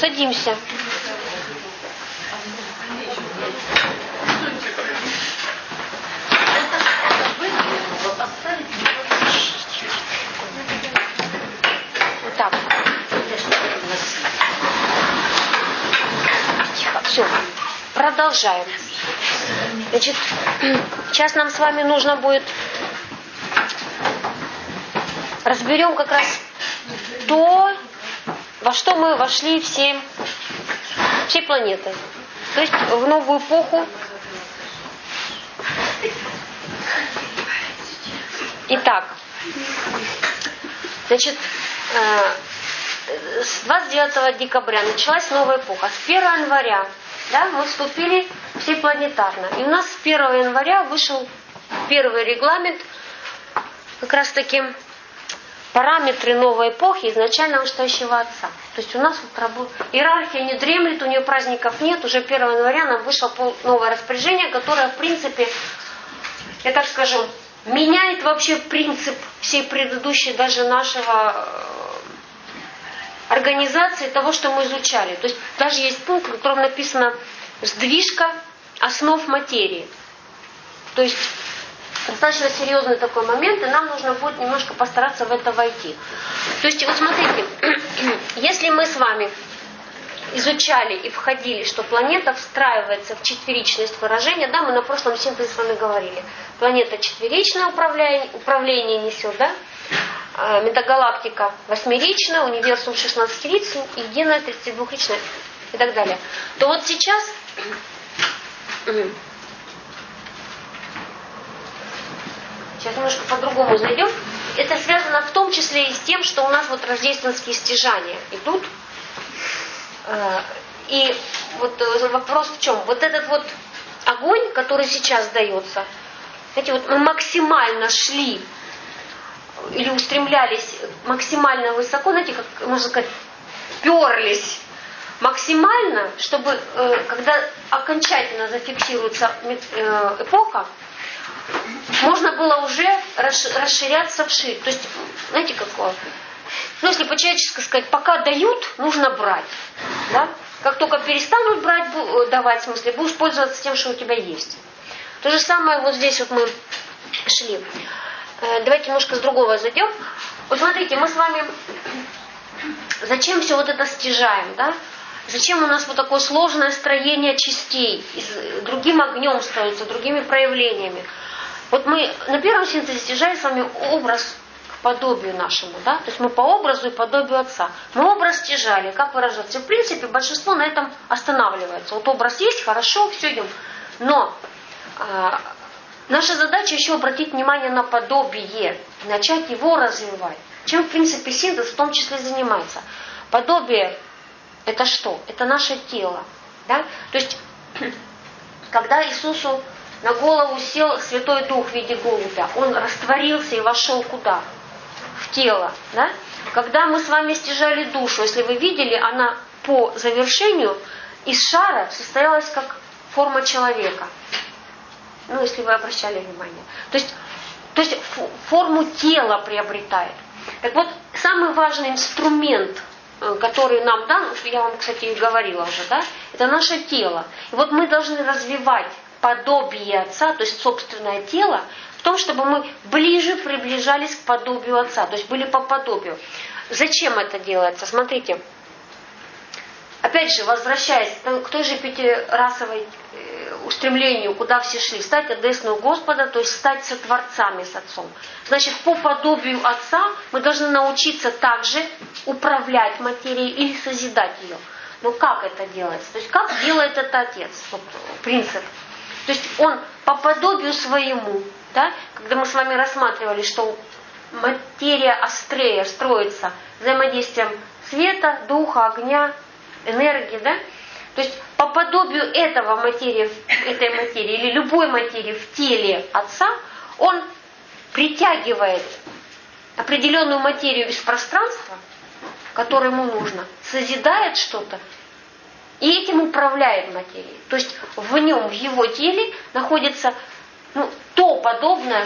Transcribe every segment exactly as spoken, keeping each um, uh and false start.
Садимся. Вот так. Тихо. Все. Продолжаем. Значит, сейчас нам с вами нужно будет разберем как раз то, во что мы вошли все, всей планетой. То есть в новую эпоху. Итак, значит, с двадцать девятого декабря началась новая эпоха. С первого января, да, мы вступили всепланетарно. И у нас с первого января вышел первый регламент, как раз таки параметры новой эпохи изначально вышестоящего Отца. То есть у нас вот работа, иерархия не дремлет, у нее праздников нет. Уже первого января нам вышло новое распоряжение, которое, в принципе, я так скажу, меняет вообще принцип всей предыдущей даже нашего организации, того, что мы изучали. То есть даже есть пункт, в котором написано «сдвижка основ материи». То есть достаточно серьезный такой момент, и нам нужно будет немножко постараться в это войти. То есть вот смотрите, если мы с вами изучали и входили, что планета встраивается в четверичность выражения, да, мы на прошлом синтезе с вами говорили, планета четверичное управление, управление несет, да, метагалактика восьмеричная, универсум шестнадцатиричный, единая тридцатидвухричная и так далее. То вот сейчас сейчас немножко по-другому зайдем. Это связано в том числе и с тем, что у нас вот рождественские стяжания идут. И вот вопрос в чем? Вот этот вот огонь, который сейчас дается, знаете, вот мы максимально шли или устремлялись максимально высоко, знаете, как можно сказать, перлись максимально, чтобы когда окончательно зафиксируется эпоха, можно было уже расширяться вширь. То есть, знаете, какое? Ну, если по-человечески сказать, пока дают, нужно брать. Да? Как только перестанут брать, давать, в смысле, будешь пользоваться тем, что у тебя есть. То же самое вот здесь вот мы шли. Давайте немножко с другого зайдем. Вот смотрите, мы с вами зачем все вот это стяжаем, да? Зачем у нас вот такое сложное строение частей, с другим огнем становится, другими проявлениями? Вот мы на первом синтезе стяжали с вами образ к подобию нашему, да? То есть мы по образу и подобию Отца. Мы образ стяжали, как выражаться? В принципе, большинство на этом останавливается. Вот образ есть, хорошо, все идем. Но э, наша задача еще обратить внимание на подобие, начать его развивать. Чем, в принципе, синтез в том числе занимается. Подобие – это что? Это наше тело. Да? То есть, когда Иисусу на голову сел Святой Дух в виде голубя, он растворился и вошел куда? В тело. Да? Когда мы с вами стяжали душу, если вы видели, она по завершению из шара состоялась как форма человека. Ну, если вы обращали внимание. То есть, то есть форму тела приобретает. Так вот, самый важный инструмент, который нам дан, я вам, кстати, и говорила уже, да, это наше тело. И вот мы должны развивать подобие Отца, то есть собственное тело, в том, чтобы мы ближе приближались к подобию Отца, то есть были по подобию. Зачем это делается? Смотрите. Опять же, возвращаясь к той же пятирасовой устремлению, куда все шли, стать одесную Господа, то есть стать сотворцами с Отцом. Значит, по подобию Отца мы должны научиться также управлять материей или созидать ее. Но как это делается? То есть как делает это Отец? Вот принцип. То есть он по подобию своему, да, когда мы с вами рассматривали, что материя острее строится взаимодействием света, духа, огня, энергии, да? То есть по подобию этого материи, этой материи или любой материи в теле Отца, он притягивает определенную материю из пространства, которое ему нужно, созидает что-то и этим управляет материей. То есть в нем, в его теле находится ну, то подобное,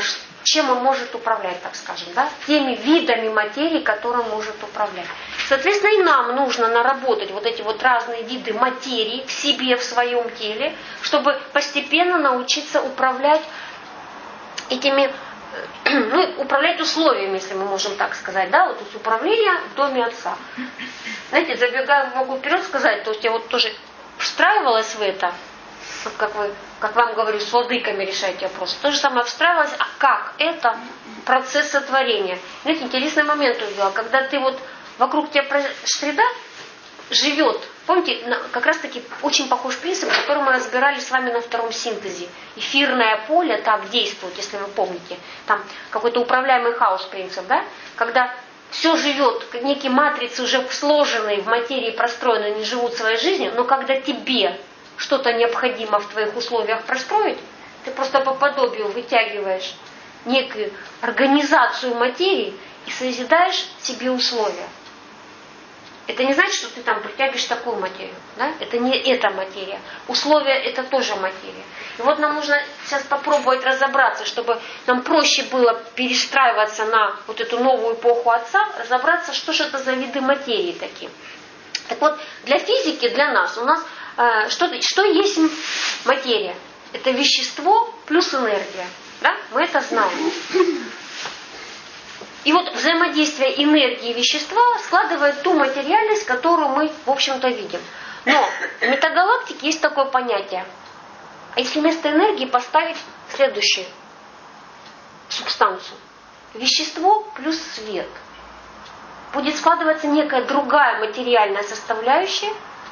чем он может управлять, так скажем, да, теми видами материи, которым может управлять. Соответственно, и нам нужно наработать вот эти вот разные виды материи в себе, в своем теле, чтобы постепенно научиться управлять этими, ну, управлять условиями, если мы можем так сказать, да, вот есть управление в доме отца. Знаете, забегая, могу вперед сказать, то есть я вот тоже встраивалась в это, вот как вы, как вам говорю, с владыками решаете вопросы. То же самое встраивалась, а как это процесс сотворения. Знаете, интересный момент увидела, когда ты вот вокруг тебя среда живет. Помните, как раз таки очень похож принцип, который мы разбирали с вами на втором синтезе. Эфирное поле так действует, если вы помните. Там какой-то управляемый хаос принцип, да? Когда все живет, некие матрицы уже сложенные в материи, простроенные, они живут своей жизнью, но когда тебе что-то необходимо в твоих условиях простроить, ты просто по подобию вытягиваешь некую организацию материи и созидаешь себе условия. Это не значит, что ты там притягиваешь такую материю. Да? Это не эта материя. Условия – это тоже материя. И вот нам нужно сейчас попробовать разобраться, чтобы нам проще было перестраиваться на вот эту новую эпоху Отца, разобраться, что же это за виды материи такие. Так вот, для физики, для нас, у нас э, что, что есть материя? Это вещество плюс энергия. Да? Мы это знаем. И вот взаимодействие энергии и вещества складывает ту материальность, которую мы, в общем-то, видим. Но в метагалактике есть такое понятие. А если вместо энергии поставить следующую субстанцию? Вещество плюс свет. Будет складываться некая другая материальная составляющая,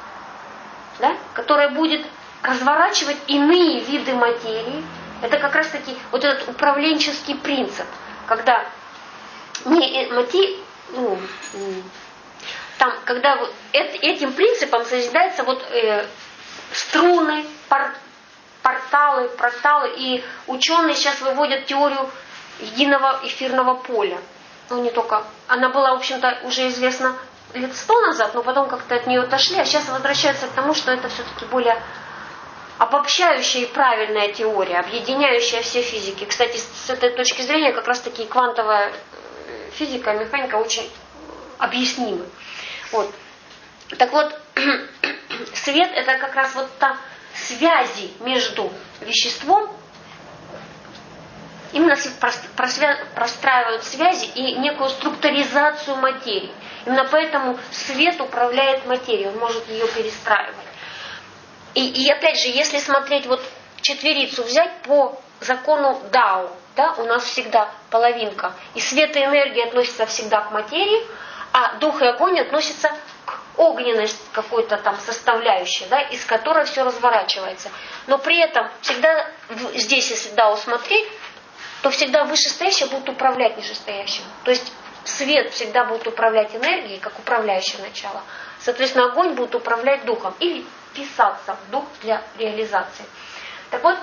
да, которая будет разворачивать иные виды материи. Это как раз таки вот этот управленческий принцип, когда не мати, ну, там, когда вот эт, этим принципом созидаются вот э, струны, пор, порталы, порталы, и ученые сейчас выводят теорию единого эфирного поля. Ну, не только. Она была, в общем-то, уже известна лет сто назад, но потом как-то от нее отошли, а сейчас возвращаются к тому, что это все-таки более обобщающая и правильная теория, объединяющая все физики. Кстати, с этой точки зрения как раз-таки квантовая физика, механика очень объяснимы. Вот. Так вот, свет – это как раз вот та связи между веществом, именно простраивают связи и некую структуризацию материи. Именно поэтому свет управляет материей, он может ее перестраивать. И, и опять же, если смотреть вот четверицу взять по закону Дао, да, у нас всегда половинка. И свет и энергия относятся всегда к материи, а дух и огонь относятся к огненной какой-то там составляющей, да, из которой все разворачивается. Но при этом всегда здесь, если Дао смотреть, то всегда вышестоящее будет управлять нижестоящим. То есть свет всегда будет управлять энергией, как управляющее начало. Соответственно, огонь будет управлять духом или вписаться в дух для реализации. Так вот,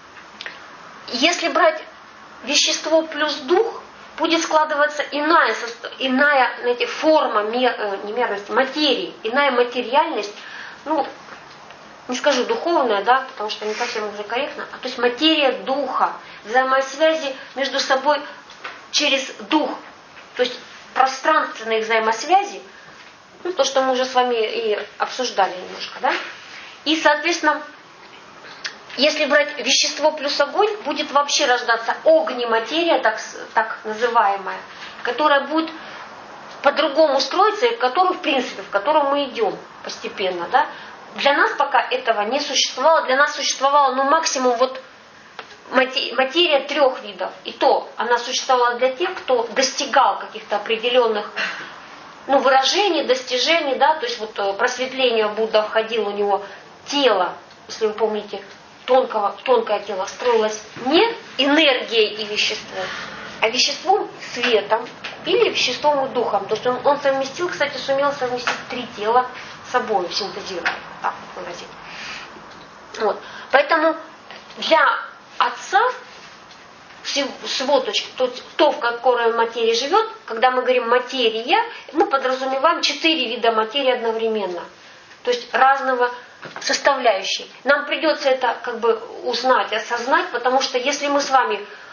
если брать вещество плюс дух, будет складываться иная, иная знаете, форма мер, не мерности, материи, иная материальность, ну, не скажу духовная, да, потому что не совсем уже корректно, а то есть материя духа, взаимосвязи между собой через дух, то есть пространственные взаимосвязи, ну, то, что мы уже с вами и обсуждали немножко, да, и, соответственно, если брать вещество плюс огонь, будет вообще рождаться огнематерия, так, так называемая, которая будет по-другому строиться, и в которую, в принципе, в которую мы идем постепенно, да. Для нас пока этого не существовало, для нас существовала, ну, максимум вот материя трех видов. И то она существовала для тех, кто достигал каких-то определенных, ну, выражений, достижений, да, то есть вот просветление Будда входило, у него тело, если вы помните, тонкого, тонкое тело строилось не энергией и веществом, а веществом светом или веществом и духом. То есть он, он совместил, кстати, сумел совместить три тела с собой, синтезировать, так выразить. Вот. Поэтому для Отца, с его точки, то, то, в какой материи живет, когда мы говорим материя, мы подразумеваем четыре вида материи одновременно. То есть разного составляющей. Нам придется это как бы узнать, осознать, потому что если мы с вами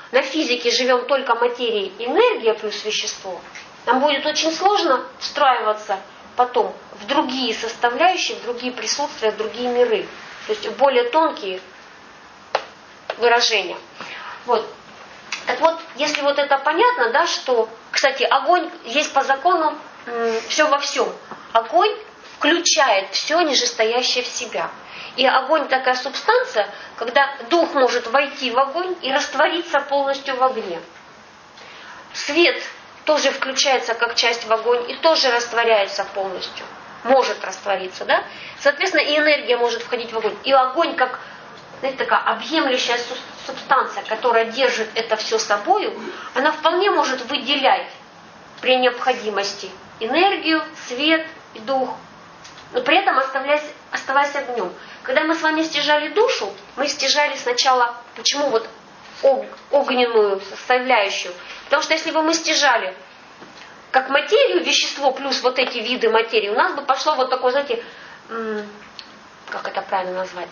на физике живем только материей, энергия плюс вещество, нам будет очень сложно встраиваться потом в другие составляющие, в другие присутствия, в другие миры. То есть в более тонкие выражения. Вот. Так вот, если вот это понятно, да, что, кстати, огонь есть по закону м, все во всем. Огонь включает все нижестоящее в себя. И огонь такая субстанция, когда дух может войти в огонь и раствориться полностью в огне. Свет тоже включается как часть в огонь и тоже растворяется полностью. Может раствориться, да? Соответственно, и энергия может входить в огонь. И огонь как, знаете, такая объемлющая субстанция, которая держит это все собою, она вполне может выделять при необходимости энергию, свет и дух, но при этом оставаясь, оставаясь огнем. Когда мы с вами стяжали душу, мы стяжали сначала, почему вот огненную составляющую? Потому что если бы мы стяжали как материю, вещество плюс вот эти виды материи, у нас бы пошло вот такое, знаете, как это правильно назвать?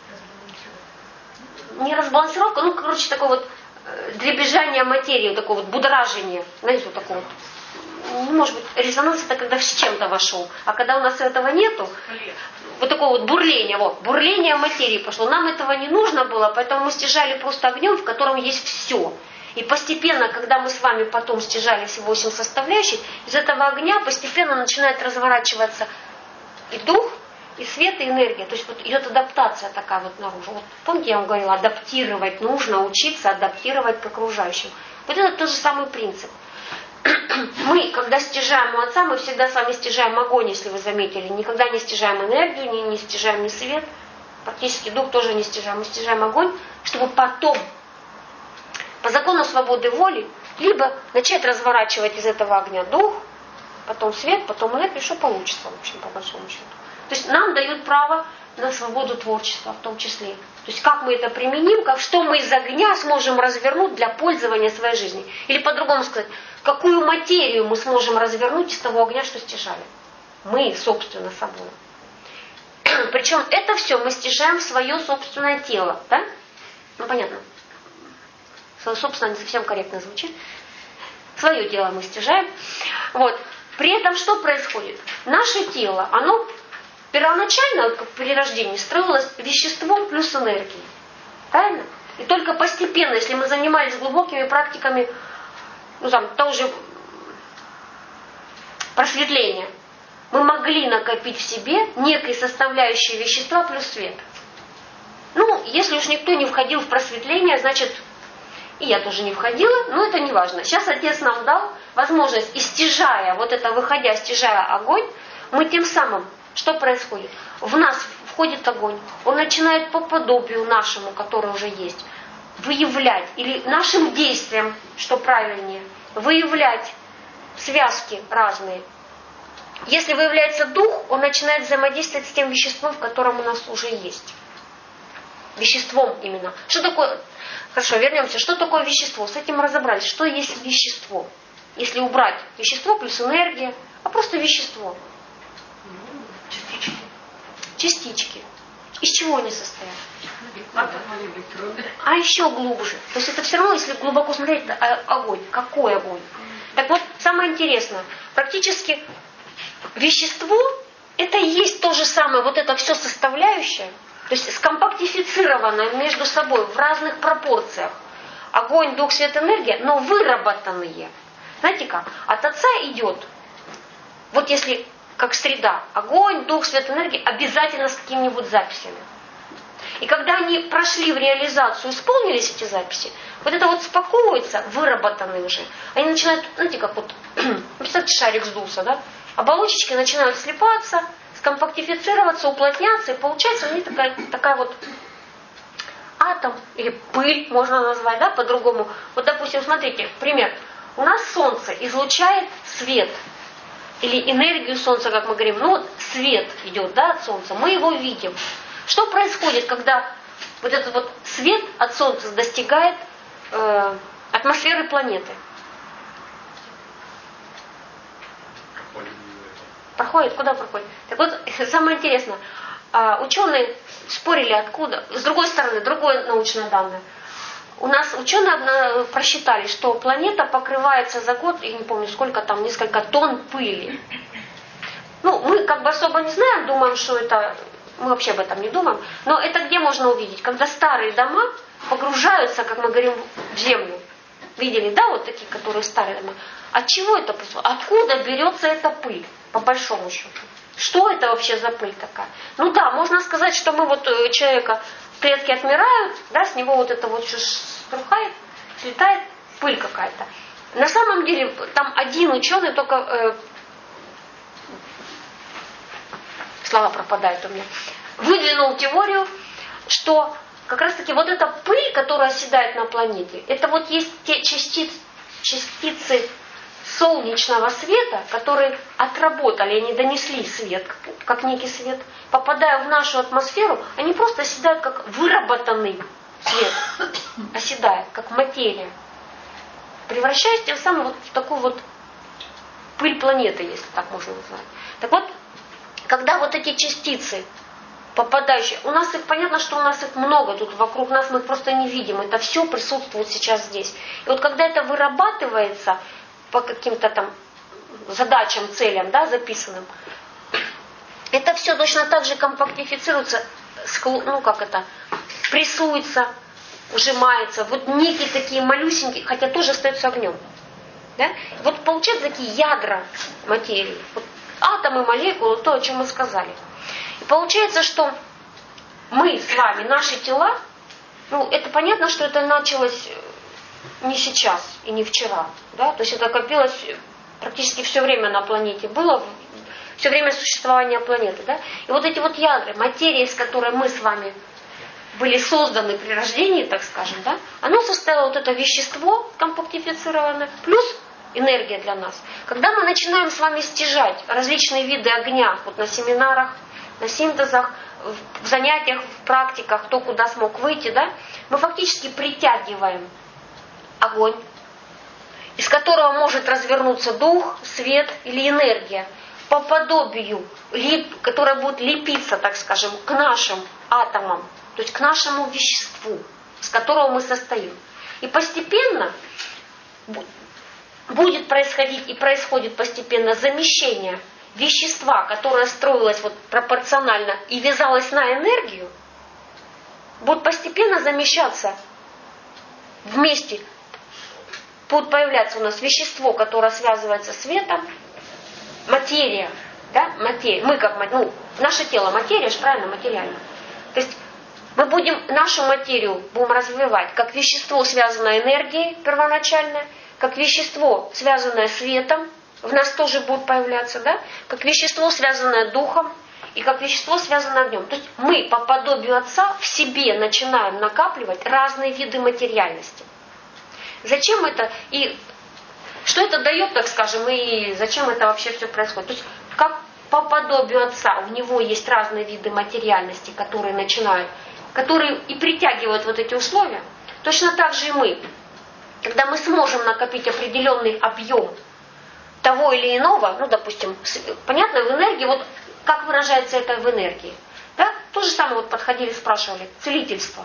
Не разбалансировка, ну, короче, такое вот дребезжание материи, такое вот будоражение, знаете, вот такое вот. Ну, может быть, резонанс это когда с чем-то вошел, а когда у нас этого нету, вот такое вот бурление, вот, бурление материи пошло. Нам этого не нужно было, поэтому мы стяжали просто огнем, в котором есть все. И постепенно, когда мы с вами потом стяжали все восемь составляющих, из этого огня постепенно начинает разворачиваться и дух, и свет, и энергия. То есть вот идет адаптация такая вот наружу. Вот помните, я вам говорила, адаптировать нужно, учиться адаптировать к окружающим. Вот это тот же самый принцип. Мы, когда стяжаем у Отца, мы всегда с вами стяжаем огонь, если вы заметили. Никогда не стяжаем энергию, не, не стяжаем ни свет. Практически дух тоже не стяжаем. Мы стяжаем огонь, чтобы потом, по закону свободы воли, либо начать разворачивать из этого огня дух, потом свет, потом энергию, что получится, в общем, по большому счету. То есть нам дают право на свободу творчества в том числе. То есть как мы это применим, как, что мы из огня сможем развернуть для пользования своей жизни. Или по-другому сказать, какую материю мы сможем развернуть из того огня, что стяжали. Мы, собственно, собой. Причем это все мы стяжаем в свое собственное тело. Да? Ну, понятно. Свое собственное не совсем корректно звучит. Свое тело мы стяжаем. Вот. При этом что происходит? Наше тело, оно первоначально, как при рождении, строилось веществом плюс энергией. Правильно? И только постепенно, если мы занимались глубокими практиками, ну там, тоже просветления, мы могли накопить в себе некие составляющие вещества плюс свет. Ну, если уж никто не входил в просветление, значит, и я тоже не входила, но это не важно. Сейчас Отец нам дал возможность, и стяжая, вот это выходя, стяжая огонь, мы тем самым, что происходит? В нас входит огонь, он начинает по подобию нашему, который уже есть, выявлять, или нашим действиям, что правильнее, выявлять связки разные. Если выявляется дух, он начинает взаимодействовать с тем веществом, в котором у нас уже есть. Веществом именно. Что такое? Хорошо, вернемся. Что такое вещество? С этим разобрались. Что есть вещество? Если убрать вещество плюс энергия, а просто вещество. Частички. Частички. Из чего они состоят? А еще глубже. То есть это все равно, если глубоко смотреть, это огонь. Какой огонь? Так вот, самое интересное. Практически вещество, это и есть то же самое, вот это все составляющее, то есть скомпактифицированное между собой в разных пропорциях. Огонь, дух, свет, энергия, но выработанные. Знаете как? От Отца идет, вот если как среда, огонь, дух, свет, энергия, обязательно с какими-нибудь записями. И когда они прошли в реализацию, исполнились эти записи, вот это вот спаковывается, выработанные уже. Они начинают, знаете, как вот, представьте, шарик сдулся, да? Оболочечки начинают слипаться, скомпактифицироваться, уплотняться, и получается у них такая, такая вот атом, или пыль, можно назвать, да, по-другому. Вот, допустим, смотрите, пример. У нас Солнце излучает свет, или энергию Солнца, как мы говорим, ну вот свет идет, да, от Солнца, мы его видим. Что происходит, когда вот этот вот свет от Солнца достигает э, атмосферы планеты? Проходит? Куда проходит? Так вот, самое интересное, ученые спорили откуда, с другой стороны, другое научное данное. У нас ученые просчитали, что планета покрывается за год, я не помню сколько там, несколько тонн пыли. Ну, мы как бы особо не знаем, думаем, что это, мы вообще об этом не думаем, но это где можно увидеть? Когда старые дома погружаются, как мы говорим, в землю. Видели, да, вот такие, которые старые дома? От чего это происходит? Откуда берется эта пыль, по большому счету? Что это вообще за пыль такая? Ну да, можно сказать, что мы вот человека, клетки отмирают, да, с него вот это вот все струхает, слетает пыль какая-то. На самом деле, там один ученый только, э, слова пропадают у меня, выдвинул теорию, что как раз таки вот эта пыль, которая оседает на планете, это вот есть те частицы, частицы солнечного света, которые отработали, они донесли свет, как некий свет, попадая в нашу атмосферу, они просто оседают как выработанный свет, оседает, как материя, превращаясь тем самым вот в такую вот пыль планеты, если так можно назвать. Так вот, когда вот эти частицы попадающие, у нас их, понятно, что у нас их много тут вокруг нас, мы их просто не видим, это все присутствует сейчас здесь. И вот когда это вырабатывается по каким-то там задачам, целям, да, записанным, это все точно так же компактифицируется, ну как это, прессуется, ужимается, вот некие такие малюсенькие, хотя тоже остаются огнем. Да? Вот получаются такие ядра материи, вот атомы, молекулы, то, о чем мы сказали. И получается, что мы с вами, наши тела, ну это понятно, что это началось не сейчас и не вчера, да, то есть это копилось практически все время на планете, было все время существования планеты, да, и вот эти вот ядра, материя, из которой мы с вами были созданы при рождении, так скажем, да, оно составило вот это вещество компактифицированное, плюс энергия для нас. Когда мы начинаем с вами стяжать различные виды огня, вот на семинарах, на синтезах, в занятиях, в практиках, кто куда смог выйти, да, мы фактически притягиваем огонь, из которого может развернуться дух, свет или энергия, по подобию, лип, которая будет лепиться, так скажем, к нашим атомам, то есть к нашему веществу, с которого мы состоим. И постепенно будет происходить и происходит постепенно замещение вещества, которое строилось вот пропорционально и вязалось на энергию, будет постепенно замещаться вместе. Будет появляться у нас вещество, которое связывается с светом, материя, да, материя. Мы как, ну, наше тело материя, же правильно, материально. То есть мы будем нашу материю будем развивать как вещество, связанное энергией первоначальное, как вещество, связанное светом, в нас тоже будет появляться, да, как вещество, связанное духом, и как вещество, связанное огнем. То есть мы по подобию Отца в себе начинаем накапливать разные виды материальности. Зачем это и что это дает, так скажем, и зачем это вообще все происходит? То есть как по подобию Отца у него есть разные виды материальности, которые начинают, которые и притягивают вот эти условия, точно так же и мы. Когда мы сможем накопить определенный объем того или иного, ну, допустим, понятно, в энергии, вот как выражается это в энергии, да? То же самое вот подходили, спрашивали, целительство.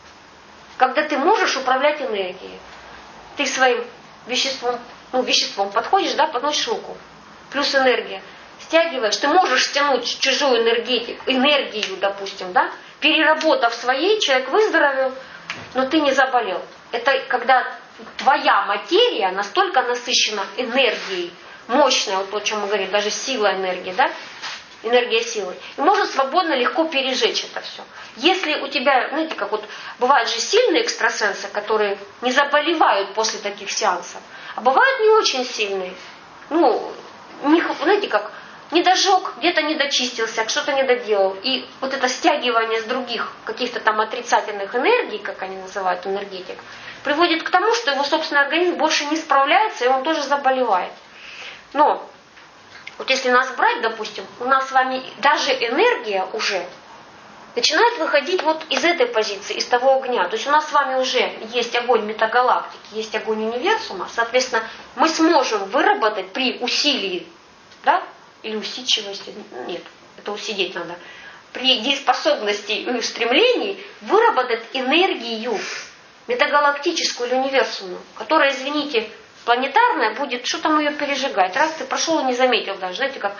Когда ты можешь управлять энергией, ты своим веществом, ну, веществом подходишь, да, подносишь руку, плюс энергия, стягиваешь, ты можешь стянуть чужую энергетику, энергию, допустим, да, переработав своей, человек выздоровел, но ты не заболел. Это когда твоя материя настолько насыщена энергией, мощная, вот то, о чем мы говорим, даже сила энергии, да, энергия силы, и может свободно, легко пережечь это все. Если у тебя, знаете, как вот бывают же сильные экстрасенсы, которые не заболевают после таких сеансов, а бывают не очень сильные, ну, не, знаете, как не дожег, где-то не дочистился, что-то не доделал, и вот это стягивание с других каких-то там отрицательных энергий, как они называют, энергетик, приводит к тому, что его собственный организм больше не справляется, и он тоже заболевает. Но вот если нас брать, допустим, у нас с вами даже энергия уже начинает выходить вот из этой позиции, из того огня. То есть у нас с вами уже есть огонь метагалактики, есть огонь универсума. Соответственно, мы сможем выработать при усилии, да, или усидчивости, нет, это усидеть надо, при дееспособности и стремлении выработать энергию метагалактическую или универсальную, которая, извините, планетарная, будет, что там ее пережигать. Раз ты прошел и не заметил даже. Знаете, как...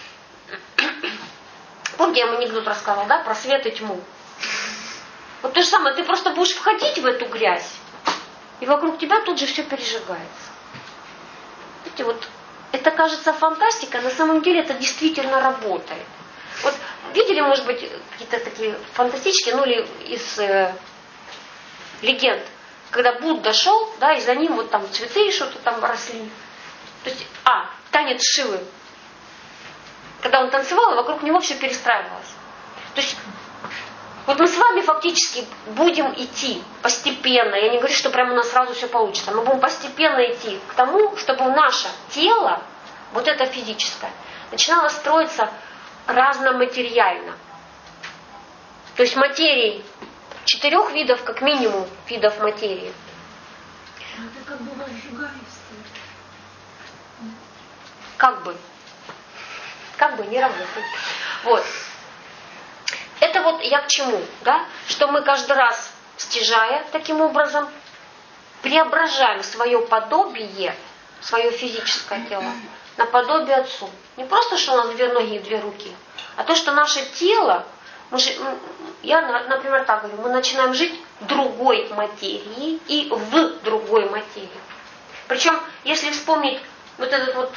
Помните, я вам анекдот рассказывала, да, про свет и тьму. Вот то же самое, ты просто будешь входить в эту грязь, и вокруг тебя тут же все пережигается. Видите, вот это кажется фантастикой, а на самом деле это действительно работает. Вот видели, может быть, какие-то такие фантастические, ну или из э, легенд, когда Будда шел, да, и за ним вот там цветы что-то там росли. То есть, а, танец Шивы. Когда он танцевал, и вокруг него все перестраивалось. То есть, вот мы с вами фактически будем идти постепенно. Я не говорю, что прямо у нас сразу все получится. Мы будем постепенно идти к тому, чтобы наше тело, вот это физическое, начинало строиться разноматериально. То есть материи, четырех видов, как минимум, видов материи. Это как бы возжигаешься. Как бы. Как бы не работает. Вот. Это вот я к чему, да? Что мы каждый раз, стяжая таким образом, преображаем свое подобие, свое физическое тело, на подобие Отцу. Не просто, что у нас две ноги и две руки, а то, что наше тело, мы же, я, например, так говорю, мы начинаем жить в другой материи и в другой материи. Причем, если вспомнить вот этот вот...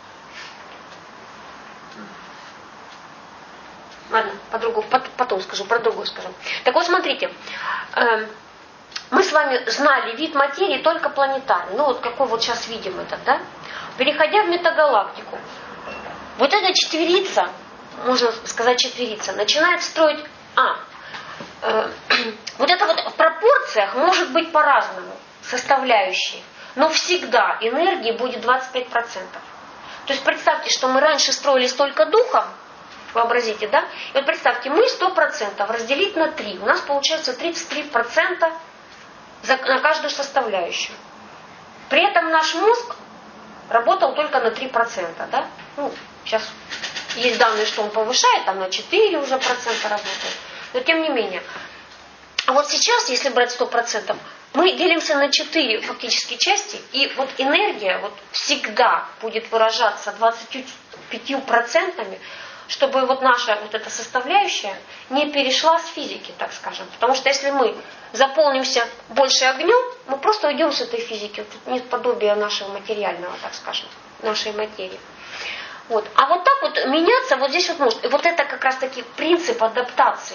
Ладно, по-другому, потом скажу, про другую скажу. Так вот, смотрите, э, мы с вами знали вид материи только планетарный, ну вот какой вот сейчас видим этот, да? Переходя в метагалактику, вот эта четверица, можно сказать четверица, начинает строить, а, э, вот это вот в пропорциях может быть по-разному, составляющие, но всегда энергии будет двадцать пять процентов. То есть представьте, что мы раньше строились только духом, вообразите, да? И вот представьте, мы сто процентов разделить на три. У нас получается тридцать три процента на каждую составляющую. При этом наш мозг работал только на три процента, да? Ну, сейчас есть данные, что он повышает, там на четыре уже процента работает. Но тем не менее. А вот сейчас, если брать сто процентов, мы делимся на четыре фактически части, и вот энергия вот всегда будет выражаться двадцатью пятью процентами, чтобы вот наша вот эта составляющая не перешла с физики, так скажем. Потому что если мы заполнимся больше огнем, мы просто уйдем с этой физики. Тут нет подобия нашего материального, так скажем, нашей материи. Вот. А вот так вот меняться, вот здесь вот может. И вот это как раз таки принцип адаптации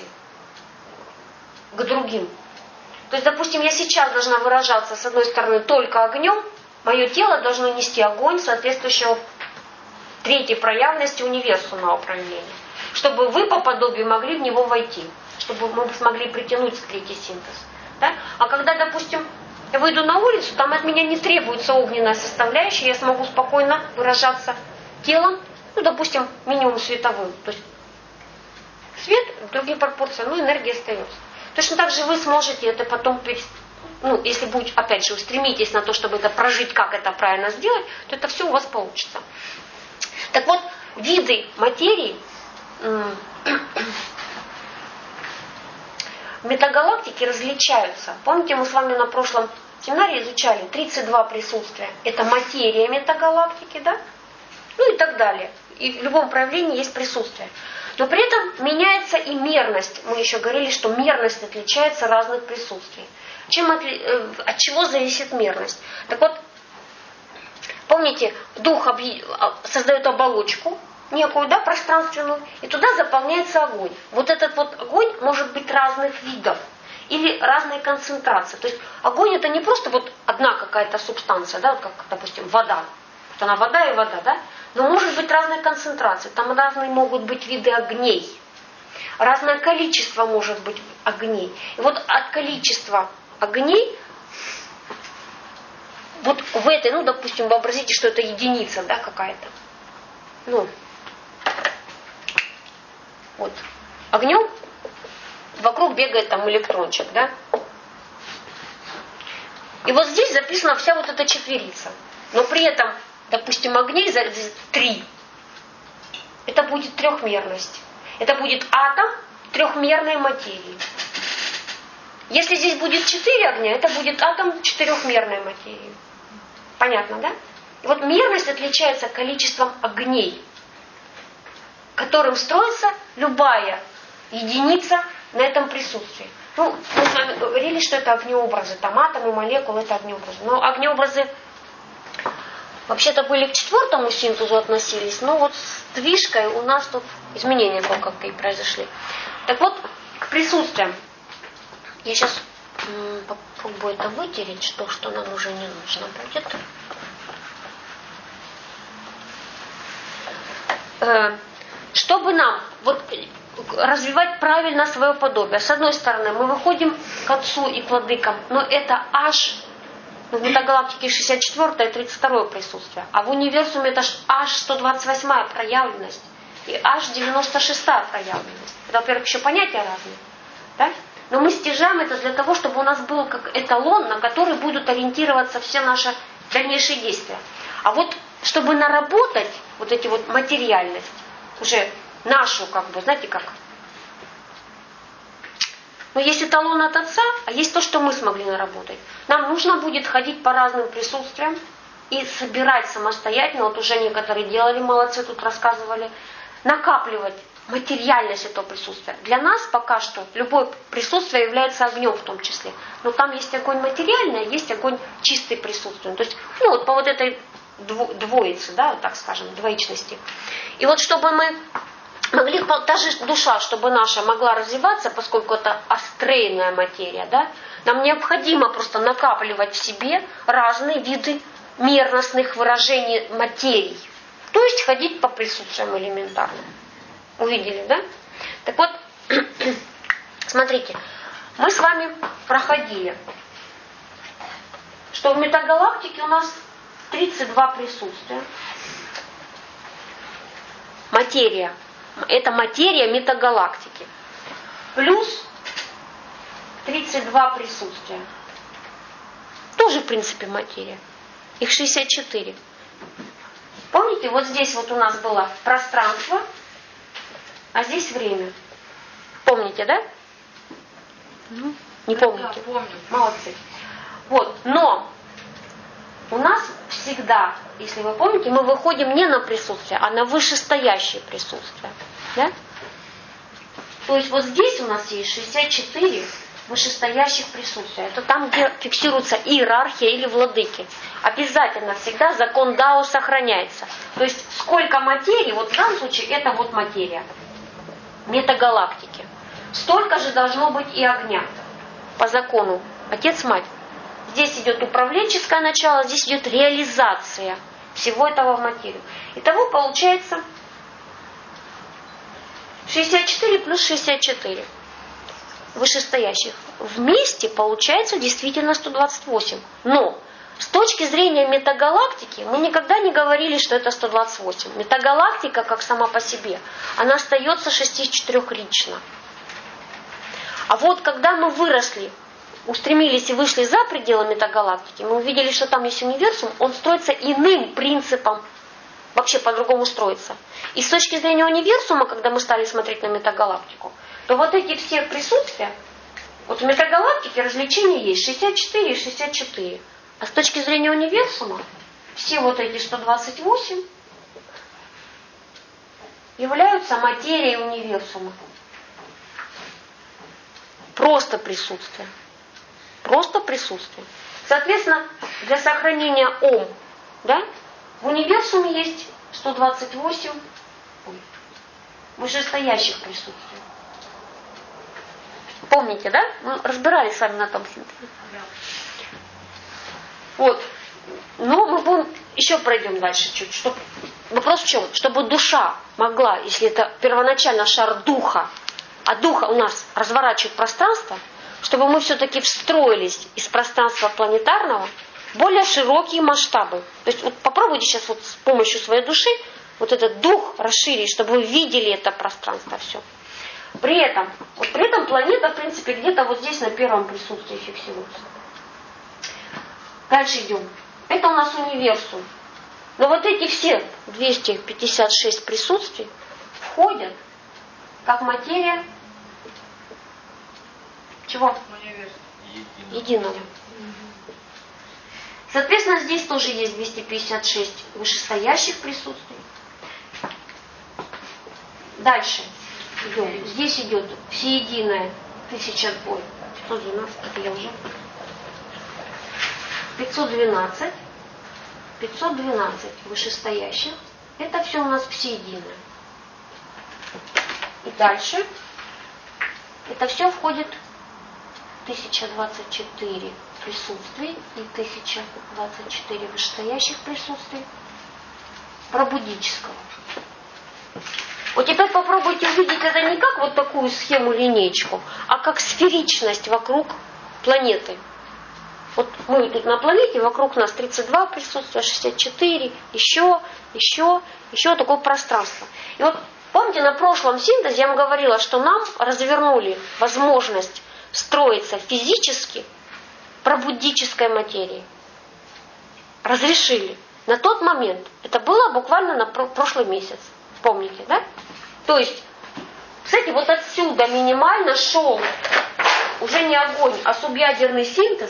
к другим. То есть, допустим, я сейчас должна выражаться, с одной стороны, только огнем, мое тело должно нести огонь соответствующего третьей проявленности универсального проявления, чтобы вы по подобию могли в него войти, чтобы мы смогли притянуть третий синтез. Да? А когда, допустим, я выйду на улицу, там от меня не требуется огненная составляющая, я смогу спокойно выражаться телом, ну, допустим, минимум световым. То есть свет, другие пропорции, ну, энергия остается. Точно так же вы сможете это потом, ну, если будете, опять же, устремитесь на то, чтобы это прожить, как это правильно сделать, то это все у вас получится. Так вот, виды материи в метагалактике различаются. Помните, мы с вами на прошлом семинаре изучали тридцать два присутствия. Это материя метагалактики, да? Ну и так далее. И в любом проявлении есть присутствие. Но при этом меняется и мерность. Мы еще говорили, что мерность отличается от разных присутствий. Чем от, от чего зависит мерность? Так вот, помните, дух создает оболочку некую, да, пространственную, и туда заполняется огонь. Вот этот вот огонь может быть разных видов или разной концентрации. То есть огонь это не просто вот одна какая-то субстанция, да, вот как, допустим, вода. Вот она вода и вода, да? Но может быть разная концентрация. Там разные могут быть виды огней. Разное количество может быть огней. И вот от количества огней вот в этой, ну, допустим, вообразите, что это единица, да, какая-то. Ну, вот. Огнем вокруг бегает там электрончик, да. И вот здесь записана вся вот эта четверица. Но при этом, допустим, огней три. Это будет трехмерность. Это будет атом трехмерной материи. Если здесь будет четыре огня, это будет атом четырехмерной материи. Понятно, да? И вот мерность отличается количеством огней, которым строится любая единица на этом присутствии. Ну, мы с вами говорили, что это огнеобразы, там атомы, молекулы, это огнеобразы. Но огнеобразы вообще-то были к четвертому синтезу относились, но вот с движкой у нас тут изменения кое-как и произошли. Так вот, к присутствиям. Я сейчас м, попробую это вытереть, то, что нам уже не нужно будет. Э, чтобы нам вот развивать правильно свое подобие. С одной стороны, мы выходим к Отцу и к Владыкам, но это аж в метагалактике шестьдесят четвёртое, тридцать второе присутствие. А в универсуме это аж сто двадцать восьмая проявленность и аж девяносто шестая проявленность. Это, во-первых, еще понятия разные. Да? Но мы стяжаем это для того, чтобы у нас был как эталон, на который будут ориентироваться все наши дальнейшие действия. А вот чтобы наработать вот эти вот материальность, уже нашу, как бы, знаете как? Но есть эталон от Отца, а есть то, что мы смогли наработать. Нам нужно будет ходить по разным присутствиям и собирать самостоятельно, вот уже некоторые делали, молодцы, тут рассказывали, накапливать материальность этого присутствия. Для нас пока что любое присутствие является огнем в том числе. Но там есть огонь материальный, а есть огонь чистый присутствия. То есть, ну вот по вот этой двоице, да, вот так скажем, двоичности. И вот чтобы мы могли, та же душа, чтобы наша могла развиваться, поскольку это астрейная материя, да, нам необходимо просто накапливать в себе разные виды мерностных выражений материй. То есть ходить по присутствиям элементарно. Увидели, да? Так вот, смотрите, мы с вами проходили, что в метагалактике у нас тридцать два присутствия. Материя. Это материя метагалактики. Плюс тридцать два присутствия. Тоже, в принципе, материя. Их шестьдесят четыре. Помните, вот здесь вот у нас было пространство, а здесь время. Помните, да? Ну, не помните? Да, помню. Молодцы. Вот, но у нас всегда, если вы помните, мы выходим не на присутствие, а на вышестоящее присутствие. Да? То есть вот здесь у нас есть шестьдесят четыре вышестоящих присутствия. Это там, где фиксируется иерархия или владыки. Обязательно всегда закон Дао сохраняется. То есть сколько материи, вот в данном случае это вот материя метагалактики. Столько же должно быть и огня по закону Отец-Мать. Здесь идет управленческое начало, здесь идет реализация всего этого в материю. Итого получается шестьдесят четыре плюс шестьдесят четыре вышестоящих. Вместе получается действительно сто двадцать восемь. Но с точки зрения метагалактики мы никогда не говорили, что это сто двадцать восемь. Метагалактика, как сама по себе, она остается шестичетырехлично. А вот когда мы выросли, устремились и вышли за пределы метагалактики, мы увидели, что там есть универсум, он строится иным принципом, вообще по-другому строится. И с точки зрения универсума, когда мы стали смотреть на метагалактику, то вот эти все присутствия, вот в метагалактике развлечения есть шестьдесят четыре и шестьдесят четыре. А с точки зрения универсума, все вот эти сто двадцать восемь являются материей универсума. Просто присутствие. Просто присутствие. Соответственно, для сохранения Ом, да, в универсуме есть сто двадцать восемь ой, вышестоящих присутствий. Помните, да? Мы разбирались с вами на том синтезе. Вот. Но мы будем еще пройдем дальше чуть. Чтоб... Вопрос в чем? Чтобы душа могла, если это первоначально шар духа, а духа у нас разворачивает пространство, чтобы мы все-таки встроились из пространства планетарного в более широкие масштабы. То есть вот попробуйте сейчас вот с помощью своей души вот этот дух расширить, чтобы вы видели это пространство все. При этом, вот при этом планета, в принципе, где-то вот здесь на первом присутствии фиксируется. Дальше идем. Это у нас универсум. Но вот эти все двести пятьдесят шесть присутствий входят как материя Чего? Единого. Соответственно, здесь тоже есть двести пятьдесят шесть вышестоящих присутствий. Дальше идем. Здесь идет всеединое тысяча, ой, пятьсот двенадцать, это я уже. пятьсот двенадцать. пятьсот двенадцать вышестоящих. Это все у нас всеединое. И дальше это все входит тысяча двадцать четыре присутствий и тысяча двадцать четыре вышестоящих присутствий пробудического. Вот теперь попробуйте увидеть это не как вот такую схему, линейку, а как сферичность вокруг планеты. Вот мы тут на планете, вокруг нас тридцать два присутствия, шестьдесят четыре, еще, еще, еще такое пространство. И вот помните, на прошлом синтезе я вам говорила, что нам развернули возможность строиться физически пробудической материи. Разрешили. На тот момент, это было буквально на прошлый месяц, помните, да? То есть, кстати, вот отсюда минимально шел уже не огонь, а субъядерный синтез.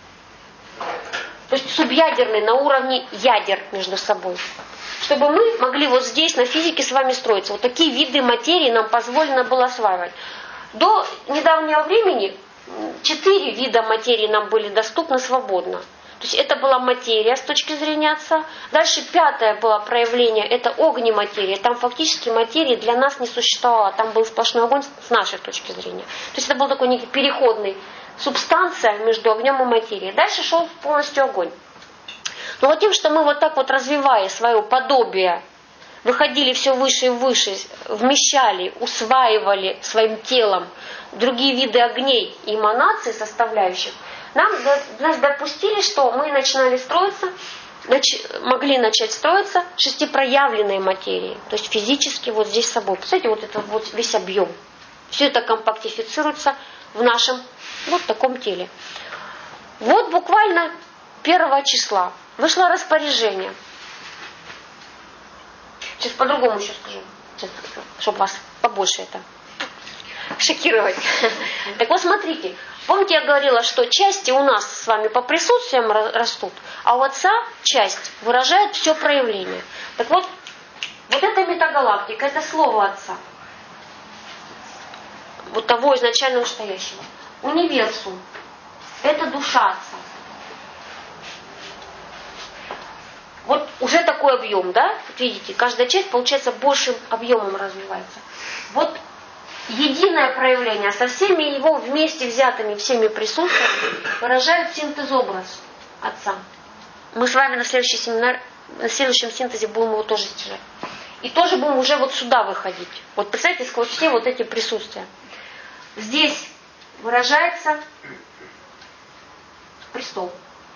То есть субъядерный на уровне ядер между собой. Чтобы мы могли вот здесь на физике с вами строиться. Вот такие виды материи нам позволено было осваивать. До недавнего времени четыре вида материи нам были доступны свободно. То есть это была материя с точки зрения Отца. Дальше пятое было проявление, это огнематерия. Там фактически материи для нас не существовало. Там был сплошной огонь с нашей точки зрения. То есть это был такой некий переходный субстанция между огнем и материей. Дальше шел полностью огонь. Но вот тем, что мы вот так вот развивая свое подобие, выходили все выше и выше, вмещали, усваивали своим телом другие виды огней и эманаций составляющих, нам нас допустили, что мы начинали строиться, нач, могли начать строиться шестипроявленной материи, то есть физически вот здесь с собой. Представляете, вот это вот весь объем. Все это компактифицируется в нашем вот таком теле. Вот буквально первого числа вышло распоряжение. Сейчас по-другому еще скажу, сейчас, чтобы вас побольше это шокировать. Так вот смотрите, помните, я говорила, что части у нас с вами по присутствиям растут, а у Отца часть выражает все проявление. Так вот, вот эта метагалактика, это слово Отца. Вот того изначально настоящего. Универсум. Это душа Отца. Вот уже такой объем, да? Вот видите, каждая часть, получается, большим объемом развивается. Вот единое проявление со всеми его вместе взятыми всеми присутствиями выражает синтез-образ Отца. Мы с вами на, следующий семинар, на следующем синтезе будем его тоже стяжать. И тоже будем уже вот сюда выходить. Вот представьте, сквозь все вот эти присутствия. Здесь выражается престол.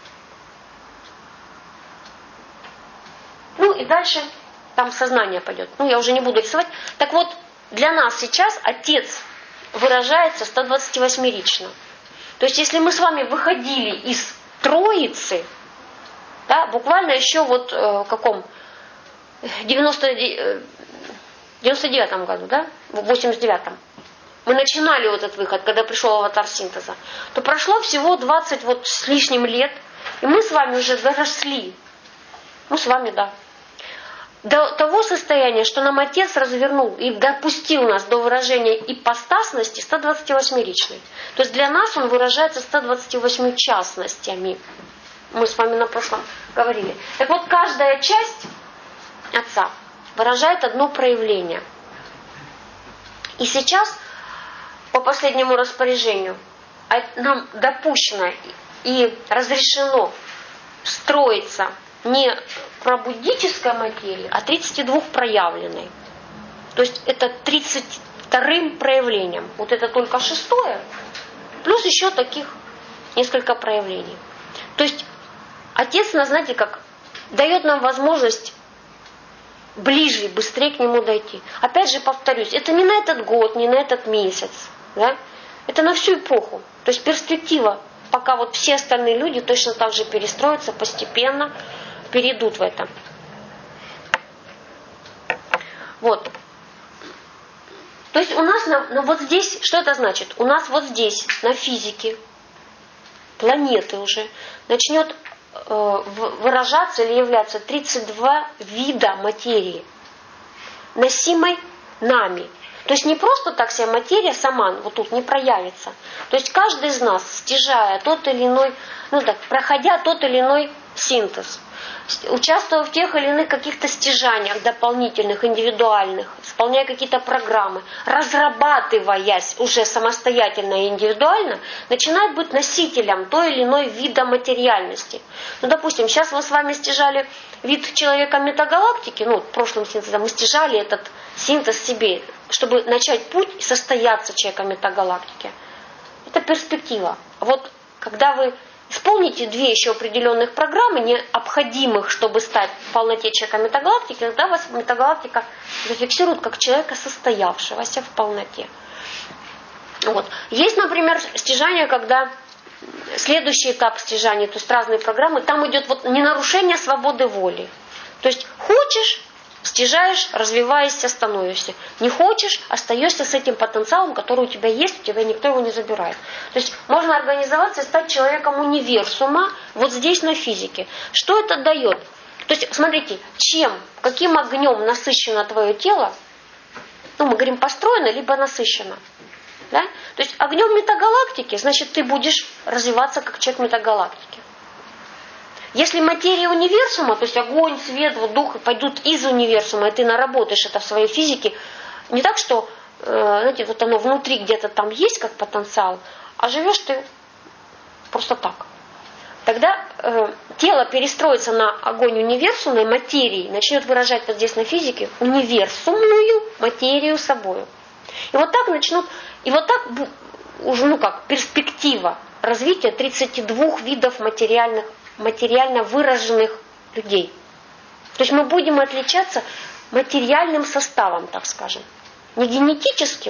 Ну и дальше там сознание пойдет. Ну я уже не буду рисовать. Так вот, для нас сейчас Отец выражается сто двадцать восьмерично. То есть если мы с вами выходили из Троицы, да, буквально еще вот э, в каком девяносто девятом году, да, в восемьдесят девятом, мы начинали вот этот выход, когда пришел аватар синтеза, то прошло всего двадцать вот с лишним лет, и мы с вами уже доросли. Мы с вами, да. До того состояния, что нам Отец развернул и допустил нас до выражения ипостасности сто двадцать восьмеричной. То есть для нас он выражается сто двадцать восемь частностями. Мы с вами на прошлом говорили. Так вот, каждая часть Отца выражает одно проявление. И сейчас, по последнему распоряжению, нам допущено и разрешено строиться не пробудической материи, а тридцать два проявленной. То есть это тридцать вторым проявлением. Вот это только шестое, плюс еще таких несколько проявлений. То есть Отец, знаете, как дает нам возможность ближе, быстрее к Нему дойти. Опять же повторюсь, это не на этот год, не на этот месяц, да? Это на всю эпоху. То есть перспектива, пока вот все остальные люди точно так же перестроятся постепенно, перейдут в это. Вот. То есть у нас, на, ну вот здесь, что это значит? У нас вот здесь, на физике, планеты уже, начнет э, выражаться или являться тридцать два вида материи, носимой нами. То есть не просто так вся материя сама вот тут не проявится. То есть каждый из нас, стяжая тот или иной, ну так, проходя тот или иной синтез, участвуя в тех или иных каких-то стяжаниях дополнительных, индивидуальных, исполняя какие-то программы, разрабатываясь уже самостоятельно и индивидуально, начинает быть носителем той или иной вида материальности. Ну, допустим, сейчас мы с вами стяжали вид человека метагалактики, ну, в прошлом синтезе мы стяжали этот синтез себе, чтобы начать путь и состояться человеком метагалактики. Это перспектива. Вот когда вы исполните две еще определенных программы, необходимых, чтобы стать в полноте человека метагалактики, тогда вас метагалактика зафиксирует как человека, состоявшегося в полноте. Вот. Есть, например, стяжание, когда следующий этап стяжания, то есть разные программы, там идет вот не нарушение свободы воли. То есть хочешь, стяжаешь, развиваешься, становишься. Не хочешь, остаешься с этим потенциалом, который у тебя есть, у тебя никто его не забирает. То есть можно организоваться и стать человеком универсума вот здесь на физике. Что это дает? То есть, смотрите, чем, каким огнем насыщено твое тело, ну, мы говорим построено, либо насыщено. Да? То есть огнем метагалактики, значит, ты будешь развиваться как человек метагалактики. Если материя универсума, то есть огонь, свет, вот дух пойдут из универсума, и ты наработаешь это в своей физике, не так, что, э, знаете, вот оно внутри где-то там есть как потенциал, а живешь ты просто так. Тогда э, тело перестроится на огонь универсумной материи, начнет выражать вот здесь на физике универсумную материю собою. И вот так начнут, и вот так уже, ну как, перспектива развития тридцати двух видов материальных, материально выраженных людей. То есть мы будем отличаться материальным составом, так скажем. Не генетическим.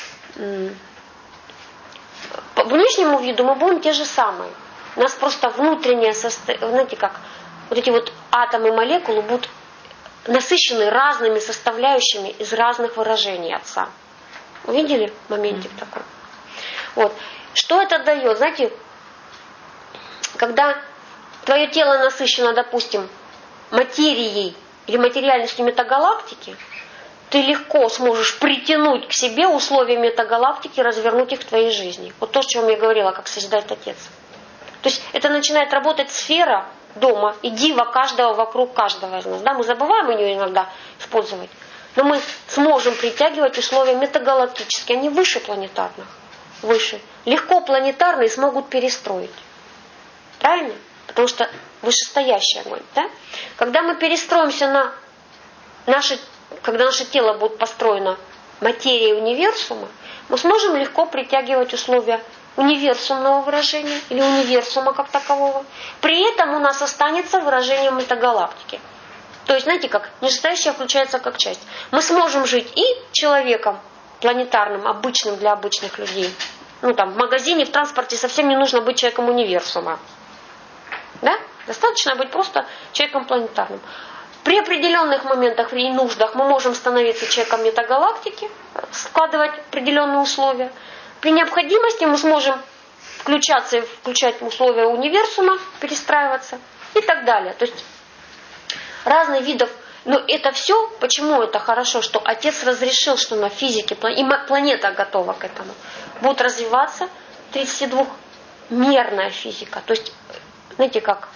По внешнему виду мы будем те же самые. У нас просто внутреннее состояние, знаете как, вот эти вот атомы, молекулы будут насыщены разными составляющими из разных выражений Отца. Увидели моментик mm-hmm. такой? Вот. Что это дает? Знаете, когда твое тело насыщено, допустим, материей или материальностью метагалактики, ты легко сможешь притянуть к себе условия метагалактики, развернуть их в твоей жизни. Вот то, о чем я говорила, как созидает Отец. То есть это начинает работать сфера дома и дива каждого вокруг каждого из нас. Да, мы забываем ее иногда использовать. Но мы сможем притягивать условия метагалактические, они выше планетарных, выше. Легко планетарные смогут перестроить. Правильно? Потому что вышестоящий огонь. Да? Когда мы перестроимся на наше, когда наше тело будет построено материей универсума, мы сможем легко притягивать условия универсумного выражения или универсума как такового. При этом у нас останется выражение метагалактики. То есть, знаете как, нижестоящее включается как часть. Мы сможем жить и человеком планетарным, обычным для обычных людей. Ну там, в магазине, в транспорте совсем не нужно быть человеком универсума. Да? Достаточно быть просто человеком планетарным. При определенных моментах и нуждах мы можем становиться человеком метагалактики, складывать определенные условия. При необходимости мы сможем включаться и включать условия универсума, перестраиваться и так далее. То есть разных видов. Но это все, почему это хорошо, что Отец разрешил, что на физике, и планета готова к этому, будет развиваться тридцатидвухмерная физика. То есть, знаете как,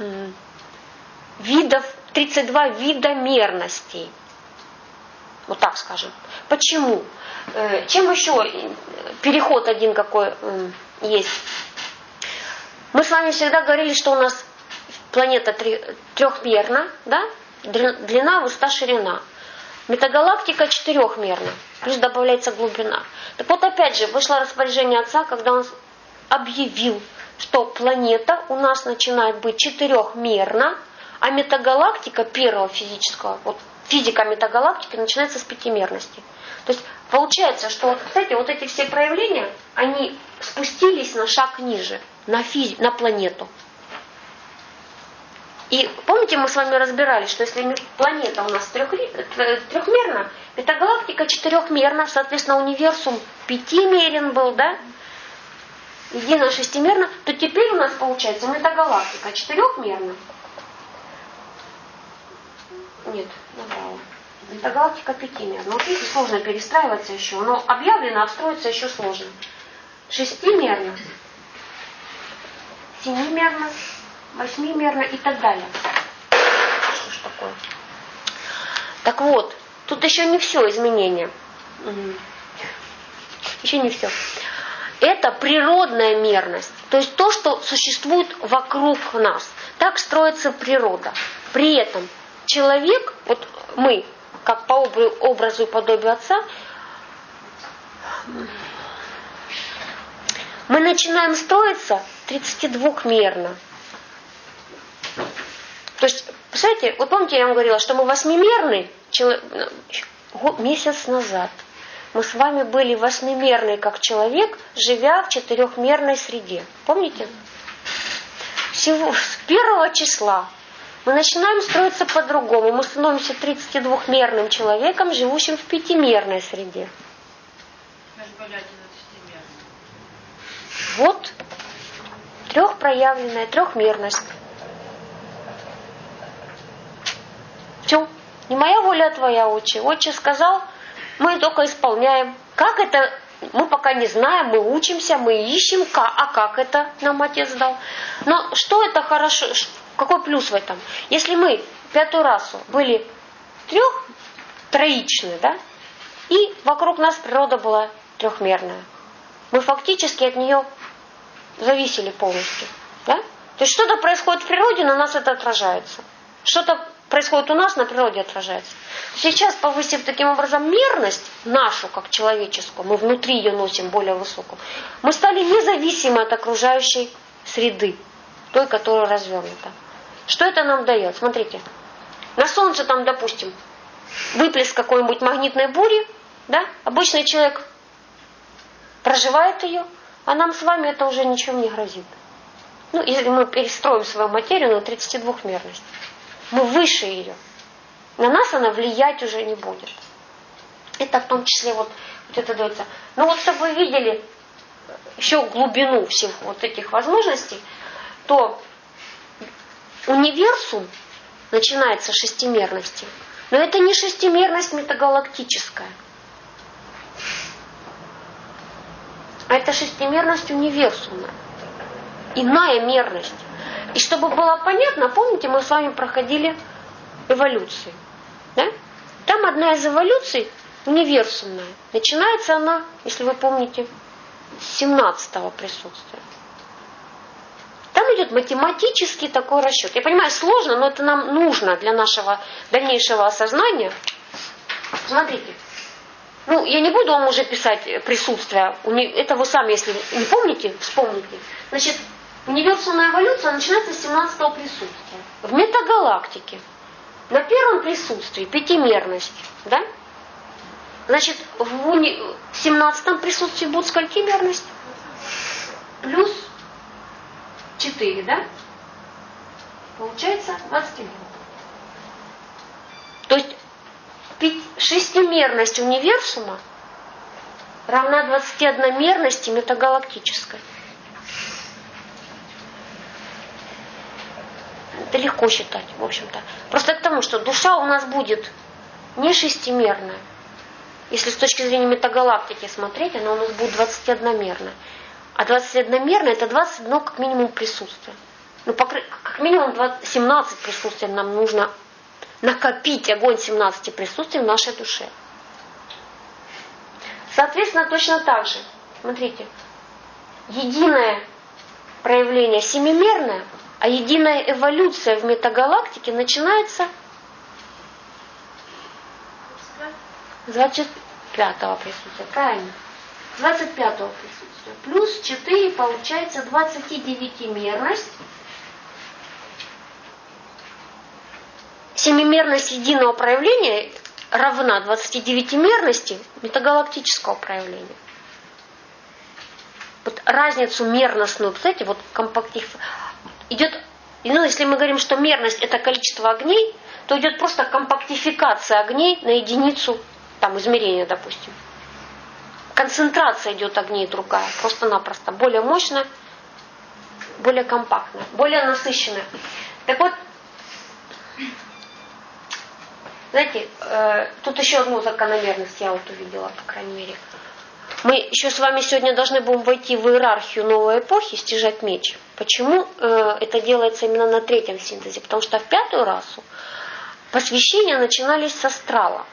видов, тридцать два вида мерностей. Вот так скажем. Почему? Чем еще переход один какой есть? Мы с вами всегда говорили, что у нас планета трехмерна, да? Длина, высота, ширина. Метагалактика четырехмерна, плюс добавляется глубина. Так вот, опять же, вышло распоряжение Отца, когда он объявил, что планета у нас начинает быть четырехмерна, а метагалактика первого физического, вот физика метагалактики начинается с пятимерности. То есть получается, что, кстати, вот эти все проявления, они спустились на шаг ниже, на, физи- на планету. И помните, мы с вами разбирали, что если планета у нас трехмерна, метагалактика четырехмерна, соответственно, универсум пятимерен был, да? Едино шестимерно, то теперь у нас получается метагалактика четырехмерна. Нет, набрала. Метагалактика пятимерна. Вот видите, сложно перестраиваться еще, но объявлено, обстроиться еще сложно. Шестимерно, семимерно, восьмимерно и так далее. Что ж такое? Так вот, тут еще не все изменения. Еще не все. Это природная мерность, то есть то, что существует вокруг нас. Так строится природа. При этом человек, вот мы, как по образу и подобию Отца, мы начинаем строиться тридцатидвухмерно. То есть, представляете, вот помните, я вам говорила, что мы восьмимерный, месяц назад мы с вами были восьмимерные, как человек, живя в четырехмерной среде. Помните? Всего с первого числа мы начинаем строиться по-другому. Мы становимся тридцатидвухмерным человеком, живущим в пятимерной среде. Вот трехпроявленная трехмерность. Все. Не моя воля, а твоя, отче. Отче сказал, мы только исполняем. Как это, мы пока не знаем, мы учимся, мы ищем, а как это нам Отец дал. Но что это хорошо, какой плюс в этом? Если мы пятую расу были трех, троичные, да, и вокруг нас природа была трехмерная, мы фактически от нее зависели полностью. Да? То есть что-то происходит в природе, на нас это отражается. Что-то происходит у нас, на природе отражается. Сейчас, повысив таким образом мерность нашу, как человеческую, мы внутри ее носим более высокую, мы стали независимы от окружающей среды, той, которая развернута. Что это нам дает? Смотрите, на Солнце там, допустим, выплеск какой-нибудь магнитной бури, да? Обычный человек проживает ее, а нам с вами это уже ничем не грозит. Ну, если мы перестроим свою материю на тридцатидвухмерность. Мы выше ее. На нас она влиять уже не будет. Это в том числе вот, вот это дается. Но вот чтобы вы видели еще глубину всех вот этих возможностей, то универсум начинается с шестимерности. Но это не шестимерность метагалактическая. А это шестимерность универсумная. Иная мерность. И чтобы было понятно, помните, мы с вами проходили эволюцию. Да? Там одна из эволюций универсумная. Начинается она, если вы помните, с семнадцатого присутствия. Там идет математический такой расчет. Я понимаю, сложно, но это нам нужно для нашего дальнейшего осознания. Смотрите. Ну, я не буду вам уже писать присутствие. Это вы сами, если не помните, вспомните. Значит, универсальная эволюция начинается с семнадцатого присутствия. В метагалактике. На первом присутствии пятимерность. Да? Значит, в уни... семнадцатом присутствии будет скольки мерность? Плюс четыре, да? Получается двадцать один. То есть шестимерность универсума равна двадцатиодномерности метагалактической. Это легко считать, в общем-то. Просто к тому, что душа у нас будет не шестимерная. Если с точки зрения метагалактики смотреть, она у нас будет двадцатиодномерная. А двадцатиодномерная это двадцать одно как минимум присутствие. Ну, как минимум семнадцать присутствий нам нужно накопить огонь семнадцати присутствий в нашей душе. Соответственно, точно так же, смотрите, единое проявление семимерное, а единая эволюция в метагалактике начинается с двадцать пятого присутствия. Правильно. двадцать пятого присутствия. Плюс четыре получается двадцатидевятимерность. Семимерность единого проявления равна двадцатидевятимерности метагалактического проявления. Вот разницу мерностную, кстати, вот компактив идет И, ну, если мы говорим, что мерность это количество огней, то идет просто компактификация огней на единицу там, измерения, допустим. Концентрация идет огней другая, просто-напросто. Более мощная, более компактная, более насыщенная. Так вот, знаете, э, тут еще одну закономерность я вот увидела, по крайней мере. Мы еще с вами сегодня должны будем войти в иерархию новой эпохи, стяжать меч. Почему э, это делается именно на третьем синтезе? Потому что в пятую расу посвящения начинались с астрала.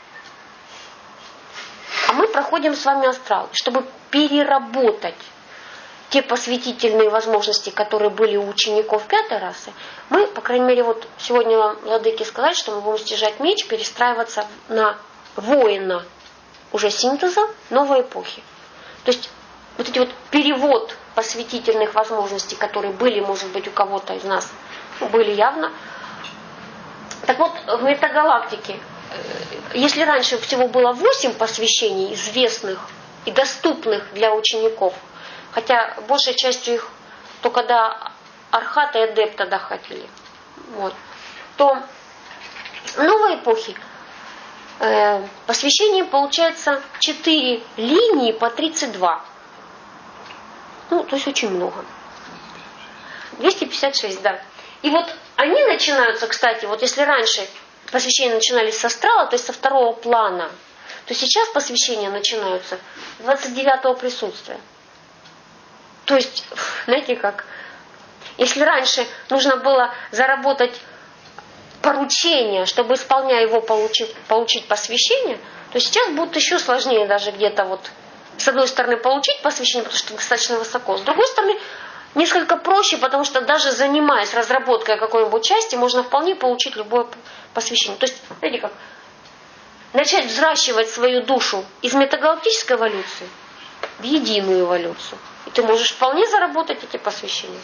А мы проходим с вами астрал, чтобы переработать те посвятительные возможности, которые были у учеников пятой расы. Мы, по крайней мере, вот сегодня вам, владыки, сказать, что мы будем стяжать меч, перестраиваться на воина уже синтеза новой эпохи. То есть вот эти вот перевод посвятительных возможностей, которые были, может быть, у кого-то из нас, были явно. Так вот, в метагалактике, если раньше всего было восемь посвящений, известных и доступных для учеников, хотя большей частью их только до архата и адепта доходили, вот, то в новой эпохе э, посвящение получается четыре линии по тридцать два. Ну, то есть очень много. двести пятьдесят шесть, да. И вот они начинаются, кстати, вот если раньше посвящения начинались с астрала, то есть со второго плана, то сейчас посвящения начинаются с двадцать девятого присутствия. То есть, знаете как, если раньше нужно было заработать поручение, чтобы, исполняя его, получить, получить посвящение, то сейчас будет еще сложнее даже где-то вот с одной стороны получить посвящение, потому что достаточно высоко, с другой стороны несколько проще, потому что даже занимаясь разработкой какой-нибудь части, можно вполне получить любое посвящение. То есть, знаете как, начать взращивать свою душу из метагалактической эволюции в единую эволюцию. И ты можешь вполне заработать эти посвящения.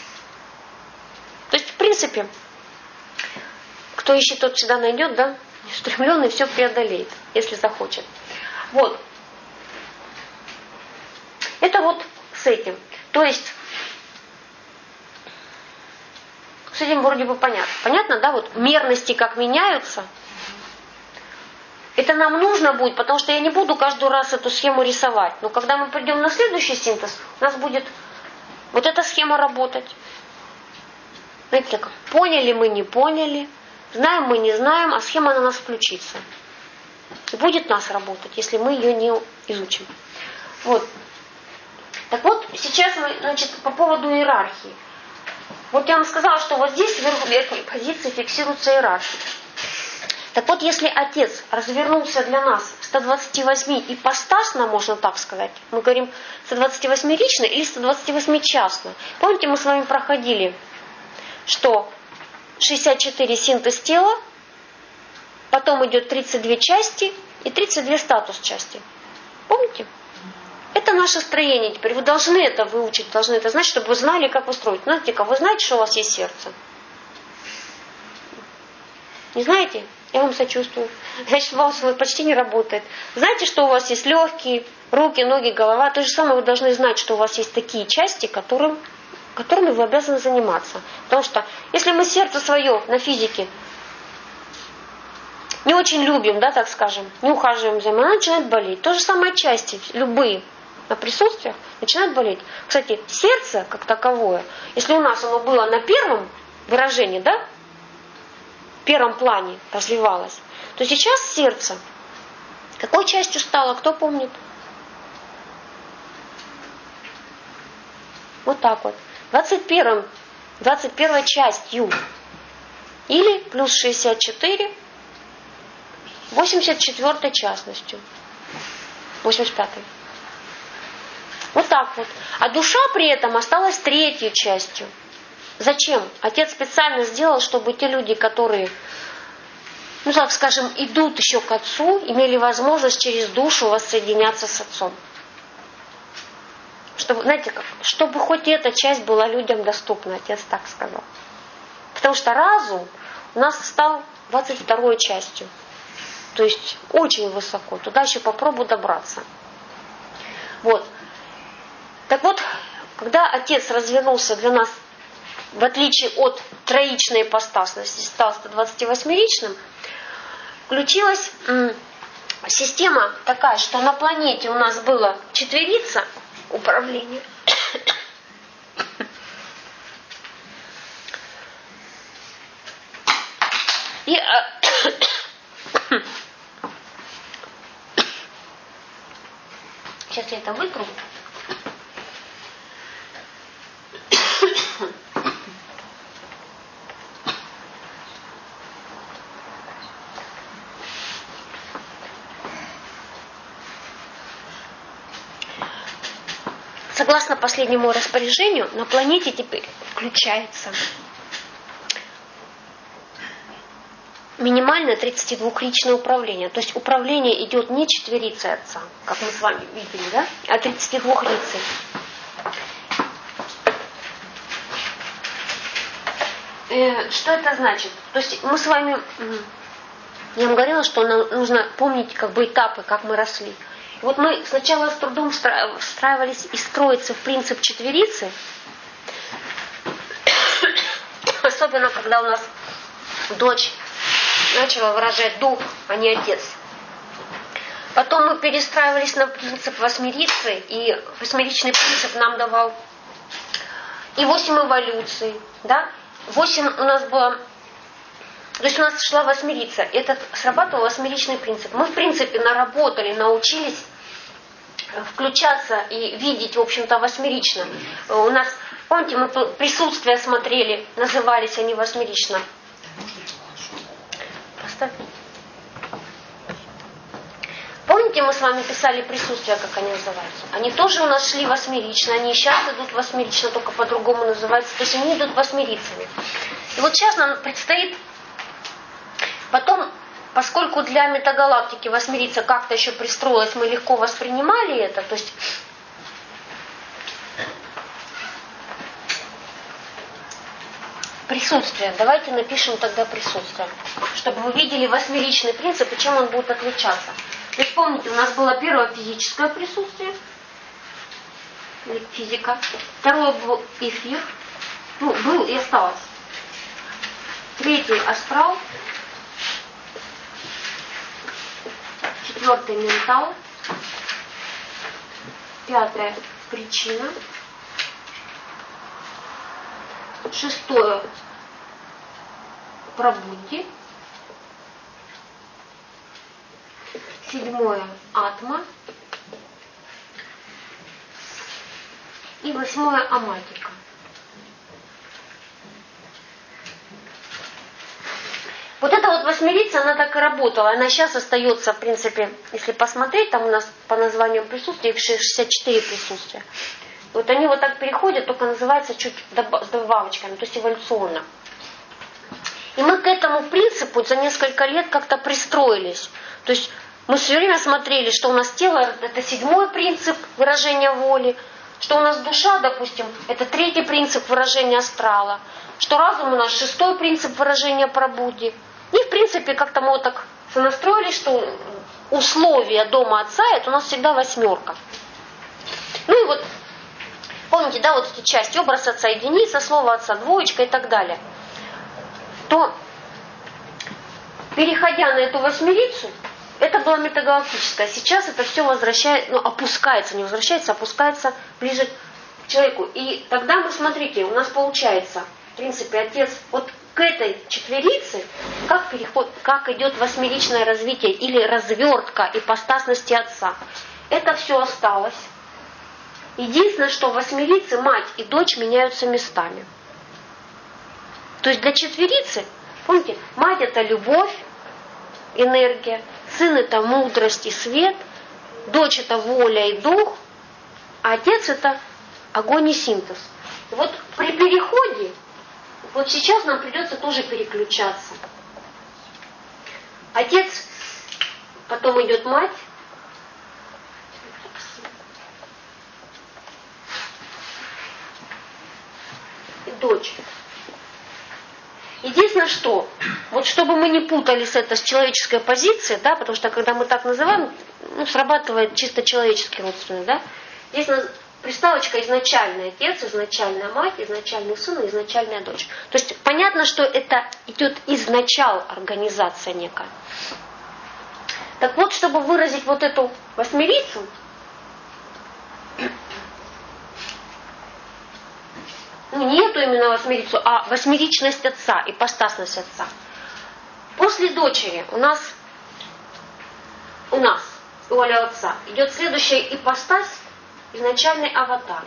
То есть, в принципе, кто ищет, тот всегда найдет, да? Устремленный все преодолеет, если захочет. Вот. Это вот с этим. То есть, с этим вроде бы понятно. Понятно, да? Вот мерности как меняются. Это нам нужно будет, потому что я не буду каждый раз эту схему рисовать. Но когда мы придем на следующий синтез, у нас будет вот эта схема работать. Знаете, как поняли мы, не поняли, знаем мы, не знаем, а схема на нас включится. И будет нас работать, если мы ее не изучим. Вот. Так вот, сейчас мы, значит, по поводу иерархии. Вот я вам сказала, что вот здесь вверху верхней позиции фиксируется иерархия. Так вот, если Отец развернулся для нас сто двадцать восемь ипостасно, можно так сказать, мы говорим сто двадцать восемь лично или сто двадцать восемь частно. Помните, мы с вами проходили, что шестьдесят четыре синтез тела, потом идет тридцать две части и тридцать две статус части. Помните? Это наше строение теперь. Вы должны это выучить, должны это знать, чтобы вы знали, как устроить. Знаете-ка, вы знаете, что у вас есть сердце? Не знаете? Я вам сочувствую. Значит, у вас почти не работает. Знаете, что у вас есть легкие, руки, ноги, голова? То же самое вы должны знать, что у вас есть такие части, которым, которыми вы обязаны заниматься. Потому что если мы сердце свое на физике не очень любим, да, так скажем, не ухаживаем за ним, она начинает болеть. То же самое части, любые на присутствиях, начинают болеть. Кстати, сердце, как таковое, если у нас оно было на первом выражении, да, в первом плане развивалось, то сейчас сердце какой частью стало, кто помнит? Вот так вот. двадцать первой, двадцать первой частью. Или плюс шестьдесят четыре, восемьдесят четвёртой частностью. восемьдесят пятой. Вот так вот. А душа при этом осталась третьей частью. Зачем? Отец специально сделал, чтобы те люди, которые, ну так скажем, идут еще к Отцу, имели возможность через душу воссоединяться с Отцом. Чтобы, знаете, как, чтобы хоть эта часть была людям доступна, Отец так сказал. Потому что разум у нас стал двадцать второй частью. То есть очень высоко. Туда еще попробуй добраться. Вот. Так вот, когда Отец развернулся для нас, в отличие от троичной ипостасности стал сто двадцативосьмеричным, включилась м, система такая, что на планете у нас было четверица управления. И сейчас я это вытру. Согласно последнему распоряжению, на планете теперь включается минимальное тридцатидвухричное управление. То есть управление идет не четверицей Отца, как мы с вами видели, да, а тридцатидвухрицей. Э, что это значит? То есть мы с вами, я вам говорила, что нам нужно помнить как бы этапы, как мы росли. Вот мы сначала с трудом встраивались и строиться в принцип четверицы, особенно когда у нас дочь начала выражать дух, а не отец. Потом мы перестраивались на принцип восьмерицы, и восьмеричный принцип нам давал и восемь эволюций, да? Восемь у нас было, то есть у нас шла восьмерица, этот срабатывал восьмеричный принцип. Мы в принципе наработали, научились включаться и видеть, в общем-то, восьмерично. У нас, помните, мы присутствие смотрели, назывались они восьмерично. Поставь. Помните, мы с вами писали присутствия, как они называются? Они тоже у нас шли восьмерично, они и сейчас идут восьмерично, только по-другому называются. То есть они идут восьмерицами. И вот сейчас нам предстоит потом, поскольку для метагалактики восьмерица как-то еще пристроилась, мы легко воспринимали это, то есть присутствие. Давайте напишем тогда присутствие, чтобы вы видели восьмеричный принцип и чем он будет отличаться. То есть помните, у нас было первое физическое присутствие, физика, второе был эфир, ну, был и осталось. Третий астрал, четвертый ментал, пятое причина, шестое пробудди, седьмое атма и восьмое аматика. Вот эта вот восьмерица, она так и работала. Она сейчас остается, в принципе, если посмотреть, там у нас по названию присутствия шестьдесят четыре присутствия. Вот они вот так переходят, только называется чуть с добавочками, то есть эволюционно. И мы к этому принципу за несколько лет как-то пристроились. То есть мы все время смотрели, что у нас тело – это седьмой принцип выражения воли, что у нас душа, допустим, это третий принцип выражения астрала, что разум у нас шестой принцип выражения пробудди. И, в принципе, как-то мы вот так сонастроились, что условия дома Отца – это у нас всегда восьмерка. Ну и вот, помните, да, вот эти части, образ Отца единица, слово Отца двоечка и так далее. То, переходя на эту восьмерицу, это было метагалактическое. Сейчас это все возвращается, ну, опускается, не возвращается, опускается ближе к человеку. И тогда мы, смотрите, у нас получается, в принципе, Отец, вот к этой четверице, как переход, как идет восьмеричное развитие или развертка ипостасности Отца. Это все осталось. Единственное, что в восьмерице мать и дочь меняются местами. То есть для четверицы, помните, мать это любовь, энергия, сын это мудрость и свет, дочь это воля и дух, а отец это огонь и синтез. И вот при переходе, вот сейчас нам придется тоже переключаться. Отец, потом идет мать, и дочь. Единственное, что, вот чтобы мы не путались это с человеческой позицией, да, потому что когда мы так называем, ну, срабатывает чисто человеческий родственный, да. Единственное, приставочка изначальный отец, изначальная мать, изначальный сын и изначальная дочь. То есть понятно, что это идет изначал организация некая. Так вот, чтобы выразить вот эту восьмерицу, ну не эту именно восьмерицу, а восьмеричность отца, ипостасность отца. После дочери у нас, у нас, у воля отца, идет следующая ипостась, изначальный аватар.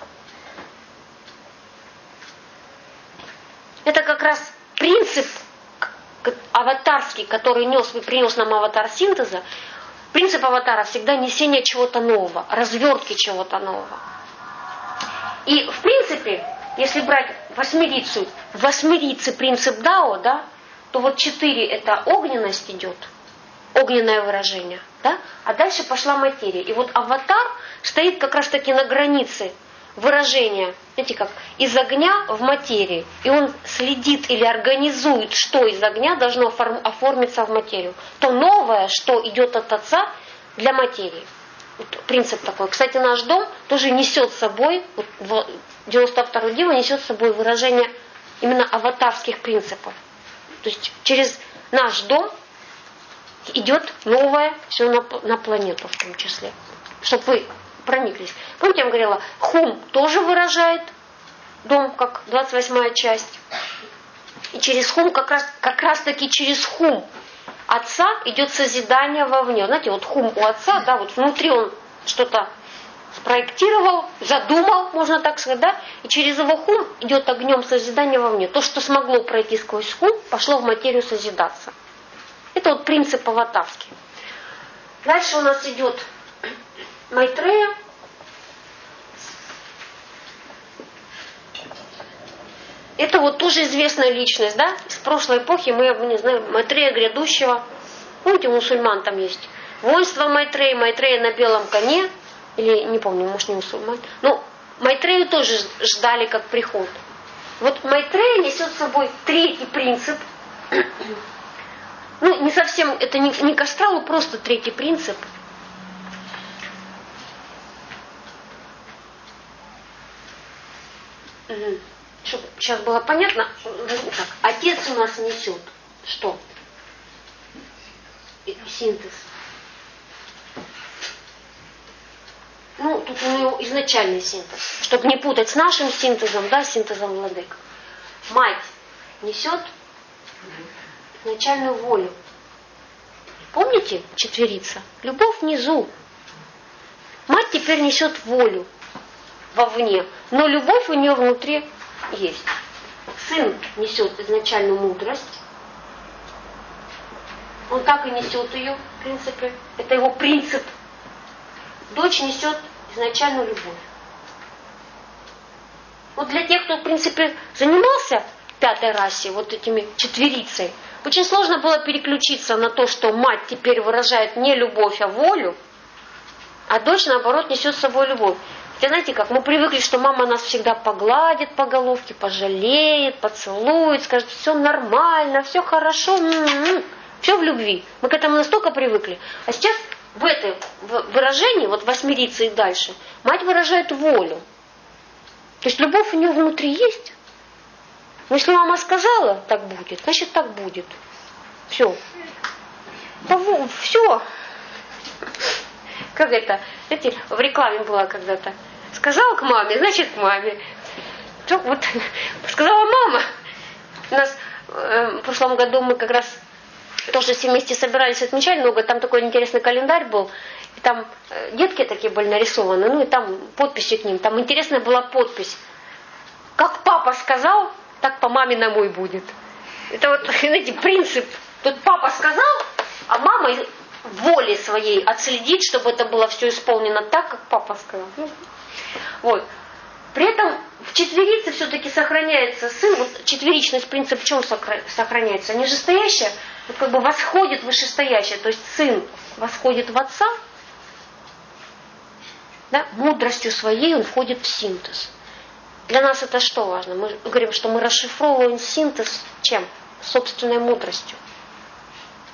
Это как раз принцип аватарский, который нес, принес нам аватар синтеза. Принцип аватара всегда несение чего-то нового, развертки чего-то нового. И в принципе, если брать восьмерицу, в восьмерице принцип Дао, да, то вот четыре это огненность идет, огненное выражение, да, а дальше пошла материя. И вот аватар стоит как раз таки на границе выражения, знаете как, из огня в материи. И он следит или организует, что из огня должно оформиться в материю. То новое, что идет от отца для материи. Вот принцип такой. Кстати, наш дом тоже несет с собой, вот девяносто второе Дива несет с собой выражение именно аватарских принципов. То есть через наш дом идет новое все на, на планету в том числе. Чтобы вы прониклись. Помните, я вам говорила, Хум тоже выражает дом как двадцать восьмая часть. И через Хум, как раз, как раз таки через Хум отца идет созидание вовне. Знаете, вот Хум у отца, да, вот внутри он что-то спроектировал, задумал, можно так сказать, да, и через его Хум идет огнем созидание вовне. То, что смогло пройти сквозь Хум, пошло в материю созидаться. Это вот принцип аватарский. Дальше у нас идет Майтрея. Это вот тоже известная личность, да, из прошлой эпохи, мы, не знаю, Майтрея грядущего. Помните, у мусульман там есть воинство Майтреи, Майтрея на белом коне, или, не помню, может, не мусульман. Ну, Майтрею тоже ждали как приход. Вот Майтрея несет с собой третий принцип. Ну, не совсем, это не, не к астралу, просто третий принцип. Угу. Чтобы сейчас было понятно, так, отец у нас несет что? Синтез. Ну, тут у него изначальный синтез. Чтобы не путать с нашим синтезом, да, синтезом владык. Мать несет изначальную волю. Помните, четверица? Любовь внизу. Мать теперь несет волю вовне, но любовь у нее внутри есть. Сын несет изначальную мудрость. Он так и несет ее, в принципе. Это его принцип. Дочь несет изначальную любовь. Вот для тех, кто, в принципе, занимался пятой расе, вот этими четверицей, очень сложно было переключиться на то, что мать теперь выражает не любовь, а волю, а дочь, наоборот, несет с собой любовь. Хотя, знаете как, мы привыкли, что мама нас всегда погладит по головке, пожалеет, поцелует, скажет, все нормально, все хорошо, м-м-м, все в любви. Мы к этому настолько привыкли. А сейчас в этой выражении, вот восьмерице и дальше, мать выражает волю. То есть любовь у нее внутри есть. Но если мама сказала, так будет, значит так будет. Все. Все. Как это? Знаете, в рекламе было когда-то. Сказал к маме, значит к маме. Вот сказала мама. У нас э, в прошлом году мы как раз тоже все вместе собирались отмечать много. Там такой интересный календарь был. И там э, детки такие были нарисованы. Ну и там подписи к ним. Там интересная была подпись. Как папа сказал, так по маме на мой будет. Это вот, знаете, принцип. Тут папа сказал, а мама волей своей отследит, чтобы это было все исполнено так, как папа сказал. Вот. При этом в четверице все-таки сохраняется сын. Вот четверичность, принцип в чем сохраняется? Нижестоящее, вот как бы восходит вышестоящее. То есть сын восходит в отца, да, мудростью своей он входит в синтез. Для нас это что важно? Мы говорим, что мы расшифровываем синтез чем? Собственной мудростью.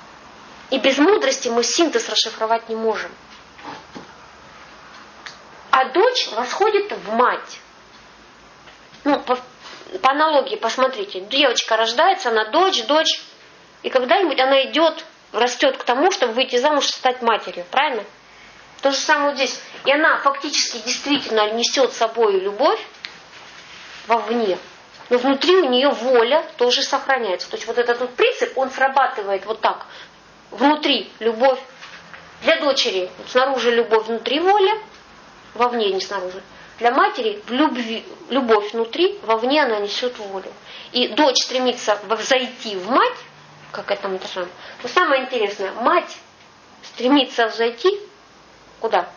И без мудрости мы синтез расшифровать не можем. А дочь восходит в мать. Ну, по, по аналогии, посмотрите, девочка рождается, она дочь, дочь, и когда-нибудь она идет, растет к тому, чтобы выйти замуж и стать матерью, правильно? То же самое вот здесь. И она фактически действительно несет с собой любовь вовне, но внутри у нее воля тоже сохраняется. То есть вот этот вот принцип, он срабатывает вот так. Внутри любовь для дочери, вот снаружи любовь, внутри воля, вовне не снаружи. Для матери в любви, любовь внутри, вовне она несет волю. И дочь стремится взойти в мать, как это мы скажем. Но самое интересное, мать стремится взойти куда?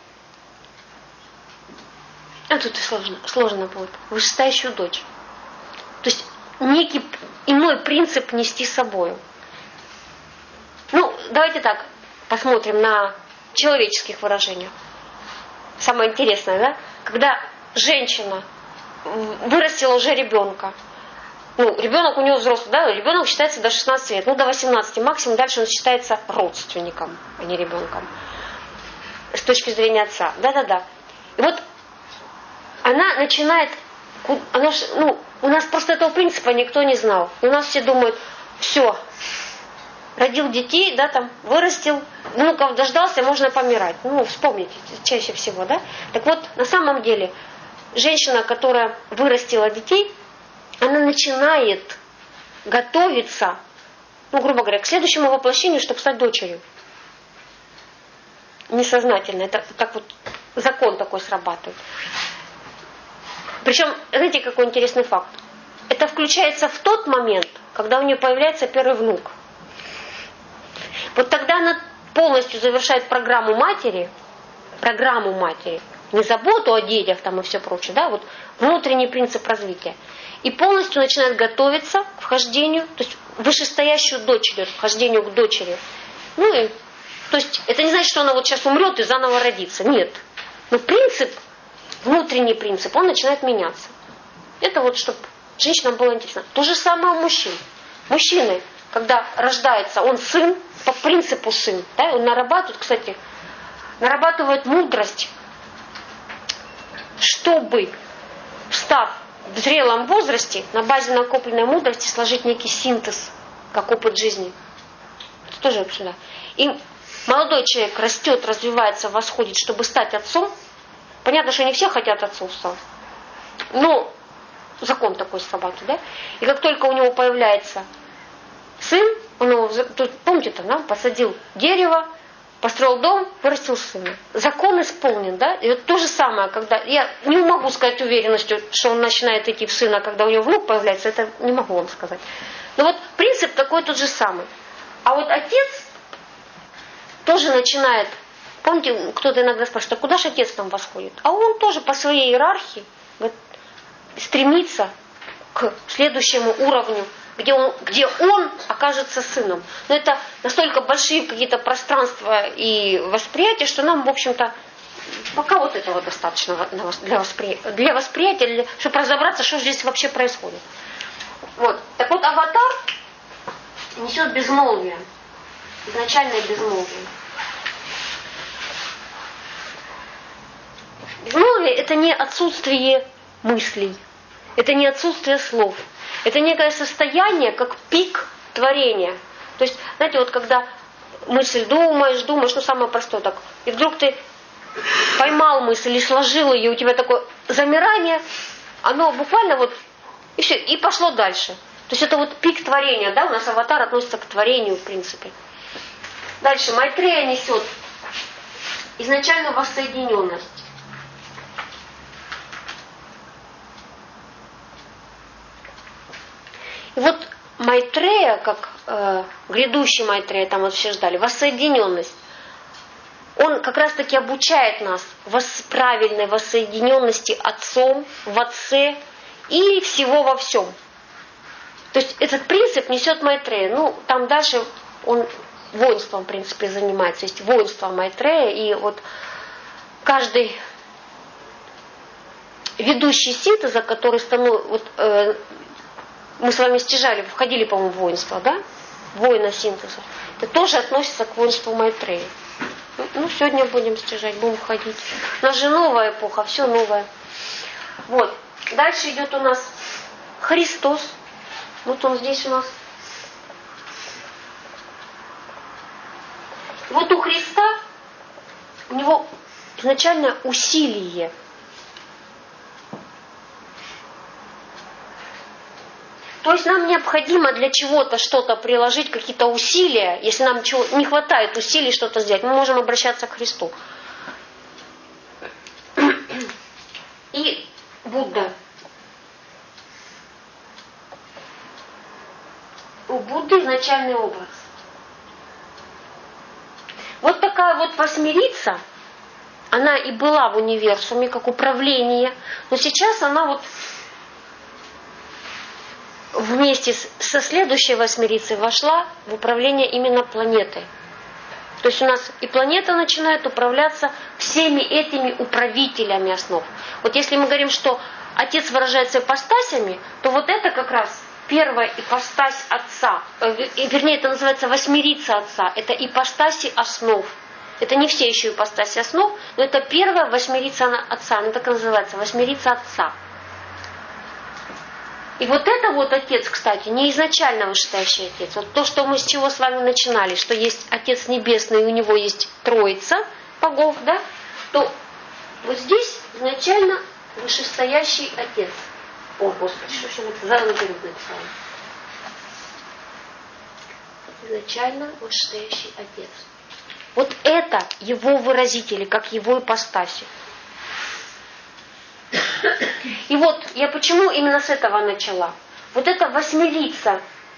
А тут и сложно, сложно будет. Вышестоящую дочь. То есть некий иной принцип нести с собой. Ну, давайте так посмотрим на человеческих выражениях. Самое интересное, да? Когда женщина вырастила уже ребенка, ну, ребенок у нее взрослый, да, ребенок считается до шестнадцати лет, ну, до восемнадцати максимум, дальше он считается родственником, а не ребенком, с точки зрения отца. Да-да-да. И вот она начинает, она, ну, у нас просто этого принципа никто не знал. И у нас все думают, все, родил детей, да, там, вырастил, внуков дождался, можно помирать. Ну, вспомните, чаще всего, да. Так вот, на самом деле, женщина, которая вырастила детей, она начинает готовиться, ну, грубо говоря, к следующему воплощению, чтобы стать дочерью. Несознательно. Это так вот закон такой срабатывает. Причем, знаете, какой интересный факт? Это включается в тот момент, когда у нее появляется первый внук. Вот тогда она полностью завершает программу матери, программу матери, не заботу о детях там и все прочее, да, вот внутренний принцип развития. И полностью начинает готовиться к вхождению, то есть вышестоящую дочь идет, к вхождению к дочери. Ну и, то есть это не значит, что она вот сейчас умрет и заново родится. Нет. Но принцип, внутренний принцип, он начинает меняться. Это вот, чтобы женщинам было интересно. То же самое у мужчин. Мужчины, когда рождается, он сын, по принципу сын, да, он нарабатывает, кстати, нарабатывает мудрость, чтобы, встав в зрелом возрасте, на базе накопленной мудрости сложить некий синтез, как опыт жизни. Это тоже сюда. И молодой человек растет, развивается, восходит, чтобы стать отцом. Понятно, что не все хотят отцов стать. Но закон такой срабатывает, да? И как только у него появляется сын, он его, тут, помните-то, да, посадил дерево, построил дом, вырастил сына. Закон исполнен, да? И вот то же самое, когда... Я не могу сказать уверенностью, что он начинает идти в сына, когда у него внук появляется, это не могу вам сказать. Но вот принцип такой тот же самый. А вот отец тоже начинает... Помните, кто-то иногда спрашивает, а куда же отец там восходит? А он тоже по своей иерархии говорит, стремится к следующему уровню, где он, где он окажется сыном. Но это настолько большие какие-то пространства и восприятия, что нам, в общем-то, пока вот этого достаточно для восприятия, для восприятия, для, чтобы разобраться, что здесь вообще происходит. Вот. Так вот, аватар несет безмолвие, изначальное безмолвие. Безмолвие – это не отсутствие мыслей, это не отсутствие слов. Это некое состояние, как пик творения. То есть, знаете, вот когда мысль думаешь, думаешь, ну самое простое так, и вдруг ты поймал мысль и сложил ее, у тебя такое замирание, оно буквально вот, и все, и пошло дальше. То есть это вот пик творения, да, у нас аватар относится к творению, в принципе. Дальше, Майтрея несет изначально воссоединенность. И вот Майтрея, как э, грядущий Майтрея, там вот все ждали, воссоединенность, он как раз-таки обучает нас вос, правильной воссоединенности Отцом, в Отце и всего во всем. То есть этот принцип несет Майтрея. Ну, там дальше он воинством, в принципе, занимается. Есть воинство Майтрея, и вот каждый ведущий синтеза, который становится... Вот, э, мы с вами стяжали, входили, по-моему, в воинство, да? Воина синтеза. Это тоже относится к воинству Майтреи. Ну, сегодня будем стяжать, будем ходить. У нас же новая эпоха, все новое. Вот. Дальше идет у нас Христос. Вот он здесь у нас. Вот у Христа, у него изначально усилие. То есть нам необходимо для чего-то что-то приложить, какие-то усилия. Если нам чего, не хватает усилий что-то сделать, мы можем обращаться к Христу. И Будда. У Будды изначальный образ. Вот такая вот восьмерица, она и была в универсуме, как управление, но сейчас она вот вместе со следующей восьмерицей вошла в управление именно планетой. То есть у нас и планета начинает управляться всеми этими управителями основ. Вот если мы говорим, что Отец выражается ипостасями, то вот это как раз первая ипостась Отца. Вернее, это называется восьмерица Отца. Это ипостаси основ. Это не все еще ипостаси основ, но это первая восьмерица Отца. Она так и называется, восьмерица Отца. И вот это вот Отец, кстати, не изначально вышестоящий Отец. Вот то, что мы с чего с вами начинали, что есть Отец Небесный, и у него есть Троица богов, да, то вот здесь изначально вышестоящий Отец. О, Господи, что же это за наперед написала? Изначально вышестоящий Отец. Вот это его выразители, как его ипостаси. И вот я почему именно с этого начала. Вот эта восьмерица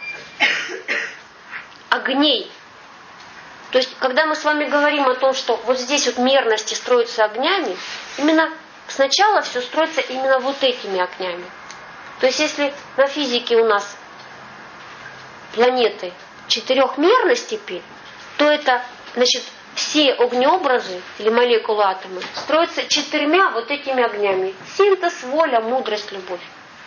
огней. То есть, когда мы с вами говорим о том, что вот здесь вот мерности строятся огнями, именно сначала все строится именно вот этими огнями. То есть, если на физике у нас планеты четырехмерной степи, то это, значит, все огнеобразы или молекулы атома строятся четырьмя вот этими огнями. Синтез, воля, мудрость, любовь.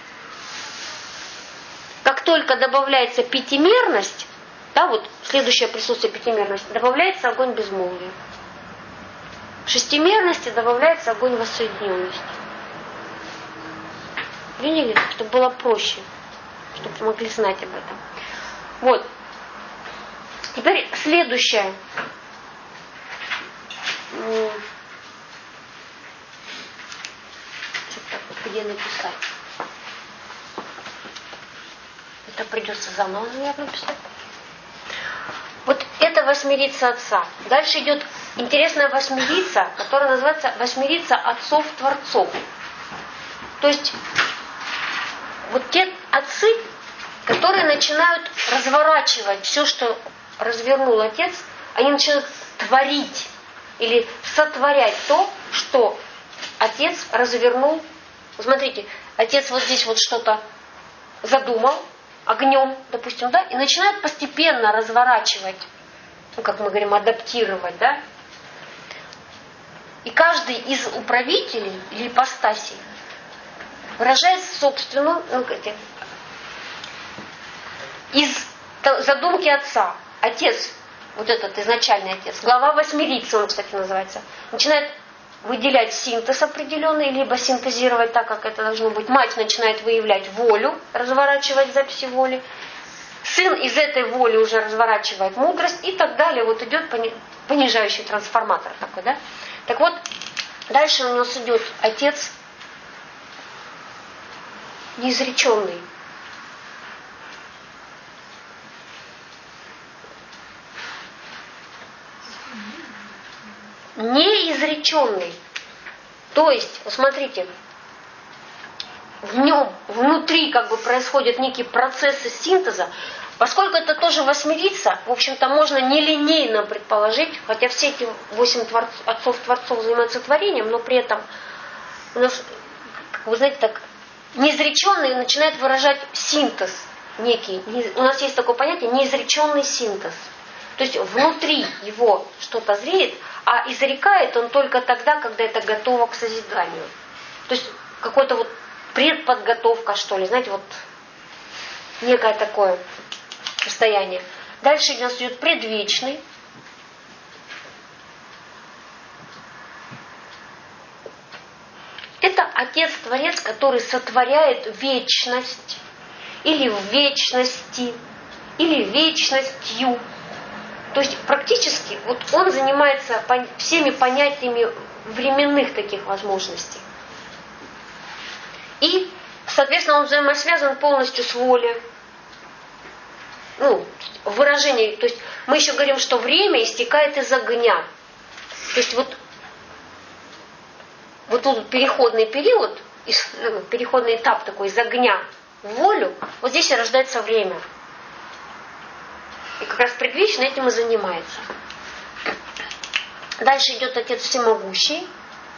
Как только добавляется пятимерность, да, вот следующее присутствие пятимерности, добавляется огонь безмолвия. В шестимерности добавляется огонь воссоединенности. Видели? Чтобы было проще, чтобы вы могли знать об этом. Вот. Теперь следующее. Так, где написать? Это придется заново, наверное, писать. Вот это восьмерица Отца. Дальше идет интересная восьмерица, которая называется восьмерица Отцов-Творцов. То есть вот те отцы, которые начинают разворачивать все, что развернул Отец, они начинают творить или сотворять то, что Отец развернул. Смотрите, Отец вот здесь вот что-то задумал, огнем, допустим, да, и начинает постепенно разворачивать, ну, как мы говорим, адаптировать, да. И каждый из управителей или ипостасей выражает собственную, ну, из задумки Отца. Отец, вот этот изначальный Отец, глава восьмерицы, он, кстати, называется, начинает выделять синтез определенный, либо синтезировать так, как это должно быть. Мать начинает выявлять волю, разворачивать записи воли. Сын из этой воли уже разворачивает мудрость и так далее. Вот идет понижающий трансформатор такой, да? Так вот, дальше у нас идет Отец неизреченный. Неизреченный. То есть, смотрите, в нем, внутри как бы происходят некие процессы синтеза. Поскольку это тоже восьмерица, в общем-то, можно нелинейно предположить, хотя все эти восемь творц, отцов-творцов занимаются творением, но при этом у нас, вы знаете, так, неизреченный начинает выражать синтез некий. У нас есть такое понятие неизреченный синтез. То есть внутри его что-то зреет, а изрекает он только тогда, когда это готово к созиданию. То есть какой-то вот предподготовка, что ли, знаете, вот некое такое состояние. Дальше у нас идет предвечный. Отец-творец, который сотворяет вечность, или в вечности, или вечностью. То есть практически вот он занимается всеми понятиями временных таких возможностей. И, соответственно, он взаимосвязан полностью с волей. Ну, выражение, то есть мы еще говорим, что время истекает из огня. То есть вот, вот тут переходный период, ну, переходный этап такой из огня в волю, вот здесь и рождается время. И как раз предвечно этим и занимается. Дальше идет Отец Всемогущий.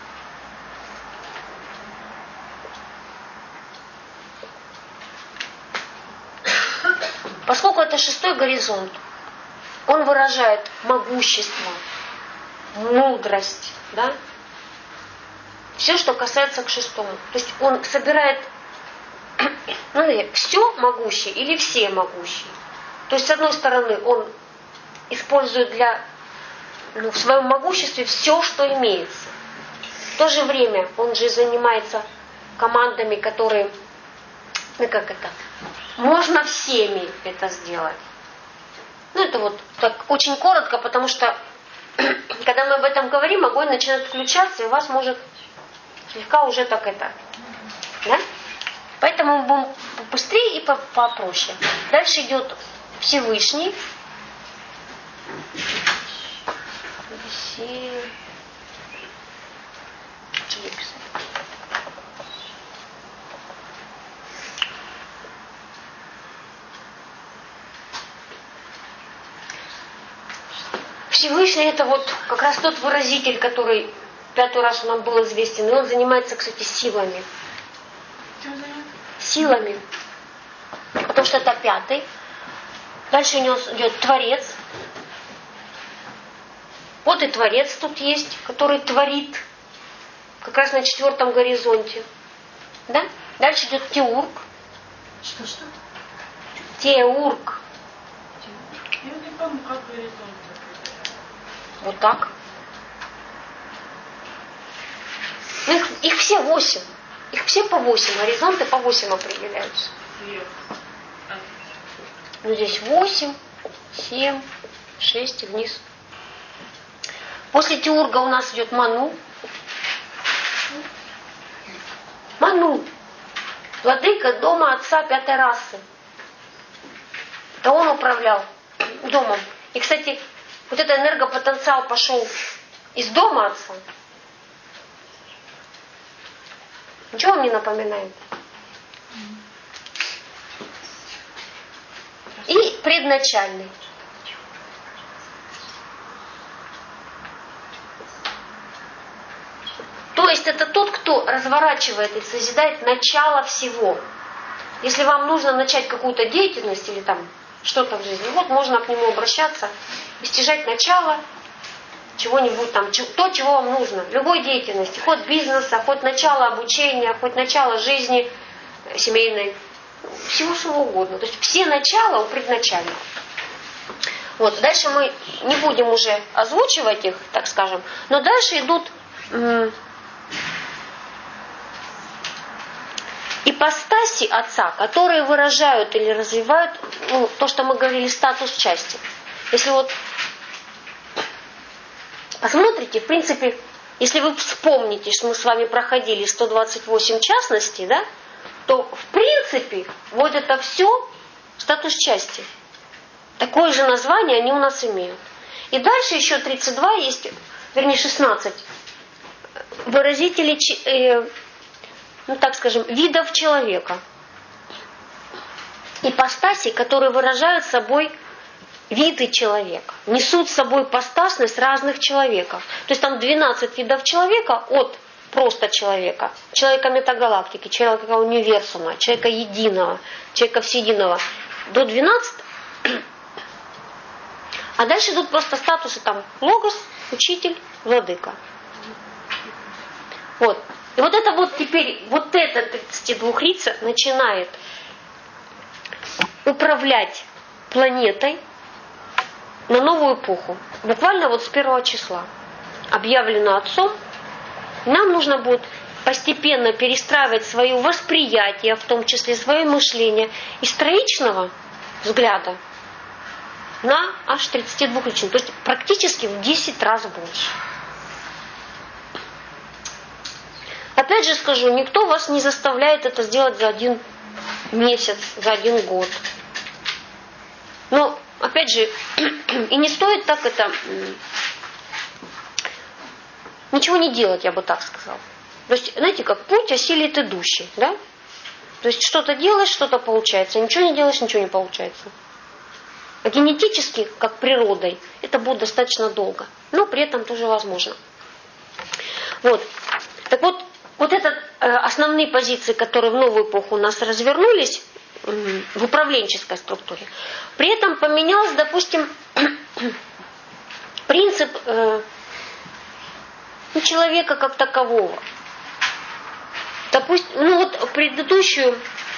Поскольку это шестой горизонт, он выражает могущество, мудрость, да? Все, что касается к шестому. То есть он собирает ну, все могущее или все могущие. То есть, с одной стороны, он использует для, ну, в своем могуществе все, что имеется. В то же время он же занимается командами, которые, ну как это, можно всеми это сделать. Ну это вот так очень коротко, потому что когда мы об этом говорим, огонь начинает включаться, и у вас может слегка уже так это, да? Поэтому мы будем побыстрее и попроще. Дальше идет Всевышний. Все... Всевышний это вот как раз тот выразитель, который пятый раз нам был известен. И он занимается, кстати, силами. Силами. Потому что это пятый. Дальше у него идет Творец. Вот и Творец тут есть, который творит. Как раз на четвертом горизонте. Да? Дальше идет Теург. Что, что? Теург. Я не помню, как горизонт. Вот так. Их, их все восемь. Их все по восемь. Горизонты по восемь определяются. Ну, здесь восемь, семь, шесть и вниз. После Теурга у нас идет Ману. Ману. Владыка дома отца пятой расы. Это он управлял домом. И, кстати, вот этот энергопотенциал пошел из дома отца. Ничего вам не напоминает? И предначальный. То есть это тот, кто разворачивает и созидает начало всего. Если вам нужно начать какую-то деятельность или там что-то в жизни, вот можно к нему обращаться, достижать начало чего-нибудь там, то, чего вам нужно. Любой деятельности, хоть бизнеса, хоть начало обучения, хоть начало жизни семейной, всего чего угодно. То есть все начала у предначального. Вот, дальше мы не будем уже озвучивать их, так скажем, но дальше идут м- ипостаси отца, которые выражают или развивают, ну, то, что мы говорили, статус части. Если вот посмотрите, в принципе, если вы вспомните, что мы с вами проходили сто двадцать восемь частностей, да, то в принципе вот это все статус части. Такое же название они у нас имеют. И дальше еще тридцать два есть, вернее шестнадцать выразителей, э, ну так скажем, видов человека. Ипостаси, которые выражают собой виды человека, несут с собой ипостасность разных человеков. То есть там двенадцать видов человека от просто человека, человека метагалактики, человека универсума, человека единого, человека всеединого, до двенадцати. А дальше идут просто статусы там логос, учитель, владыка. Вот. И вот это вот теперь, вот этот тридцатидвухлица начинает управлять планетой на новую эпоху. Буквально вот с первого числа. Объявлено отцом. Нам нужно будет постепенно перестраивать свое восприятие, в том числе свое мышление, из троичного взгляда на аж тридцатидвухличный, то есть практически в десять раз больше. Опять же скажу, никто вас не заставляет это сделать за один месяц, за один год. Но, опять же, и не стоит так это... Ничего не делать, я бы так сказала. То есть, знаете, как путь осилит идущий, да? То есть что-то делаешь, что-то получается. Ничего не делаешь, ничего не получается. А генетически, как природой, это будет достаточно долго. Но при этом тоже возможно. Вот. Так вот, вот это э, основные позиции, которые в новую эпоху у нас развернулись э, в управленческой структуре. При этом поменялся, допустим, принцип э, человека как такового. Допустим, ну вот предыдущую,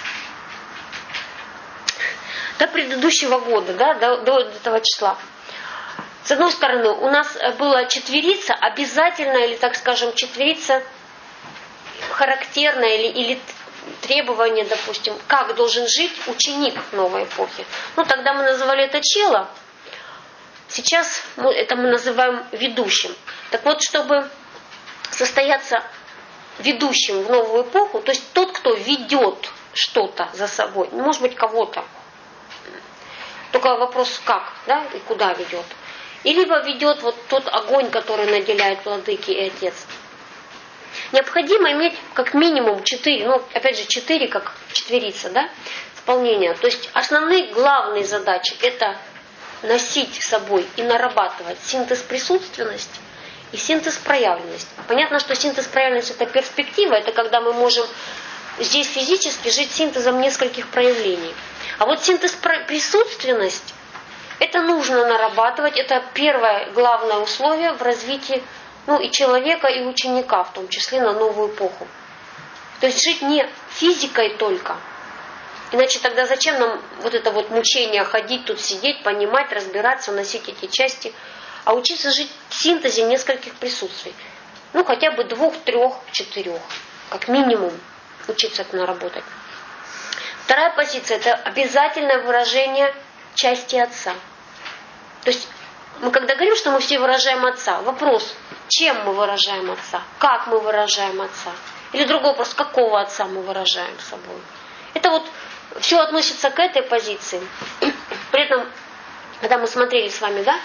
до предыдущего года, да, до, до этого числа. С одной стороны, у нас была четверица, обязательная, или, так скажем, четверица характерная или, или требование, допустим, как должен жить ученик новой эпохи. Ну, тогда мы называли это чело, сейчас мы, это мы называем ведущим. Так вот, чтобы состояться ведущим в новую эпоху, то есть тот, кто ведет что-то за собой, может быть, кого-то, только вопрос как, да, и куда ведет. И либо ведет вот тот огонь, который наделяет владыки и отец. Необходимо иметь как минимум четыре, ну, опять же, четыре как четверица, да, исполнения. То есть основные главные задачи это носить с собой и нарабатывать синтез присутственности и синтез проявленности. Понятно, что синтез проявленности это перспектива, это когда мы можем здесь физически жить синтезом нескольких проявлений. А вот синтез присутственности это нужно нарабатывать, это первое главное условие в развитии, ну, и человека, и ученика, в том числе на новую эпоху. То есть жить не физикой только. Иначе тогда зачем нам вот это вот мучение ходить, тут сидеть, понимать, разбираться, носить эти части, а учиться жить в синтезе нескольких присутствий. Ну, хотя бы двух, трех, четырех. Как минимум учиться это наработать. Вторая позиция – это обязательное выражение части Отца. То есть мы когда говорим, что мы все выражаем Отца, вопрос, чем мы выражаем Отца, как мы выражаем Отца. Или другой вопрос, какого Отца мы выражаем собой. Это вот все относится к этой позиции. При этом, когда мы смотрели с вами, да,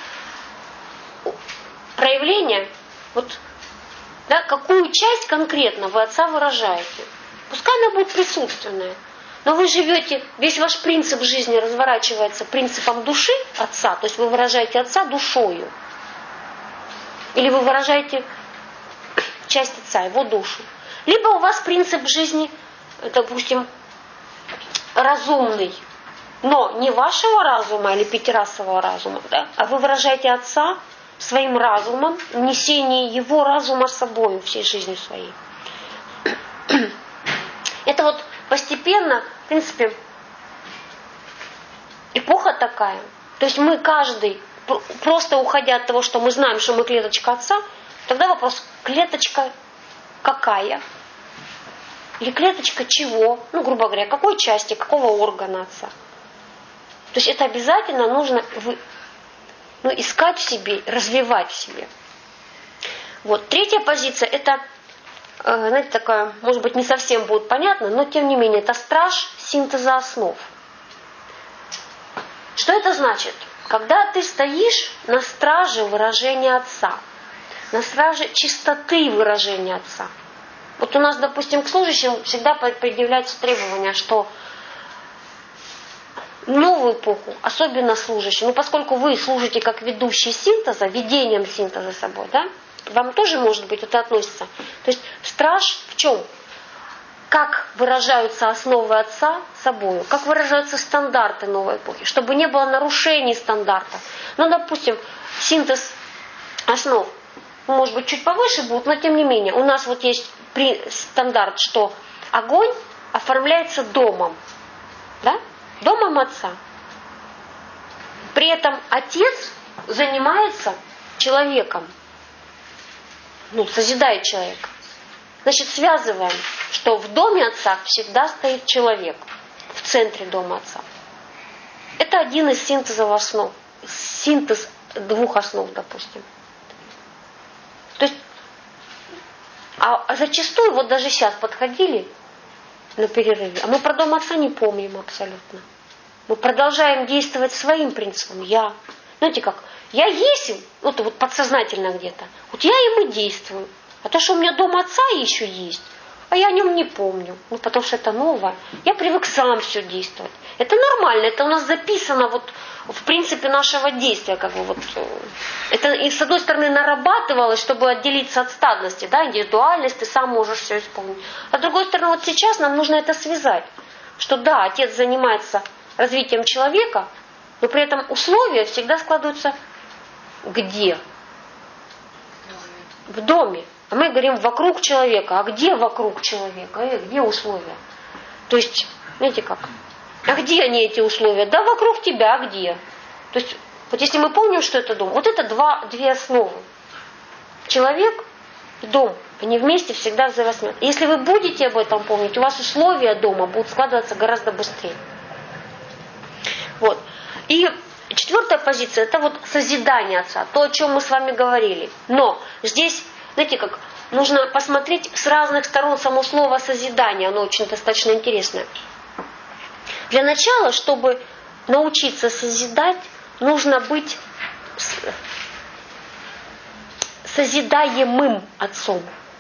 проявление, вот, да, какую часть конкретно вы Отца выражаете. Пускай она будет присутственная. Но вы живете, весь ваш принцип жизни разворачивается принципом души Отца, то есть вы выражаете Отца душою. Или вы выражаете часть Отца, его душу. Либо у вас принцип жизни, допустим, разумный, но не вашего разума или пятирасового разума, да, а вы выражаете Отца своим разумом, несение его разума с собой всей жизнью своей. Это вот постепенно, в принципе, эпоха такая. То есть мы каждый, просто уходя от того, что мы знаем, что мы клеточка Отца, тогда вопрос, клеточка какая? Или клеточка чего? Ну, грубо говоря, какой части, какого органа Отца? То есть это обязательно нужно вы, ну, искать в себе, развивать в себе. Вот. Третья позиция, это, э, знаете, такая, может быть, не совсем будет понятно, но тем не менее, это страж синтеза основ. Что это значит? Когда ты стоишь на страже выражения Отца, на страже чистоты выражения Отца. Вот у нас, допустим, к служащим всегда предъявляются требования, что в новую эпоху, особенно служащим, ну поскольку вы служите как ведущий синтеза, ведением синтеза собой, да, вам тоже, может быть, это относится. То есть страж в чем? Как выражаются основы Отца собою, как выражаются стандарты новой эпохи, чтобы не было нарушений стандартов. Ну, допустим, синтез основ, может быть, чуть повыше будет, но тем не менее, у нас вот есть стандарт, что огонь оформляется домом, да? Домом Отца. При этом Отец занимается человеком, ну, созидает человека. Значит, связываем, что в доме отца всегда стоит человек, в центре дома отца. Это один из синтезов основ, синтез двух основ, допустим. То есть, а, а зачастую, вот даже сейчас подходили на перерыве, а мы про дом отца не помним абсолютно. Мы продолжаем действовать своим принципом. Я. Знаете как? Я есть, вот, вот подсознательно где-то. Вот я им и действую. А то, что у меня дом отца еще есть, а я о нем не помню. Ну, потому что это новое. Я привык сам все действовать. Это нормально, это у нас записано вот в принципе нашего действия. Как бы вот. Это и с одной стороны нарабатывалось, чтобы отделиться от стадности, да, индивидуальность, ты сам можешь все исполнить. А с другой стороны, вот сейчас нам нужно это связать. Что да, отец занимается развитием человека, но при этом условия всегда складываются где? В доме. А мы говорим вокруг человека. А где вокруг человека? Э, где условия? То есть, знаете как? А где они, эти условия? Да вокруг тебя, а где? То есть, вот если мы помним, что это дом, вот это два, две основы. Человек и дом. Они вместе всегда взаимосвязаны. Если вы будете об этом помнить, у вас условия дома будут складываться гораздо быстрее. Вот. И четвертая позиция, это вот созидание отца, то, о чем мы с вами говорили. Но здесь, знаете как, нужно посмотреть с разных сторон само слово созидание, оно очень достаточно интересное. Для начала, чтобы научиться созидать, нужно быть созидаемым отцом.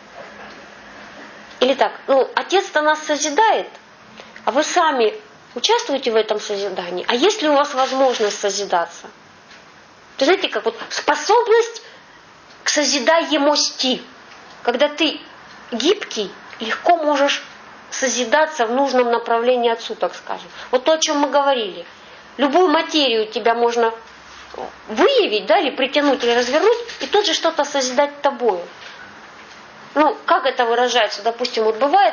Или так, ну, отец-то нас созидает, а вы сами участвуете в этом созидании. А есть ли у вас возможность созидаться? То знаете, как вот способность к созидаемости. Когда ты гибкий, легко можешь созидаться в нужном направлении отцу, так скажем. Вот то, о чем мы говорили. Любую материю тебя можно выявить, да, или притянуть, или развернуть, и тут же что-то созидать тобою. Ну, как это выражается? Допустим, вот бывает,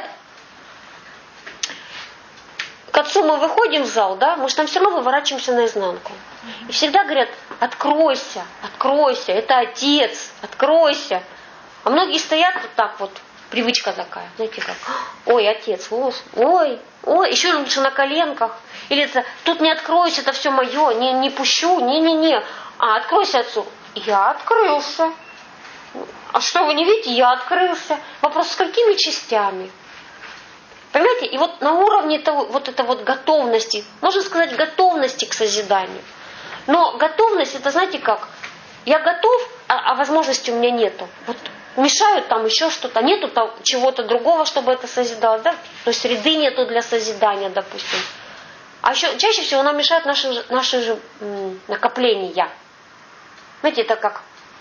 к отцу мы выходим в зал, да, мы же там все равно выворачиваемся наизнанку. И всегда говорят, откройся, откройся, это отец, откройся. А многие стоят вот так вот, привычка такая, знаете как, ой, отец, ой, ой, еще лучше на коленках. Или это, тут не откройся, это все мое, не, не пущу, не-не-не. А откройся отцу. Я открылся. А что, вы не видите? Я открылся. Вопрос, с какими частями? Понимаете? И вот на уровне того, вот этой вот готовности, можно сказать, готовности к созиданию. Но готовность, это знаете как? Я готов, а, а возможности у меня нету. Вот мешают там еще что-то, нету там чего-то другого, чтобы это созидалось, да? То есть среды нету для созидания, допустим. А еще чаще всего нам мешают наши, наши же м, накопления. Знаете, это как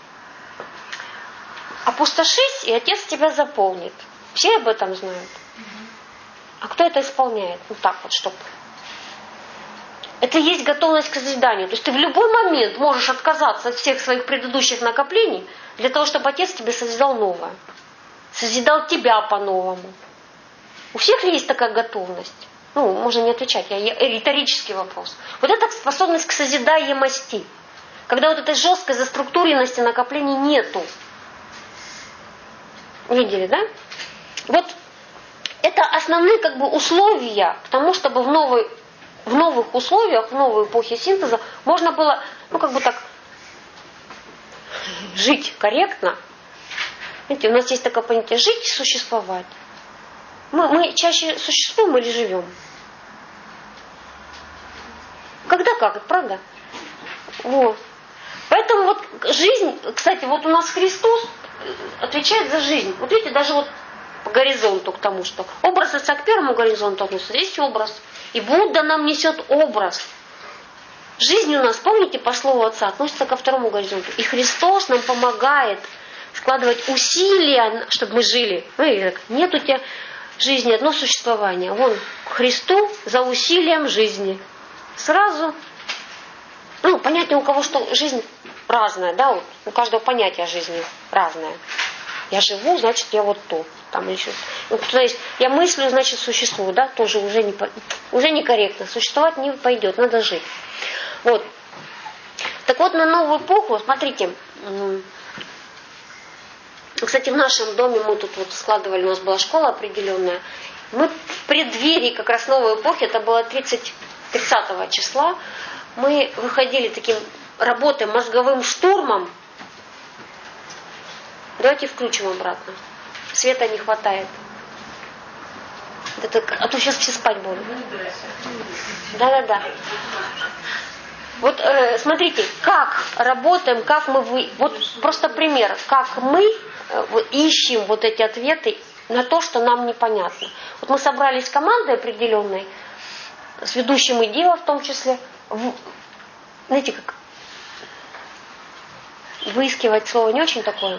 опустошись, и отец тебя заполнит. Все об этом знают. А кто это исполняет? Вот так вот, чтобы. Это и есть готовность к созиданию. То есть ты в любой момент можешь отказаться от всех своих предыдущих накоплений для того, чтобы отец тебе созидал новое. Созидал тебя по-новому. У всех ли есть такая готовность? Ну, можно не отвечать, я, я, риторический вопрос. Вот это способность к созидаемости. Когда вот этой жесткой заструктуренности накоплений нету. Видели, да? Вот это основные как бы условия к тому, чтобы в, новой, в новых условиях, в новой эпохе синтеза можно было, ну как бы так, жить корректно. Знаете, у нас есть такое понятие жить и существовать. Мы, мы чаще существуем или живем? Когда как, правда? Вот. Поэтому вот жизнь, кстати, вот у нас Христос отвечает за жизнь. Вот видите, даже вот по горизонту к тому, что образ отца к первому горизонту относится, есть образ. И Будда нам несет образ. Жизнь у нас, помните, по слову отца, относится ко второму горизонту. И Христос нам помогает складывать усилия, чтобы мы жили. Ну, нет у тебя жизни одно существование. Вон, Христу за усилием жизни. Сразу, ну, понятие у кого что жизнь разная, да, вот, у каждого понятие жизни разное. Я живу, значит, я вот то. Там еще. Ну, то есть, я мыслю, значит, существую, да, тоже уже, не, уже некорректно. Существовать не пойдет, надо жить. Вот. Так вот, на новую эпоху, смотрите, Кстати, в нашем доме мы тут вот складывали, у нас была школа определенная. Мы в преддверии как раз новой эпохи, это было тридцатого числа, мы выходили таким, работаем мозговым штурмом. Давайте включим обратно. Света не хватает. Это, а то сейчас все спать будут. Да-да-да. Вот э, смотрите, как работаем, как мы вы... Вот просто пример, как мы э, ищем вот эти ответы на то, что нам непонятно. Вот мы собрались командой определенной, с ведущим и дело в том числе. В, знаете, как выискивать слово не очень такое.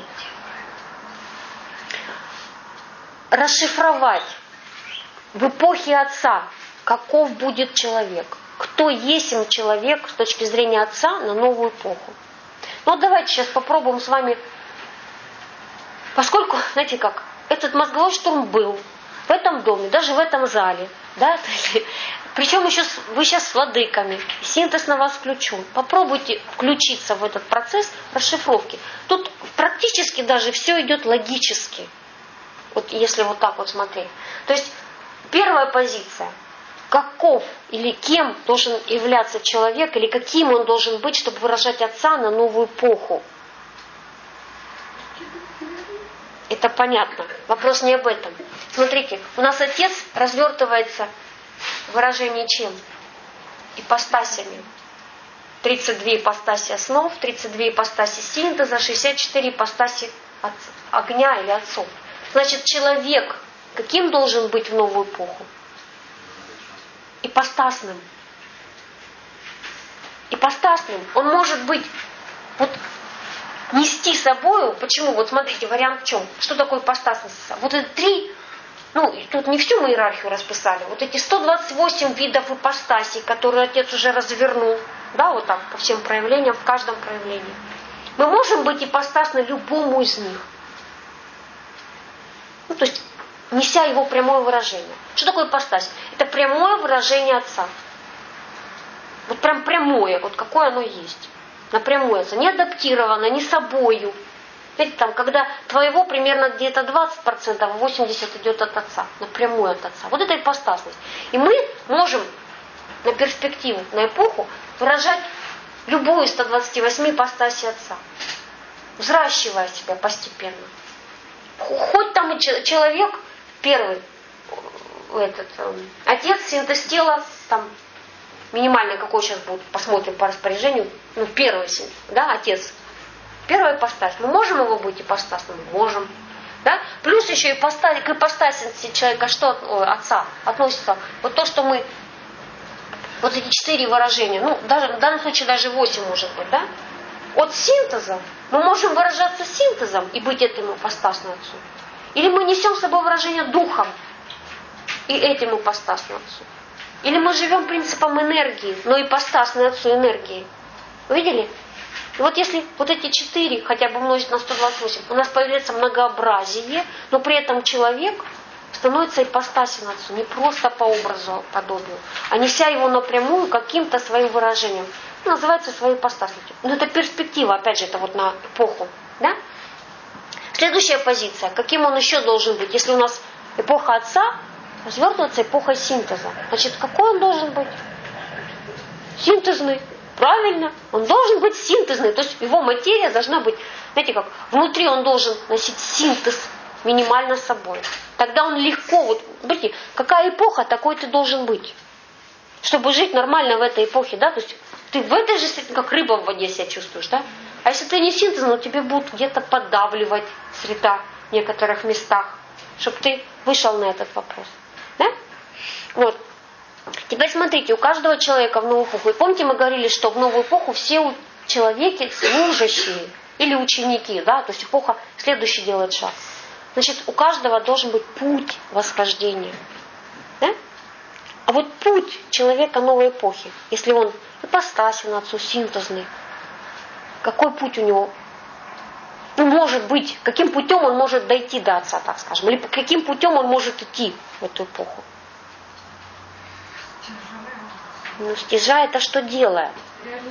Расшифровать в эпохе Отца, каков будет человек. Кто есть им человек с точки зрения Отца на новую эпоху. Ну вот давайте сейчас попробуем с вами, поскольку, знаете как, этот мозговой штурм был в этом доме, даже в этом зале, да, причем еще вы сейчас с владыками, синтез на вас включен. Попробуйте включиться в этот процесс расшифровки. Тут практически даже все идет логически, вот если вот так вот смотреть. То есть первая позиция. Каков или кем должен являться человек, или каким он должен быть, чтобы выражать Отца на новую эпоху. Это понятно. Вопрос не об этом. Смотрите, у нас Отец развертывается в выражении чем? Ипостасями. тридцать две ипостаси основ, тридцать две ипостаси синтеза, шестьдесят четыре ипостаси огня или отцов. Значит, человек каким должен быть в новую эпоху? Ипостасным. Ипостасным. Он может быть, вот, нести собою, почему? Вот смотрите, вариант в чем? Что такое ипостасность? Вот это три, ну, тут не всю мы иерархию расписали, вот эти сто двадцать восемь видов ипостасей, которые Отец уже развернул, да, вот так, по всем проявлениям, в каждом проявлении. Мы можем быть ипостасны любому из них. Ну, то есть, неся его прямое выражение. Что такое ипостась? Это прямое выражение Отца. Вот прям прямое, вот какое оно есть. Напрямую Отца. Не адаптировано, не собою. Знаете, там, когда твоего примерно где-то двадцать процентов, а восемьдесят процентов идет от Отца. Напрямую от Отца. Вот это ипостасность. И мы можем на перспективу, на эпоху выражать любую из ста двадцати восьми ипостасей Отца. Взращивая себя постепенно. Хоть там и человек первый, этот, Отец, синтез тела, там, минимально какой сейчас будет, посмотрим по распоряжению, ну, первый синтез, да, Отец. Первая ипостась. Мы можем его быть ипостасным? Можем. Да? Плюс еще ипостась, к ипостасности человека, что о, Отца относится? Вот то, что мы, вот эти четыре выражения, ну, даже, в данном случае даже восемь может быть, да? От синтеза мы можем выражаться синтезом и быть этим ипостасным Отцу. Или мы несем с собой выражение духом и этим ипостасным Отцу. Или мы живем принципом энергии, но ипостасной Отцу энергии. Видели? И вот если вот эти четыре хотя бы умножить на сто двадцать восемь, у нас появляется многообразие, но при этом человек становится ипостасен Отцу, не просто по образу, подобию, а неся его напрямую каким-то своим выражением. Называется своей ипостасностью. Но это перспектива, опять же, это вот на эпоху. Да? Следующая позиция. Каким он еще должен быть? Если у нас эпоха Отца, развертывается эпоха синтеза. Значит, какой он должен быть? Синтезный. Правильно. Он должен быть синтезный. То есть его материя должна быть, знаете как, внутри он должен носить синтез минимально с собой. Тогда он легко, вот, смотрите, какая эпоха, такой ты должен быть. Чтобы жить нормально в этой эпохе, да, то есть ты в этой же, как рыба в воде себя чувствуешь, да? А если ты не синтезный, ну тебе будут где-то поддавливать среда в некоторых местах, чтобы ты вышел на этот вопрос. Да? Вот. Теперь смотрите, у каждого человека в новую эпоху. И помните, мы говорили, что в новую эпоху все человеки служащие или ученики, да, то есть эпоха следующий делает шаг. Значит, у каждого должен быть путь восхождения. Да? А вот путь человека новой эпохи, если он ипостасен Отцу, синтезный, какой путь у него? Ну, может быть, каким путем он может дойти до Отца, так скажем, или каким путем он может идти в эту эпоху? Ну, стяжая это что делая?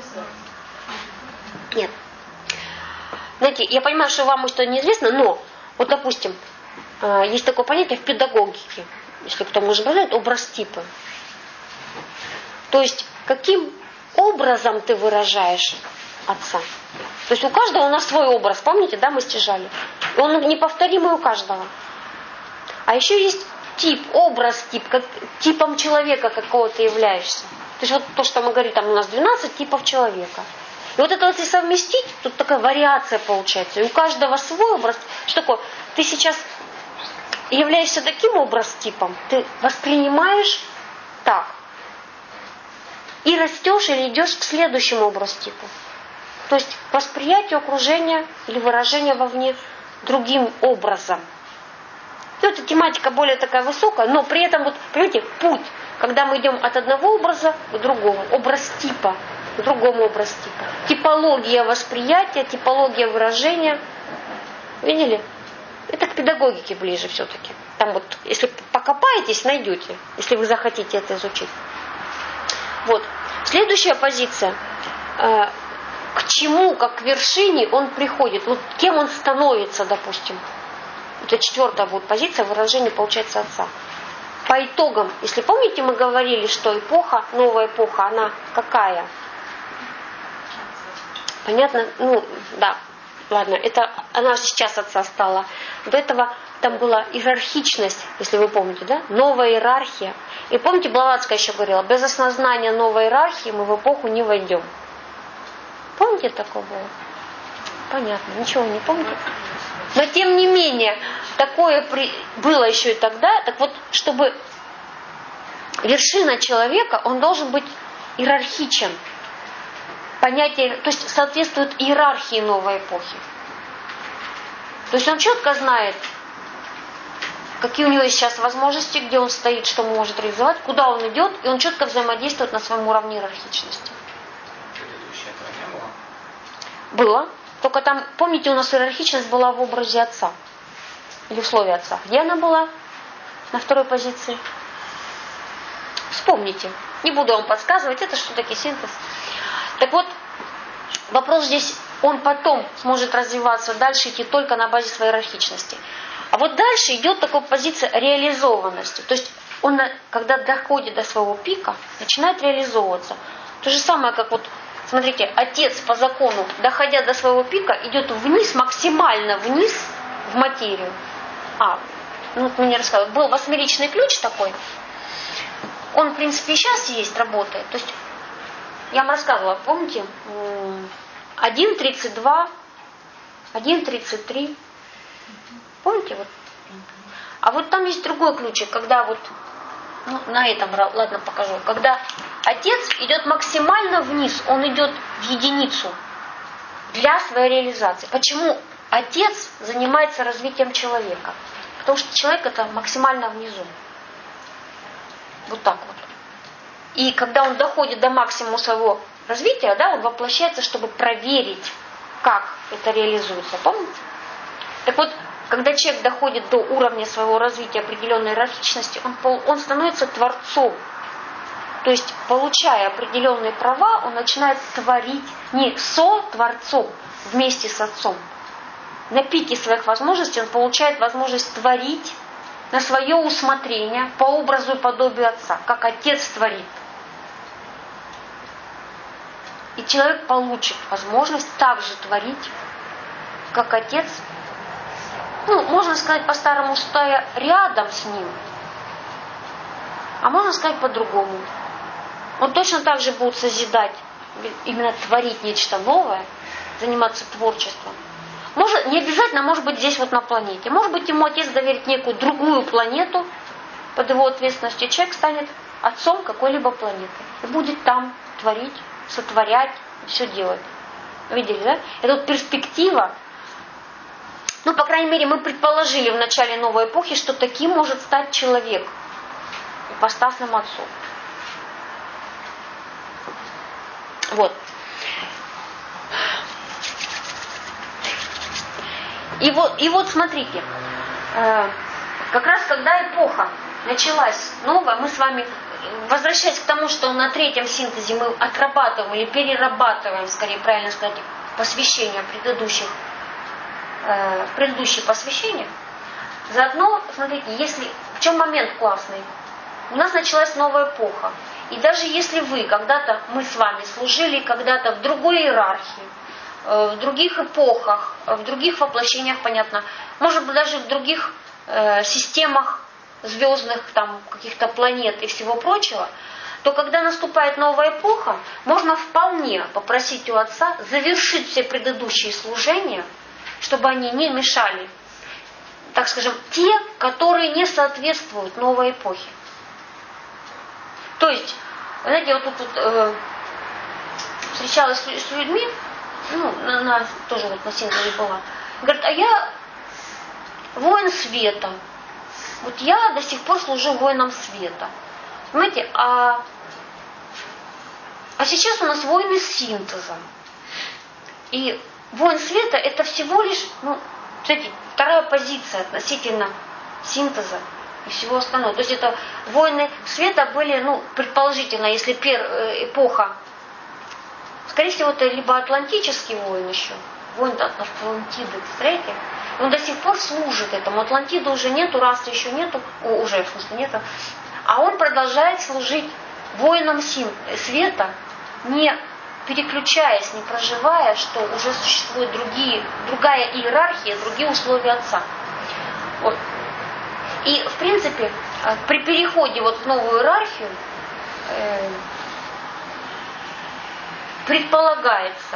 Нет. Знаете, я понимаю, что вам что неизвестно, но Вот, допустим, есть такое понятие в педагогике, если кто может знать, образ типа. То есть, каким образом ты выражаешь отца. То есть у каждого у нас свой образ, помните, да, мы стяжали? И он неповторимый у каждого. А еще есть тип, образ тип, как типом человека какого ты являешься. То есть вот то, что мы говорим, там у нас двенадцать типов человека. И вот это вот если совместить, тут такая вариация получается. И у каждого свой образ. Что такое? Ты сейчас являешься таким образ-типом, ты воспринимаешь так. И растешь или идешь к следующему образ-типу. То есть восприятие окружения или выражение вовне другим образом. И вот эта тематика более такая высокая, но при этом, вот, понимаете, путь, когда мы идем от одного образа к другому, образ типа, к другому образ типа. Типология восприятия, типология выражения. Видели? Это к педагогике ближе все-таки. Там вот, если покопаетесь, найдете, если вы захотите это изучить. Вот. Следующая позиция. Э, к чему, как к вершине он приходит? Вот кем он становится, допустим. Это четвертая будет позиция выражения, получается, отца. По итогам, если помните, мы говорили, что эпоха, новая эпоха, она какая? Понятно? Ну, да. Ладно, это она сейчас отца стала. До этого там была иерархичность, если вы помните, да? Новая иерархия. И помните, Блаватская еще говорила, без осознания новой иерархии мы в эпоху не войдем. Помните, такое было? Понятно, ничего не помните. Но тем не менее, такое при... было еще и тогда. Так вот, чтобы вершина человека, он должен быть иерархичен. Понятие, то есть соответствует иерархии новой эпохи. То есть он четко знает, какие у него есть сейчас возможности, где он стоит, что он может реализовать, куда он идет, и он четко взаимодействует на своем уровне иерархичности. Предыдущее этого не было? Было. Только там, помните, у нас иерархичность была в образе отца. Или в слове отца. Где она была? На второй позиции. Вспомните. Не буду вам подсказывать, это что-таки синтез. Так вот, вопрос здесь, он потом сможет развиваться, дальше идти только на базе своей иерархичности. А вот дальше идет такая позиция реализованности. То есть он, когда доходит до своего пика, начинает реализовываться. То же самое, как вот, смотрите, отец по закону, доходя до своего пика, идет вниз, максимально вниз в материю. А, ну вот мне рассказывали, был восьмеричный ключ такой. Он, в принципе, и сейчас есть, работает. То есть, я вам рассказывала, помните, один тридцать два, один тридцать три. Помните? Вот? А вот там есть другой ключик, когда вот, ну, на этом, ладно, покажу. Когда отец идет максимально вниз, он идет в единицу для своей реализации. Почему отец занимается развитием человека? Потому что человек это максимально внизу. Вот так вот. И когда он доходит до максимума своего развития, да, он воплощается, чтобы проверить, как это реализуется. Помните? Так вот, когда человек доходит до уровня своего развития определенной иерархичности, он, он становится творцом. То есть, получая определенные права, он начинает творить не со-творцом вместе с отцом. На пике своих возможностей он получает возможность творить на свое усмотрение по образу и подобию отца, как отец творит. И человек получит возможность также творить, как отец, ну, можно сказать по-старому, стоя рядом с ним, а можно сказать по-другому. Он точно так же будет созидать, именно творить нечто новое, заниматься творчеством. Может, не обязательно, может быть, здесь вот на планете. Может быть, ему отец доверит некую другую планету под его ответственностью. Человек станет отцом какой-либо планеты и будет там творить, сотворять, все делать. Видели, да? Это вот перспектива. Ну, по крайней мере, мы предположили в начале новой эпохи, что таким может стать человек, ипостасным отцом. Вот. И вот, и вот смотрите, э, как раз когда эпоха началась новая, мы с вами, возвращаясь к тому, что на третьем синтезе мы отрабатываем или перерабатываем, скорее правильно сказать, посвящение предыдущих э, предыдущие посвящения, заодно, смотрите, если в чем момент классный, у нас началась новая эпоха. И даже если вы когда-то, мы с вами служили когда-то в другой иерархии, в других эпохах, в других воплощениях, понятно, может быть даже в других э, системах звездных, там, каких-то планет и всего прочего, то когда наступает новая эпоха, можно вполне попросить у Отца завершить все предыдущие служения, чтобы они не мешали, так скажем, те, которые не соответствуют новой эпохе. То есть, знаете, вот тут вот, э, встречалась с, с людьми, ну, на, на, тоже вот на синтезе была, говорит, а я воин света. Вот я до сих пор служу воинам света. Понимаете, а, а сейчас у нас воины синтеза. И воин света это всего лишь, ну, знаете, вторая позиция относительно синтеза и всего остального. То есть это воины света были, ну, предположительно, если пер, эпоха, скорее всего, это либо атлантический воин еще, воин от Атлантиды, представляете? Он до сих пор служит этому. Атлантиды уже нету, расы еще нету, о, уже, в смысле, нету. А он продолжает служить воинам света, не переключаясь, не проживая, что уже существуют другие, другая иерархия, другие условия Отца. Вот. И, в принципе, при переходе вот в новую иерархию э, предполагается,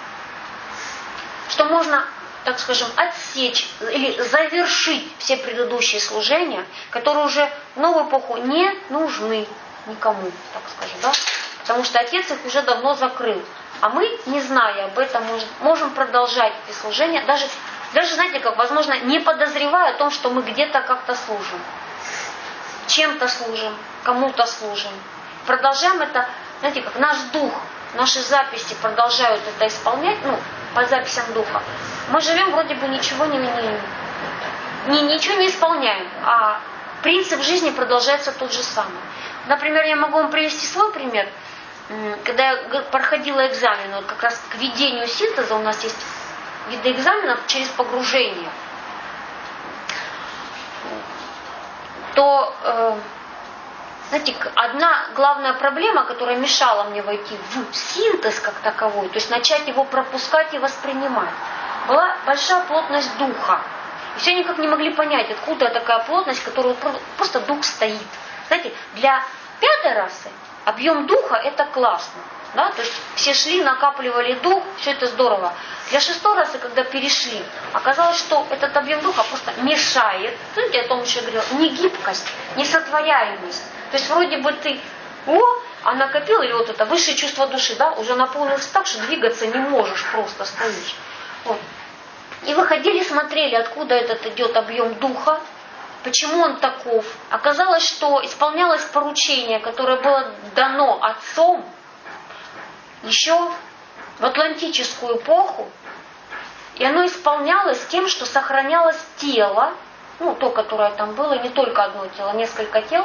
что можно, так скажем, отсечь или завершить все предыдущие служения, которые уже в новую эпоху не нужны никому, так скажем, да? Потому что Отец их уже давно закрыл. А мы, не зная об этом, можем продолжать эти служения, даже, даже, знаете, как, возможно, не подозревая о том, что мы где-то как-то служим. Чем-то служим, кому-то служим. Продолжаем это, знаете, как наш дух, наши записи продолжают это исполнять, ну, по записям духа. Мы живем, вроде бы ничего не, не, не, ничего не исполняем, а принцип жизни продолжается тот же самый. Например, я могу вам привести свой пример. Когда я проходила экзамен, вот как раз к ведению синтеза, у нас есть виды экзаменов через погружение, то, э, знаете, одна главная проблема, которая мешала мне войти в синтез как таковой, то есть начать его пропускать и воспринимать, была большая плотность духа. И все никак не могли понять, откуда такая плотность, которую просто дух стоит. Знаете, для пятой расы объем духа это классно. Да? То есть все шли, накапливали дух, все это здорово. Для шестой расы, когда перешли, оказалось, что этот объем духа просто мешает. Знаете, я о том еще говорила, не гибкость, не сотворяемость. То есть вроде бы ты, о, а накопил, или вот это высшее чувство души, да, уже наполнился так, что двигаться не можешь, просто стоишь. Вот. И выходили, смотрели, откуда этот идет объем духа, почему он таков. Оказалось, что исполнялось поручение, которое было дано Отцом еще в атлантическую эпоху, и оно исполнялось тем, что сохранялось тело, ну, то, которое там было, не только одно тело, несколько тел,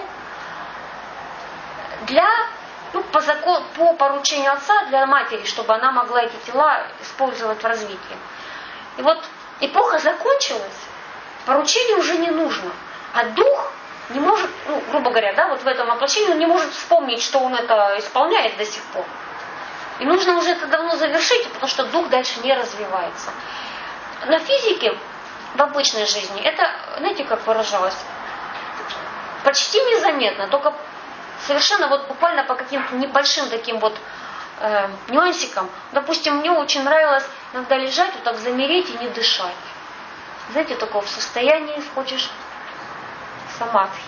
для, ну, по, закон, по поручению Отца, для матери, чтобы она могла эти тела использовать в развитии. И вот эпоха закончилась, поручение уже не нужно. А дух не может, ну, грубо говоря, да, вот в этом воплощении он не может вспомнить, что он это исполняет до сих пор. И нужно уже это давно завершить, потому что дух дальше не развивается. На физике, в обычной жизни, это, знаете, как выражалось, почти незаметно, только совершенно вот буквально по каким-то небольшим таким вот э, нюансикам. Допустим, мне очень нравилось иногда лежать, вот так замереть и не дышать. Знаете, такого в состоянии входишь самадхи.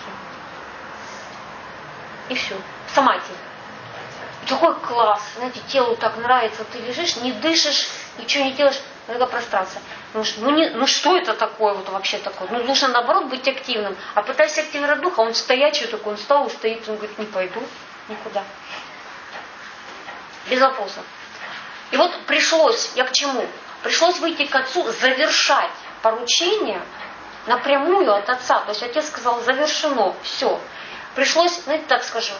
И все. Самадхи. Такой класс. Знаете, телу так нравится. Ты лежишь, не дышишь, ничего не делаешь. Это пространство. Ну, ну, не, ну что это такое вот вообще такое? Ну нужно наоборот быть активным. А пытаясь активировать духа, он стоячий такой, он встал и стоит, он говорит, не пойду никуда. Без вопросов. И вот пришлось, я к чему? Пришлось выйти к Отцу, завершать поручение напрямую от Отца. То есть Отец сказал, завершено, все. Пришлось, знаете, так скажу,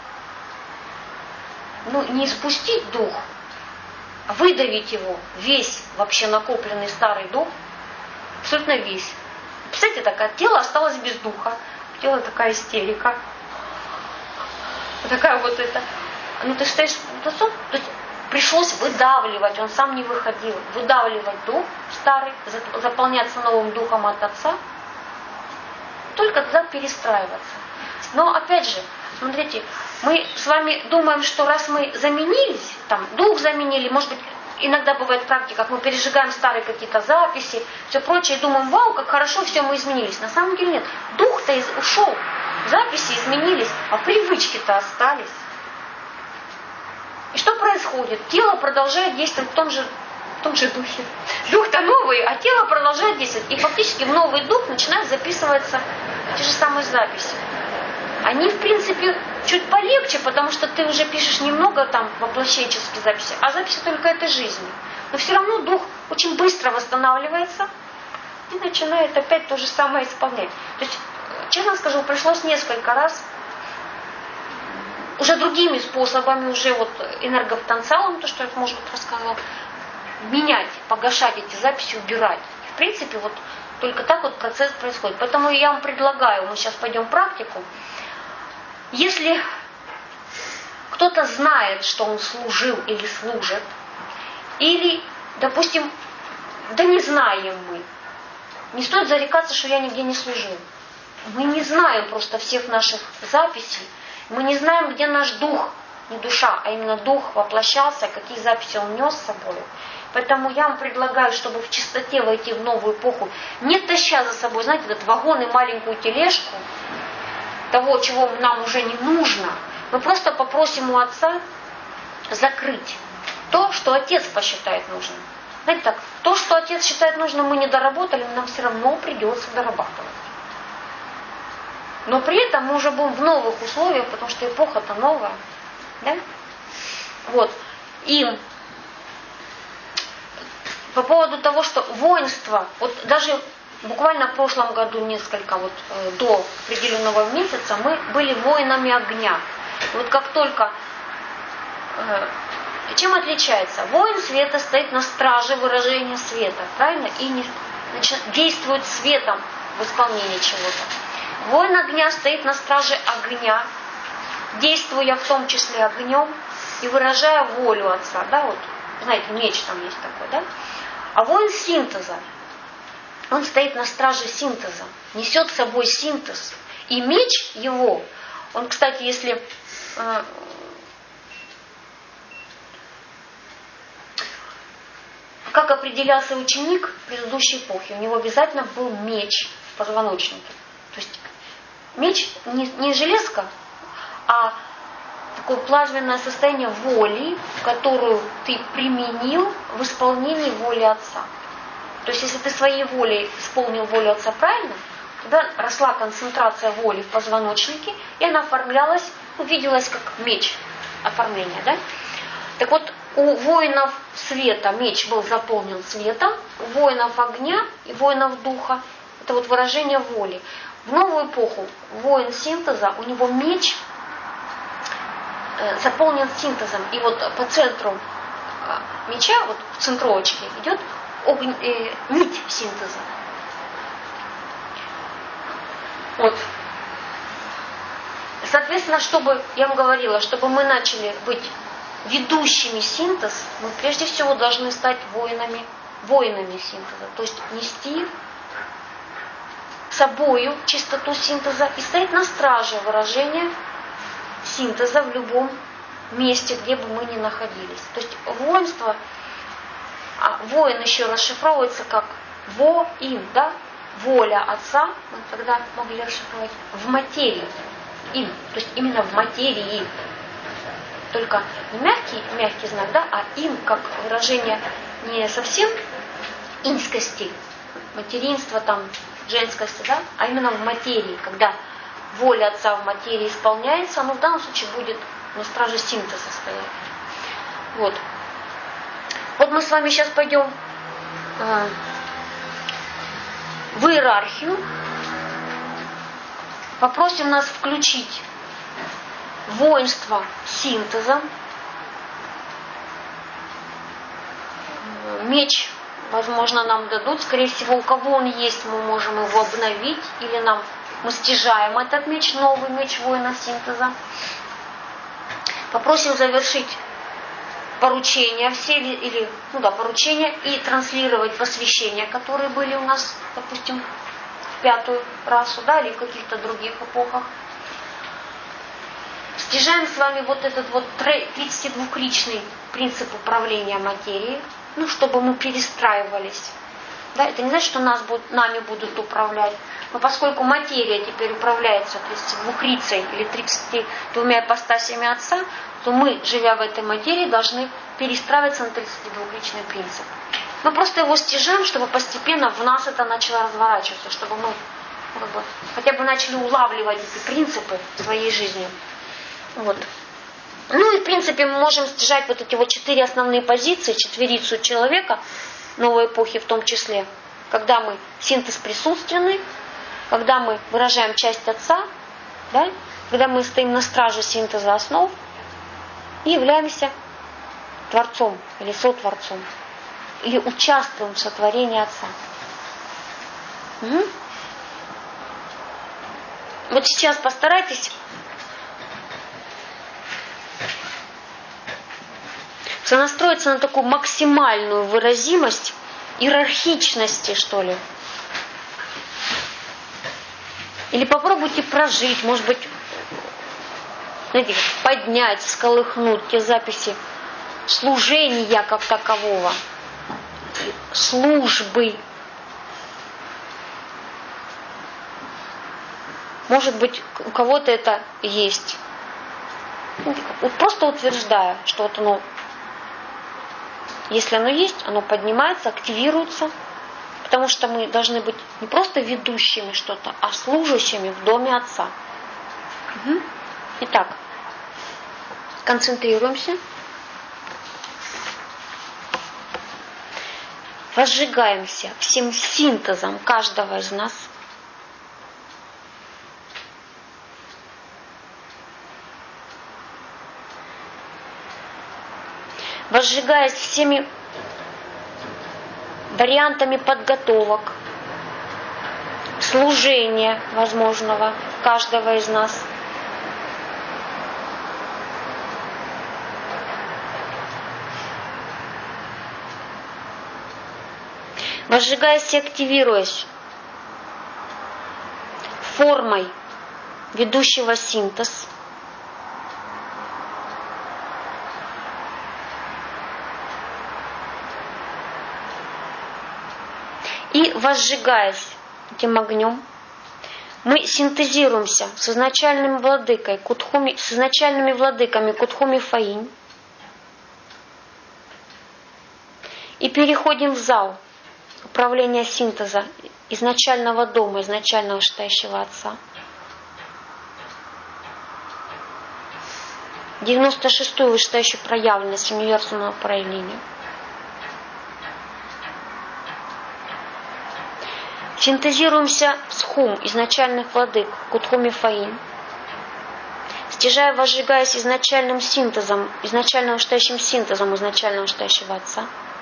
ну, не испустить дух, а выдавить его, весь вообще накопленный старый дух, Абсолютно весь. Представляете, такое тело осталось без духа. Тело такая истерика. Такая вот это. Ну ты стоишь, то есть пришлось выдавливать, он сам не выходил. Выдавливать дух старый, заполняться новым духом от Отца. Только тогда перестраиваться. Но опять же, смотрите, мы с вами думаем, что раз мы заменились, там, дух заменили, может быть, иногда бывает практика, как мы пережигаем старые какие-то записи, все прочее, и думаем, вау, как хорошо, все, мы изменились. На самом деле нет. Дух-то из, ушел, записи изменились, а привычки-то остались. И что происходит? Тело продолжает действовать в том же, в том же духе. Дух-то новый, а тело продолжает действовать. И фактически в новый дух начинают записываться те же самые записи. Они, в принципе, чуть полегче, потому что ты уже пишешь немного там воплощенческие записи, а записи только этой жизни. Но все равно дух очень быстро восстанавливается и начинает опять то же самое исполнять. То есть, честно скажу, пришлось несколько раз уже другими способами, уже вот энергопотенциалом, то, что я, может быть, рассказывала, менять, погашать эти записи, убирать. В принципе, вот только так вот процесс происходит. Поэтому я вам предлагаю, мы сейчас пойдем в практику. Если кто-то знает, что он служил или служит, или, допустим, да не знаем мы, не стоит зарекаться, что я нигде не служил. Мы не знаем просто всех наших записей, мы не знаем, где наш дух, не душа, а именно дух воплощался, какие записи он нес с собой. Поэтому я вам предлагаю, чтобы в чистоте войти в новую эпоху, не таща за собой, знаете, этот вагон и маленькую тележку, того, чего нам уже не нужно, мы просто попросим у Отца закрыть то, что Отец посчитает нужным. Знаете так, то, что Отец считает нужным, мы не доработали, нам все равно придется дорабатывать. Но при этом мы уже будем в новых условиях, потому что эпоха-то новая. Да? Вот. И по поводу того, что воинство, вот даже буквально в прошлом году, несколько вот э, до определенного месяца, мы были воинами огня. И вот как только... Э, чем отличается? Воин света стоит на страже выражения света, правильно? И не, значит, действует светом в исполнении чего-то. Воин огня стоит на страже огня, действуя в том числе огнем и выражая волю Отца. Да, вот, знаете, меч там есть такой, да? А воин синтеза, он стоит на страже синтеза, несет с собой синтез. И меч его, он, кстати, если... Э, как определялся ученик предыдущей эпохи, у него обязательно был меч в позвоночнике. То есть меч не, не железка, а такое плазменное состояние воли, которую ты применил в исполнении воли Отца. То есть, если ты своей волей исполнил волю Отца правильно, тогда росла концентрация воли в позвоночнике, и она оформлялась, увиделась как меч оформления. Да? Так вот, у воинов света меч был заполнен светом, у воинов огня и воинов духа это вот выражение воли. В новую эпоху воин синтеза, у него меч э, заполнен синтезом. И вот по центру э, меча, вот в центровочке, идет огонь, э, нить синтеза. Вот. Соответственно, чтобы, я вам говорила, чтобы мы начали быть ведущими синтез, мы прежде всего должны стать воинами, воинами синтеза. То есть нести собою чистоту синтеза и стоять на страже выражения синтеза в любом месте, где бы мы ни находились. То есть воинство, а воин еще расшифровывается как воин, да? Воля Отца, мы тогда могли расшифровать в материи, им, то есть именно в материи. Только не мягкий, мягкий знак, да, а им как выражение не совсем инскости, материнства, там, женскости, да, а именно в материи, когда воля Отца в материи исполняется, но в данном случае будет на страже синтеза стоять. Вот. Вот мы с вами сейчас пойдем э, в иерархию, попросим нас включить воинство синтеза. Меч возможно, нам дадут. Скорее всего, у кого он есть, мы можем его обновить. Или нам мы стяжаем этот меч, новый меч воина синтеза. Попросим завершить поручения все, или, или ну да, поручения и транслировать посвящения, которые были у нас, допустим, в пятую расу, да, или в каких-то других эпохах. Стяжаем с вами вот этот вот тридцатидвухличный принцип управления материей, ну, чтобы мы перестраивались. Да, это не значит, что нас будут, нами будут управлять. Но поскольку материя теперь управляется тридцатидвухлицей или тридцатью двумя ипостасями Отца, то мы, живя в этой материи, должны перестраиваться на тридцатидвухличный принцип. Мы просто его стяжаем, чтобы постепенно в нас это начало разворачиваться, чтобы мы ну, как бы, хотя бы начали улавливать эти принципы в своей жизни. Вот. Ну и в принципе мы можем стяжать вот эти вот четыре основные позиции, четверицу человека, новой эпохи в том числе, когда мы синтез присутственный, когда мы выражаем часть Отца, да, когда мы стоим на страже синтеза основ и являемся Творцом или сотворцом, или участвуем в сотворении Отца. Угу. Вот сейчас постарайтесь сонастроиться на такую максимальную выразимость иерархичности, что ли. Или попробуйте прожить, может быть, знаете, поднять, всколыхнуть те записи служения как такового, службы. Может быть, у кого-то это есть. Вот просто утверждая, что вот оно, если оно есть, оно поднимается, активируется, потому что мы должны быть не просто ведущими что-то, а служащими в доме Отца. Угу. Итак, концентрируемся. Возжигаемся всем синтезом каждого из нас. Возжигаясь всеми вариантами подготовок, служения возможного каждого из нас. Возжигаясь и активируясь формой ведущего синтез, и возжигаясь этим огнем, мы синтезируемся с изначальным владыкой, Кутхуми, с изначальными владыками Кутхуми Фаинь и переходим в зал управления синтеза изначального дома, изначального вышестоящего Отца. девяносто шестую вышестоящую проявленность универсального проявления. Синтезируемся с хум изначальных владык Кутхуми Фаинь, стяжая, возжигаясь изначальным синтезом, изначально вышестоящим синтезом изначального вышестоящего Отца,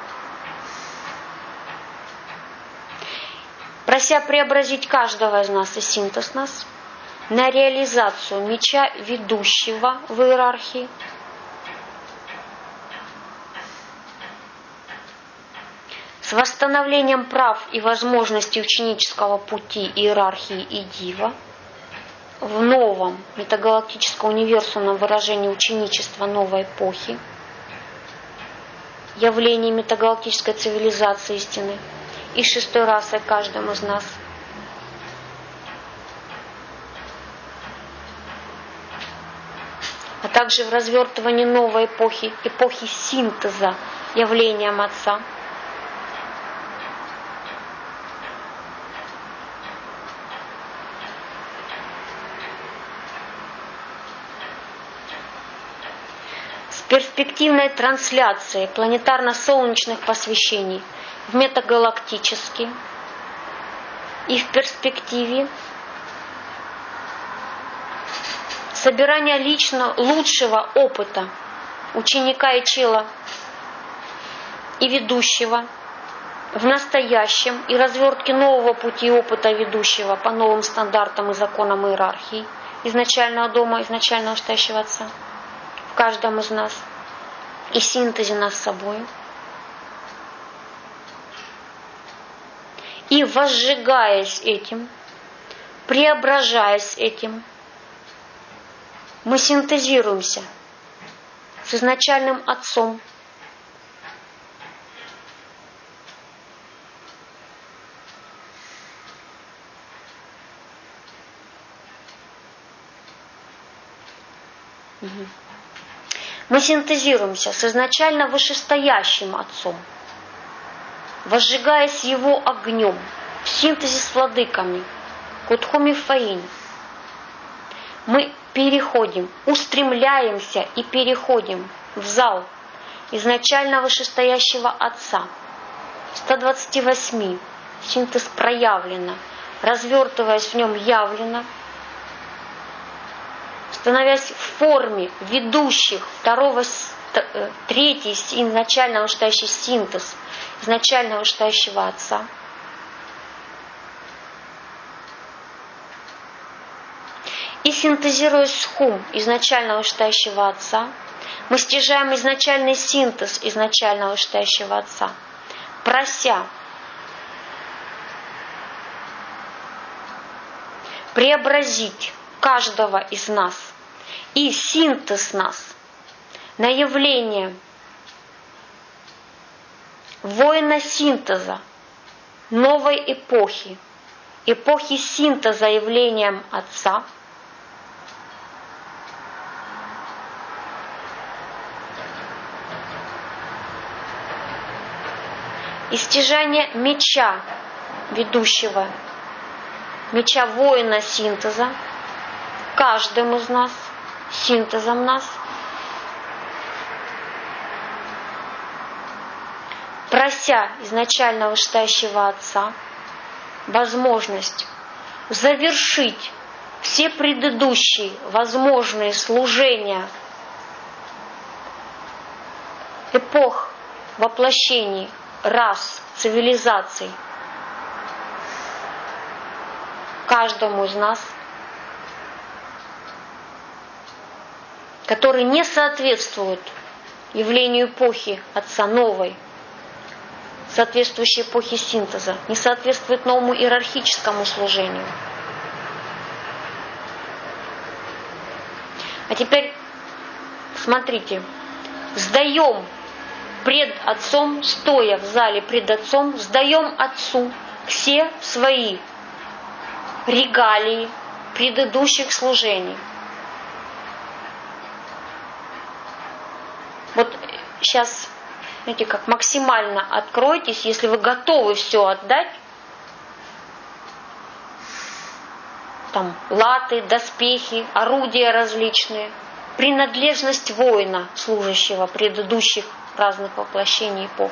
прося преобразить каждого из нас и синтез нас на реализацию меча ведущего в иерархии, с восстановлением прав и возможностей ученического пути иерархии и дива в новом метагалактическом универсумном выражении ученичества новой эпохи, явлении метагалактической цивилизации истины и шестой расой каждому из нас. А также в развертывании новой эпохи, эпохи синтеза явлением Отца. Перспективной трансляции планетарно-солнечных посвящений в метагалактические и в перспективе собирания лично лучшего опыта ученика и чела и ведущего в настоящем и развертке нового пути опыта ведущего по новым стандартам и законам иерархии изначального дома, изначального настоящего Отца в каждом из нас и синтезе нас с собой. И возжигаясь этим, преображаясь этим, мы синтезируемся с изначальным Отцом. Мы синтезируемся с изначально вышестоящим Отцом, возжигаясь Его огнем, в синтезе с владыками, Кутхуми Фаин. Мы переходим, устремляемся и переходим в зал изначально вышестоящего Отца. сто двадцать восемь. Синтез проявлено, развертываясь в нем явлено, становясь в форме ведущих второго, третий изначально вышестоящий синтез изначально вышестоящего Отца. И синтезируясь с хум изначально вышестоящего Отца, мы стяжаем изначальный синтез изначально вышестоящего Отца, прося преобразить каждого из нас и синтез нас на явление воина синтеза новой эпохи, эпохи синтеза явлением Отца, и стяжание меча ведущего, меча воина синтеза, каждым из нас, синтезом нас, прося изначально вышестоящего Отца возможность завершить все предыдущие возможные служения эпох воплощений, рас, цивилизаций каждому из нас, которые не соответствуют явлению эпохи Отца новой, соответствующей эпохе синтеза, не соответствует новому иерархическому служению. А теперь смотрите, сдаем пред Отцом, стоя в зале пред Отцом, сдаем Отцу все свои регалии предыдущих служений. Вот сейчас, знаете, как максимально откройтесь, если вы готовы все отдать, там латы, доспехи, орудия различные, принадлежность воина, служащего предыдущих разных воплощений эпох.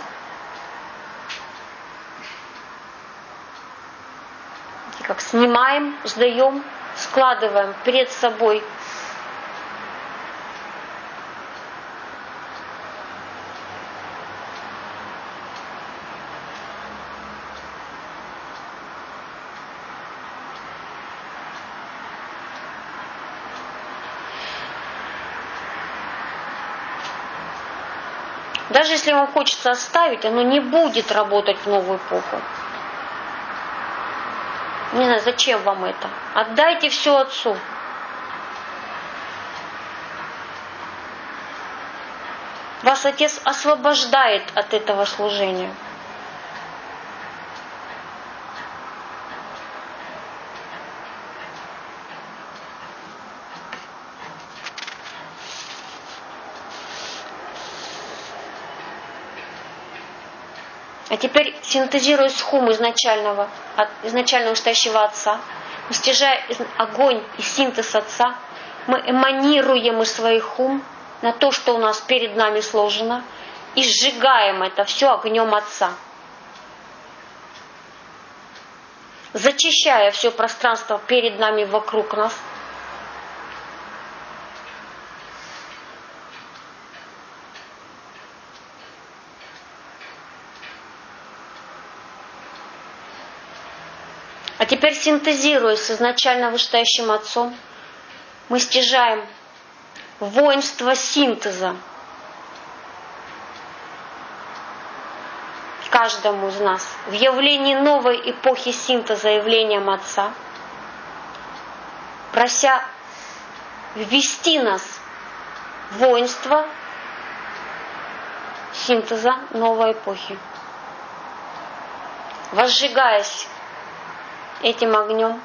Как снимаем, сдаем, складываем перед собой Даже если вам хочется оставить, оно не будет работать в новую эпоху. Не знаю, зачем вам это. Отдайте все Отцу. Вас Отец освобождает от этого служения. А теперь, синтезируя с хум изначального, изначально настоящего Отца, стяжая огонь и синтез Отца, мы эманируем из своих хум на то, что у нас перед нами сложено, и сжигаем это все огнем Отца. Зачищая все пространство перед нами, вокруг нас. А теперь, синтезируя с изначально вышестоящим Отцом, мы стяжаем воинство синтеза каждому из нас в явлении новой эпохи синтеза явлением Отца, прося ввести нас в воинство синтеза новой эпохи, возжигаясь этим огнем,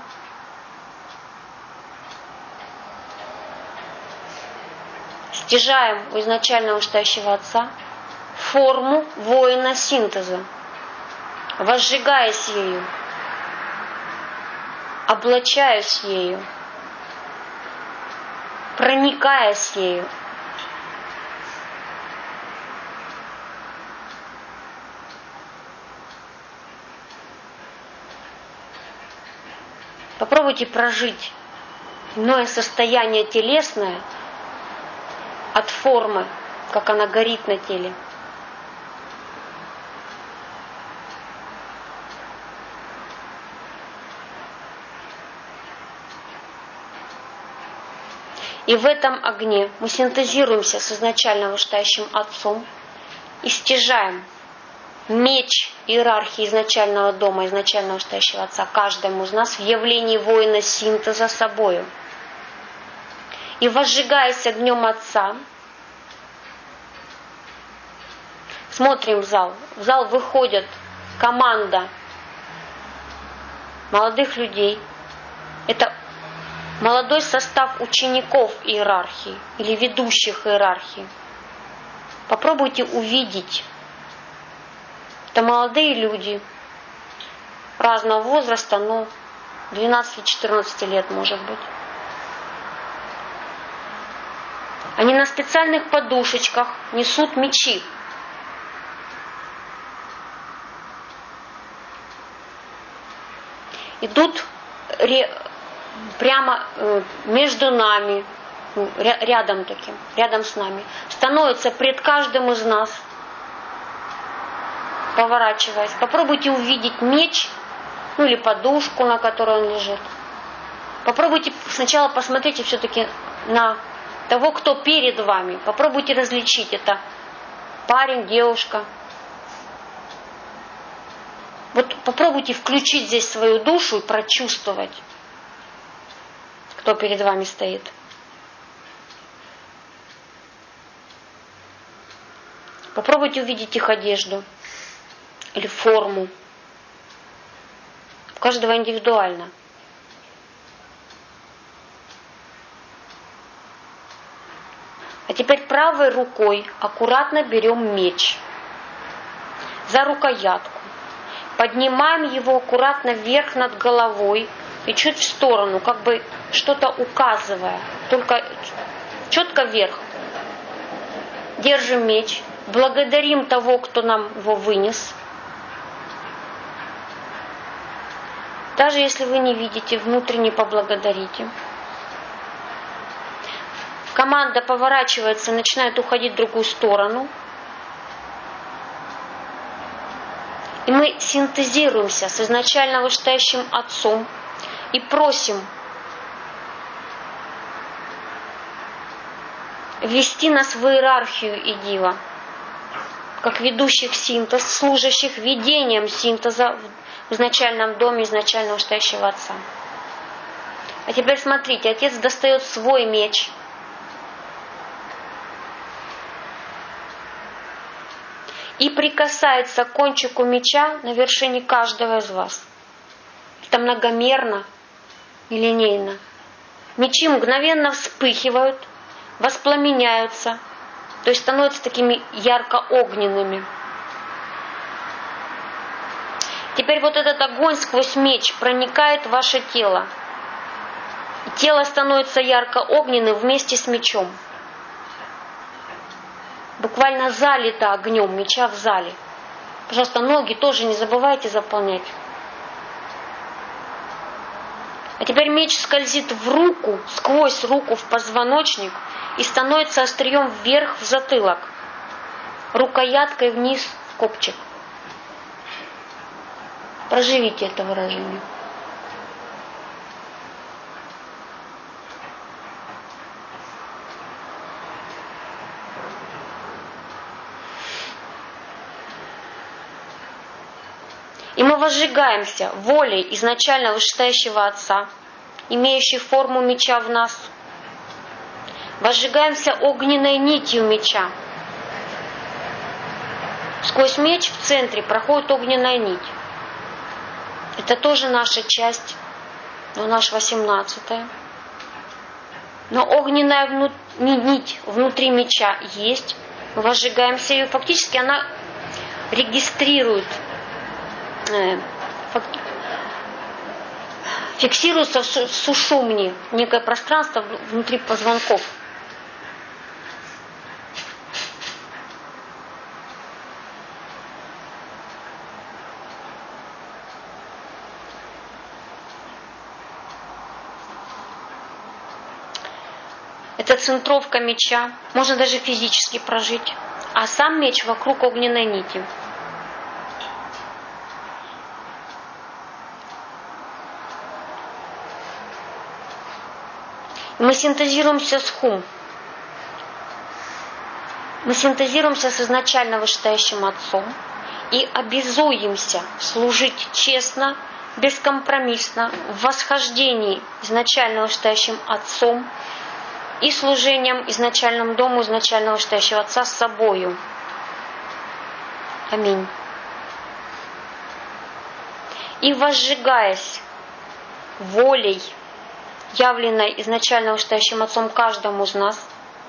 стяжаем у изначально вышестоящего Отца форму воина синтеза, возжигаясь ею, облачаясь ею, проникаясь ею. Попробуйте прожить иное состояние телесное от формы, как она горит на теле. И в этом огне мы синтезируемся с изначально вышестоящим Отцом и стяжаем меч иерархии изначального дома, изначально вышестоящего Отца каждому из нас в явлении воина синтеза собою. И возжигаясь огнем Отца, смотрим в зал. В зал выходит команда молодых людей. Это молодой состав учеников иерархии или ведущих иерархии. Попробуйте увидеть. Это молодые люди разного возраста, но двенадцати-четырнадцати лет, может быть. Они на специальных подушечках несут мечи. Идут прямо между нами, рядом таким, рядом с нами. Становятся пред каждым из нас, поворачиваясь. Попробуйте увидеть меч, ну или подушку, на которой он лежит. Попробуйте сначала посмотрите все-таки на того, кто перед вами. Попробуйте различить, это парень, девушка. Вот попробуйте включить здесь свою душу и прочувствовать, кто перед вами стоит. Попробуйте увидеть их одежду или форму. У каждого индивидуально. А теперь правой рукой аккуратно берем меч за рукоятку. Поднимаем его аккуратно вверх над головой и чуть в сторону, как бы что-то указывая, только четко вверх. Держим меч, благодарим того, кто нам его вынес. Даже если вы не видите, внутренне поблагодарите. Команда поворачивается, начинает уходить в другую сторону. И мы синтезируемся с изначально вышестоящим Отцом и просим ввести нас в иерархию Идива, как ведущих синтез, служащих ведением синтеза в изначальном доме изначально вышестоящего Отца. А теперь смотрите, Отец достает свой меч и прикасается к кончику меча на вершине каждого из вас. Это многомерно и линейно. Мечи мгновенно вспыхивают, воспламеняются, то есть становятся такими ярко-огненными. Теперь вот этот огонь сквозь меч проникает в ваше тело. И тело становится ярко-огненным вместе с мечом. Буквально залито огнем меча в зале. Пожалуйста, ноги тоже не забывайте заполнять. А теперь меч скользит в руку, сквозь руку в позвоночник и становится острием вверх в затылок, рукояткой вниз в копчик. Проживите это выражение. И мы возжигаемся волей изначально вышестоящего Отца, имеющей форму меча в нас. Возжигаемся огненной нитью меча. Сквозь меч в центре проходит огненная нить. Это тоже наша часть, но наша восемнадцатая. Но огненная вну... нить внутри меча есть. Мы возжигаемся ее. Фактически она регистрирует, э, факти... фиксируется в сушумне, некое пространство внутри позвонков. Это центровка меча, можно даже физически прожить, а сам меч вокруг огненной нити. Мы синтезируемся с хум. Мы синтезируемся с изначально вышестоящим Отцом и обязуемся служить честно, бескомпромиссно, в восхождении изначально вышестоящим Отцом и служением изначальному дому изначально вышестоящего Отца с собою. Аминь. И возжигаясь волей, явленной изначально вышестоящим Отцом каждому из нас,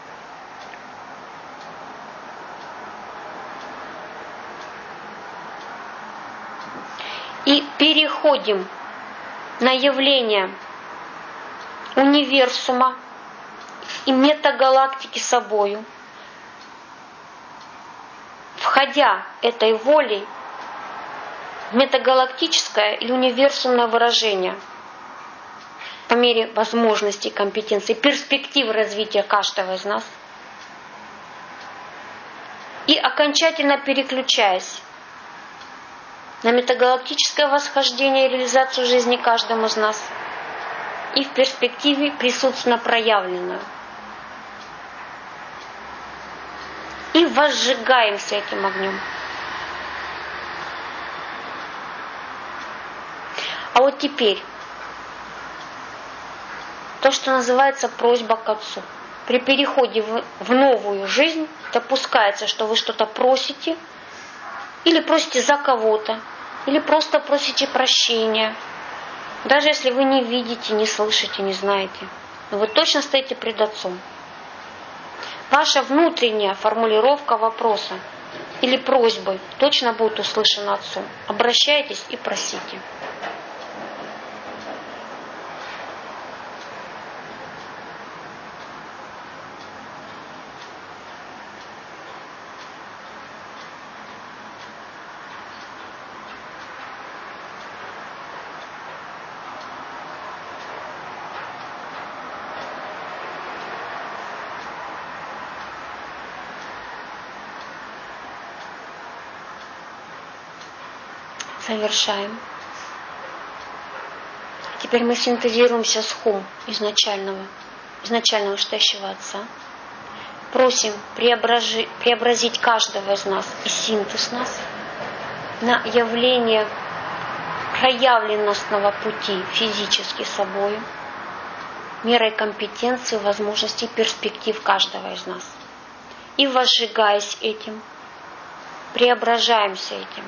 и переходим на явление универсума и метагалактики собою, входя этой волей в метагалактическое или универсумное выражение по мере возможностей, компетенций, перспектив развития каждого из нас, и окончательно переключаясь на метагалактическое восхождение и реализацию жизни каждому из нас, и в перспективе присутственно проявленную. И возжигаемся этим огнем. А вот теперь то, что называется просьба к Отцу. При переходе в, в новую жизнь допускается, что вы что-то просите, или просите за кого-то, или просто просите прощения, даже если вы не видите, не слышите, не знаете. Но вы точно стоите пред Отцом. Ваша внутренняя формулировка вопроса или просьбы точно будет услышана Отцом. Обращайтесь и просите. Совершаем. Теперь мы синтезируемся с хум изначального, изначального вышестоящего Отца. Просим преображи, преобразить каждого из нас и синтез нас на явление проявленностного пути физически собою, мерой компетенции, возможностей, перспектив каждого из нас. И возжигаясь этим, преображаемся этим.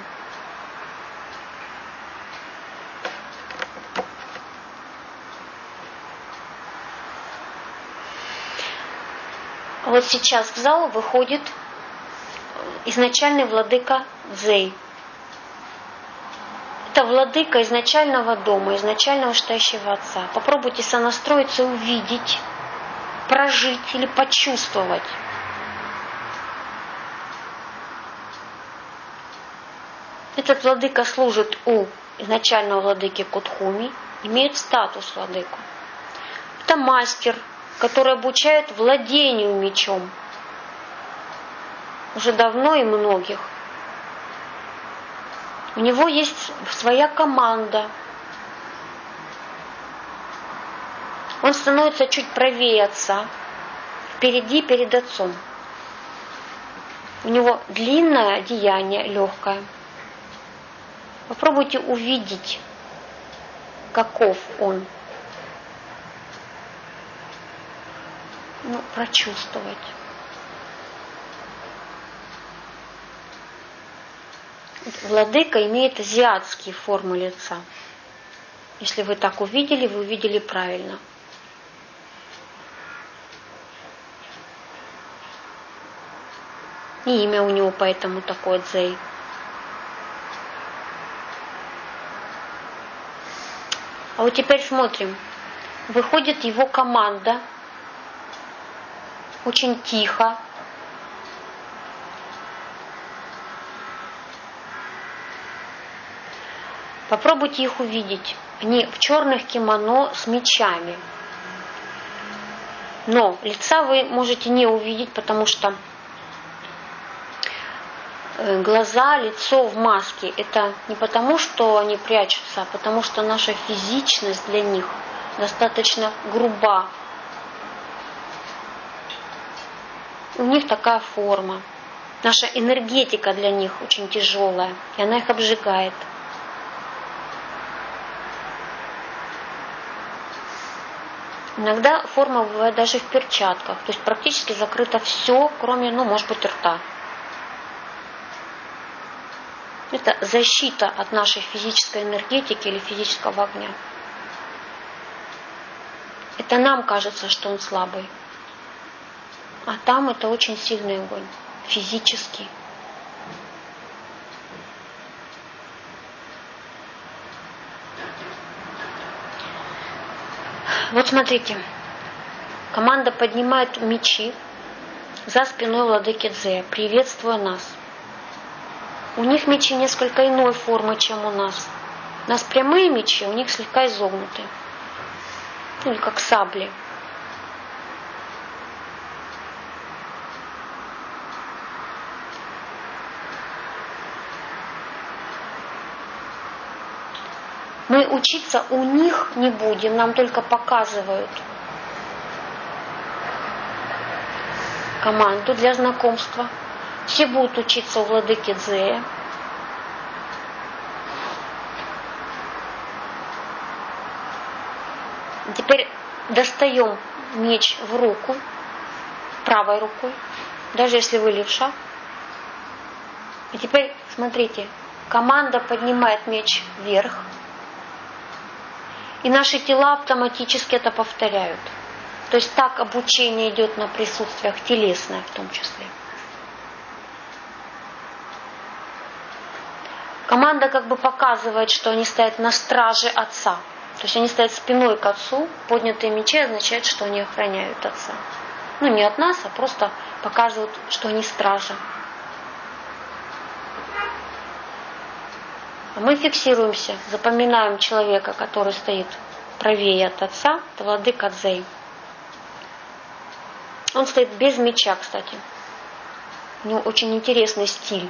Вот сейчас в зал выходит изначальный владыка Цзэй. Это владыка изначального дома, изначального вышестоящего Отца. Попробуйте сонастроиться, увидеть, прожить или почувствовать. Этот владыка служит у изначального владыки Кутхуми, имеет статус владыку. Это мастер, который обучает владению мечом. Уже давно и многих. У него есть своя команда. Он становится чуть правее Отца, впереди перед Отцом. У него длинное одеяние, легкое. Попробуйте увидеть, каков он. Ну, прочувствовать. Владыка имеет азиатские формы лица. Если вы так увидели, вы увидели правильно. И имя у него поэтому такое Цзэй. А вот теперь смотрим. Выходит его команда. Очень тихо. Попробуйте их увидеть. Они в черных кимоно с мечами. Но лица вы можете не увидеть, потому что глаза, лицо в маске. Это не потому, что они прячутся, а потому что наша физичность для них достаточно груба. У них такая форма. Наша энергетика для них очень тяжелая, и она их обжигает. Иногда форма бывает даже в перчатках, то есть практически закрыто все, кроме, ну, может быть, рта. Это защита от нашей физической энергетики или физического огня. Это нам кажется, что он слабый. А там это очень сильный огонь, физический. Вот смотрите, команда поднимает мечи за спиной владыки Цзэя, приветствуя нас. У них мечи несколько иной формы, чем у нас. У нас прямые мечи, у них слегка изогнуты. Или как сабли. Мы учиться у них не будем, нам только показывают команду для знакомства. Все будут учиться у владыки Цзэя. Теперь достаем меч в руку, правой рукой, даже если вы левша. И теперь, смотрите, команда поднимает меч вверх, и наши тела автоматически это повторяют. То есть так обучение идет на присутствиях, телесное в том числе. Команда как бы показывает, что они стоят на страже Отца. То есть они стоят спиной к Отцу, поднятые мечи означает, что они охраняют Отца. Ну не от нас, а просто показывают, что они стражи. А мы фиксируемся, запоминаем человека, который стоит правее от Отца, это владыка Цзэй. Он стоит без меча, кстати. У него очень интересный стиль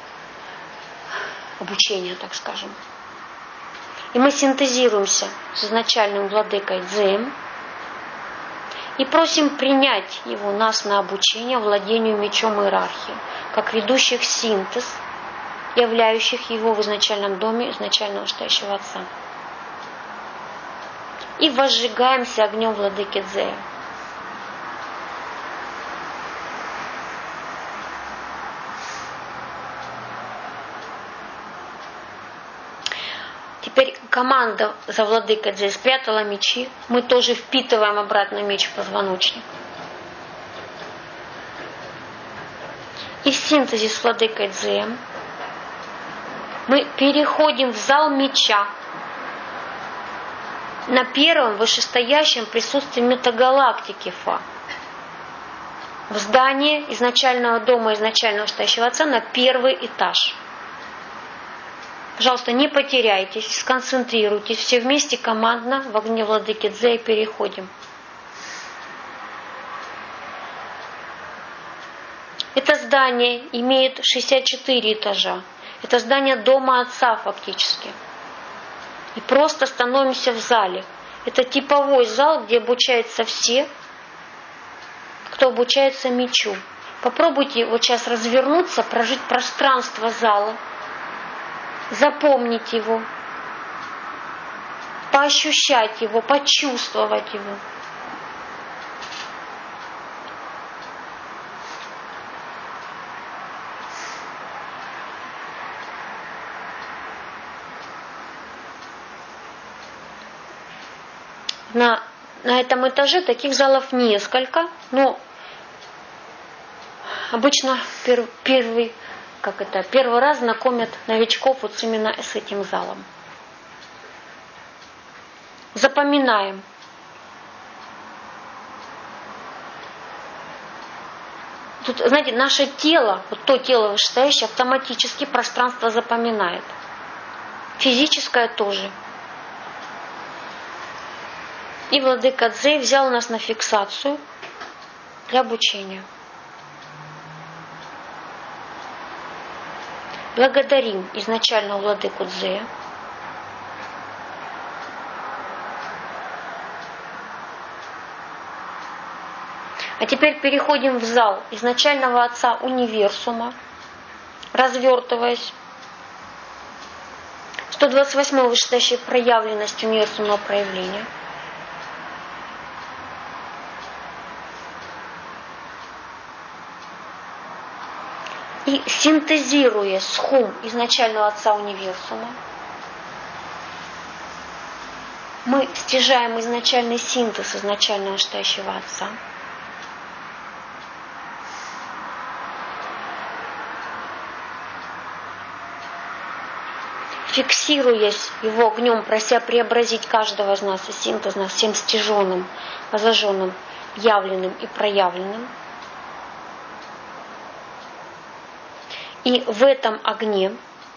обучения, так скажем. И мы синтезируемся с изначальным владыкой Цзэем и просим принять его, нас на обучение владению мечом иерархии, как ведущих синтез, являющих его в изначальном доме изначального стоящего Отца. И возжигаемся огнем владыки Цзэя. Теперь команда за владыкой Цзэя спрятала мечи. Мы тоже впитываем обратно меч в позвоночник. И в синтезе с владыкой Цзэем мы переходим в зал меча на первом вышестоящем присутствии метагалактики Фа. В здании изначального дома изначального стоящего Отца на первый этаж. Пожалуйста, не потеряйтесь, сконцентрируйтесь. Все вместе командно в огне владыки Цзэя переходим. Это здание имеет шестьдесят четыре этажа. Это здание дома Отца фактически. И просто становимся в зале. Это типовой зал, где обучаются все, кто обучается мечу. Попробуйте вот сейчас развернуться, прожить пространство зала. запомнить его, поощущать его, почувствовать его. На, на этом этаже таких залов несколько, но обычно пер, первый, как это, первый раз знакомят новичков вот именно с этим залом. Запоминаем. Тут, знаете, наше тело, вот то тело вышестоящее, автоматически пространство запоминает. Физическое тоже. И владыка Цзэй взял нас на фиксацию для обучения. Благодарим изначально владыку Цзэя. А теперь переходим в зал изначального Отца Универсума, развертываясь. сто двадцать восьмая вышестоящая проявленность универсумного проявления. И синтезируя схум изначального Отца Универсума, мы стяжаем изначальный синтез изначального вышестоящего Отца. Фиксируясь его огнем, прося преобразить каждого из нас и синтез нас всем стяженным, возложенным, явленным и проявленным. И в этом огне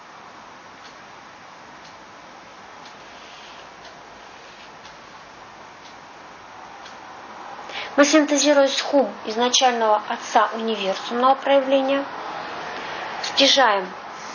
мы, синтезируя схум изначального Отца Универсумного проявления, стяжаем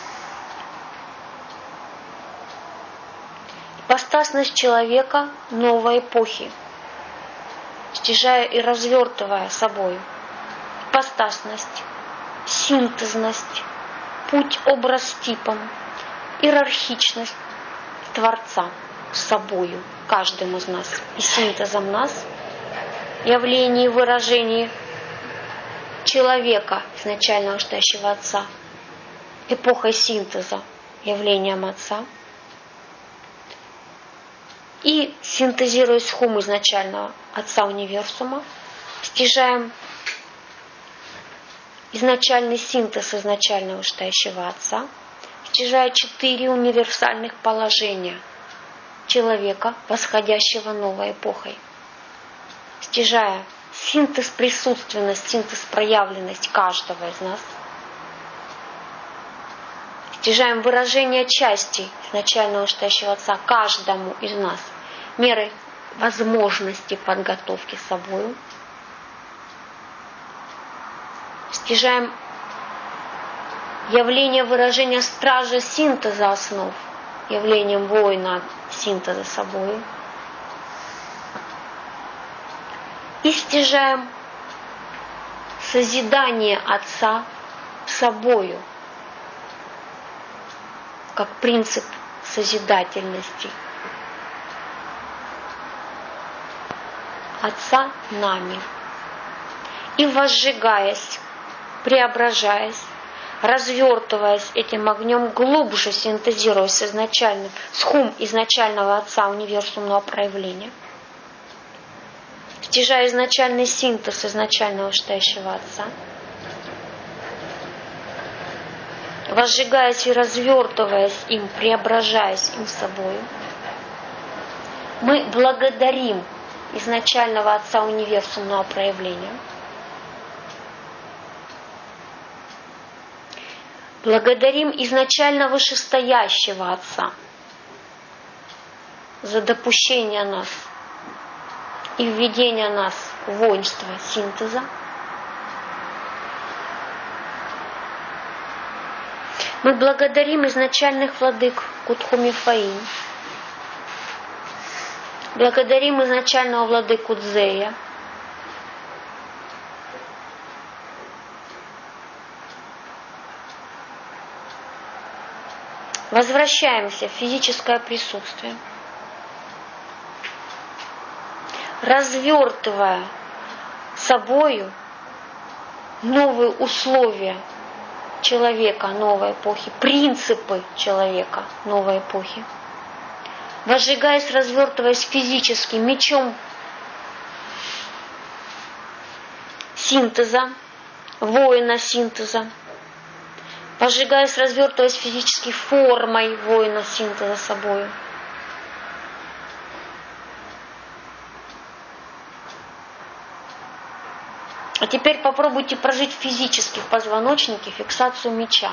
ипостасность человека новой эпохи, стяжая и развертывая собой ипостасность, синтезность, путь, образ типом, иерархичность Творца с собою, каждым из нас, и синтезом нас, явление и выражение человека, изначально вышестоящего Отца, эпохой синтеза, явлением Отца, и, синтезируя схум изначального Отца Универсума, стяжаем изначальный синтез изначального вышестоящего Отца, стяжая четыре универсальных положения человека, восходящего новой эпохой, стяжая синтез присутственность, синтез проявленность каждого из нас, стяжаем выражение части изначального вышестоящего Отца каждому из нас, меры возможности подготовки с собою, стяжаем явление выражения стража синтеза основ, явлением воина синтеза собою, и стяжаем созидание Отца собою, как принцип созидательности Отца нами. И возжигаясь, преображаясь, развертываясь этим огнем, глубже синтезируясь изначальным схум изначального Отца универсумного проявления, стяжая изначальный синтез изначального вышестоящего Отца, возжигаясь и развертываясь им, преображаясь им собою, мы благодарим изначального Отца универсумного проявления, благодарим изначально вышестоящего Отца за допущение нас и введение нас в воинство синтеза. Мы благодарим изначальных владык Кутху-Мифаим, благодарим изначального владыку Цзэя, Возвращаемся в физическое присутствие. Развертывая собою новые условия человека новой эпохи, принципы человека новой эпохи. Возжигаясь, развертываясь физически мечом синтеза, воина синтеза, возжигаясь, развертываясь физически формой воина синтеза собою. А теперь попробуйте прожить физически в позвоночнике фиксацию меча.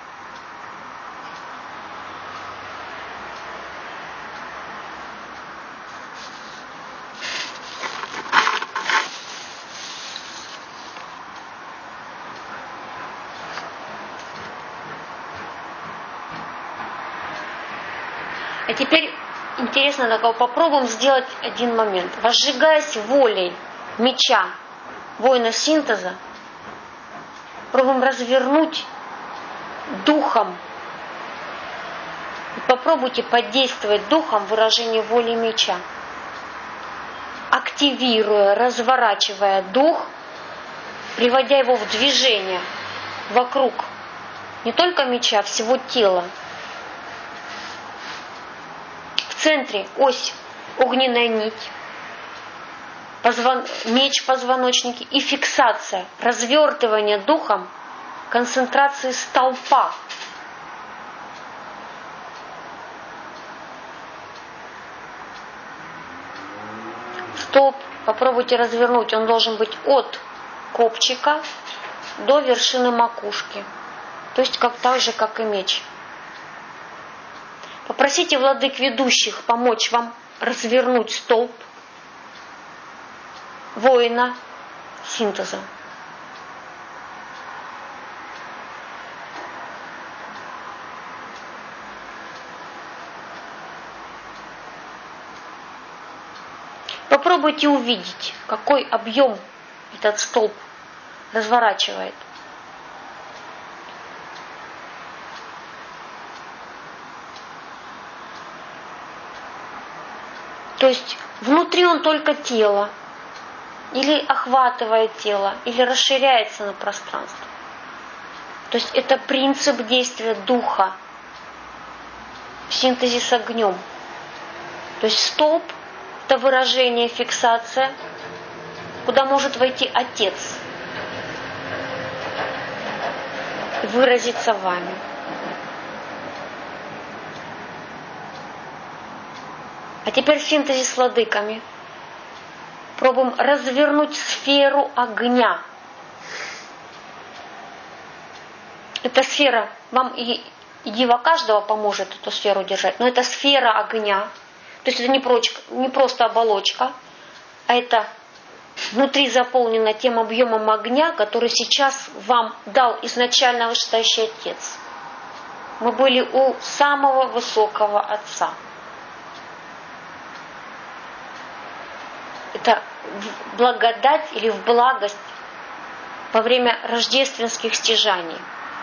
А теперь интересно, такого попробуем сделать один момент. Возжигаясь волей меча воина синтеза, пробуем развернуть духом. И попробуйте подействовать духом выражение воли меча, активируя, разворачивая дух, приводя его в движение вокруг не только меча, всего тела. В центре ось огненная нить, позвон... меч в позвоночнике и фиксация, развертывание духом концентрации столпа. Столб попробуйте развернуть, он должен быть от копчика до вершины макушки, то есть как, так же, как и меч. Попросите владык ведущих помочь вам развернуть столб воина синтеза. Попробуйте увидеть, какой объем этот столб разворачивает. То есть внутри он только тело, или охватывает тело, или расширяется на пространство. То есть это принцип действия духа в синтезе с огнем. То есть столб – это выражение, фиксация, куда может войти Отец и выразиться вами. А теперь в синтезе с владыками пробуем развернуть сферу огня. Эта сфера, вам и, и дива каждого поможет эту сферу держать, но это сфера огня. То есть это не, прочка, не просто оболочка, а это внутри заполнено тем объемом огня, который сейчас вам дал изначально вышестоящий Отец. Мы были у самого высокого Отца. Это в благодать или в благость во время рождественских стяжаний.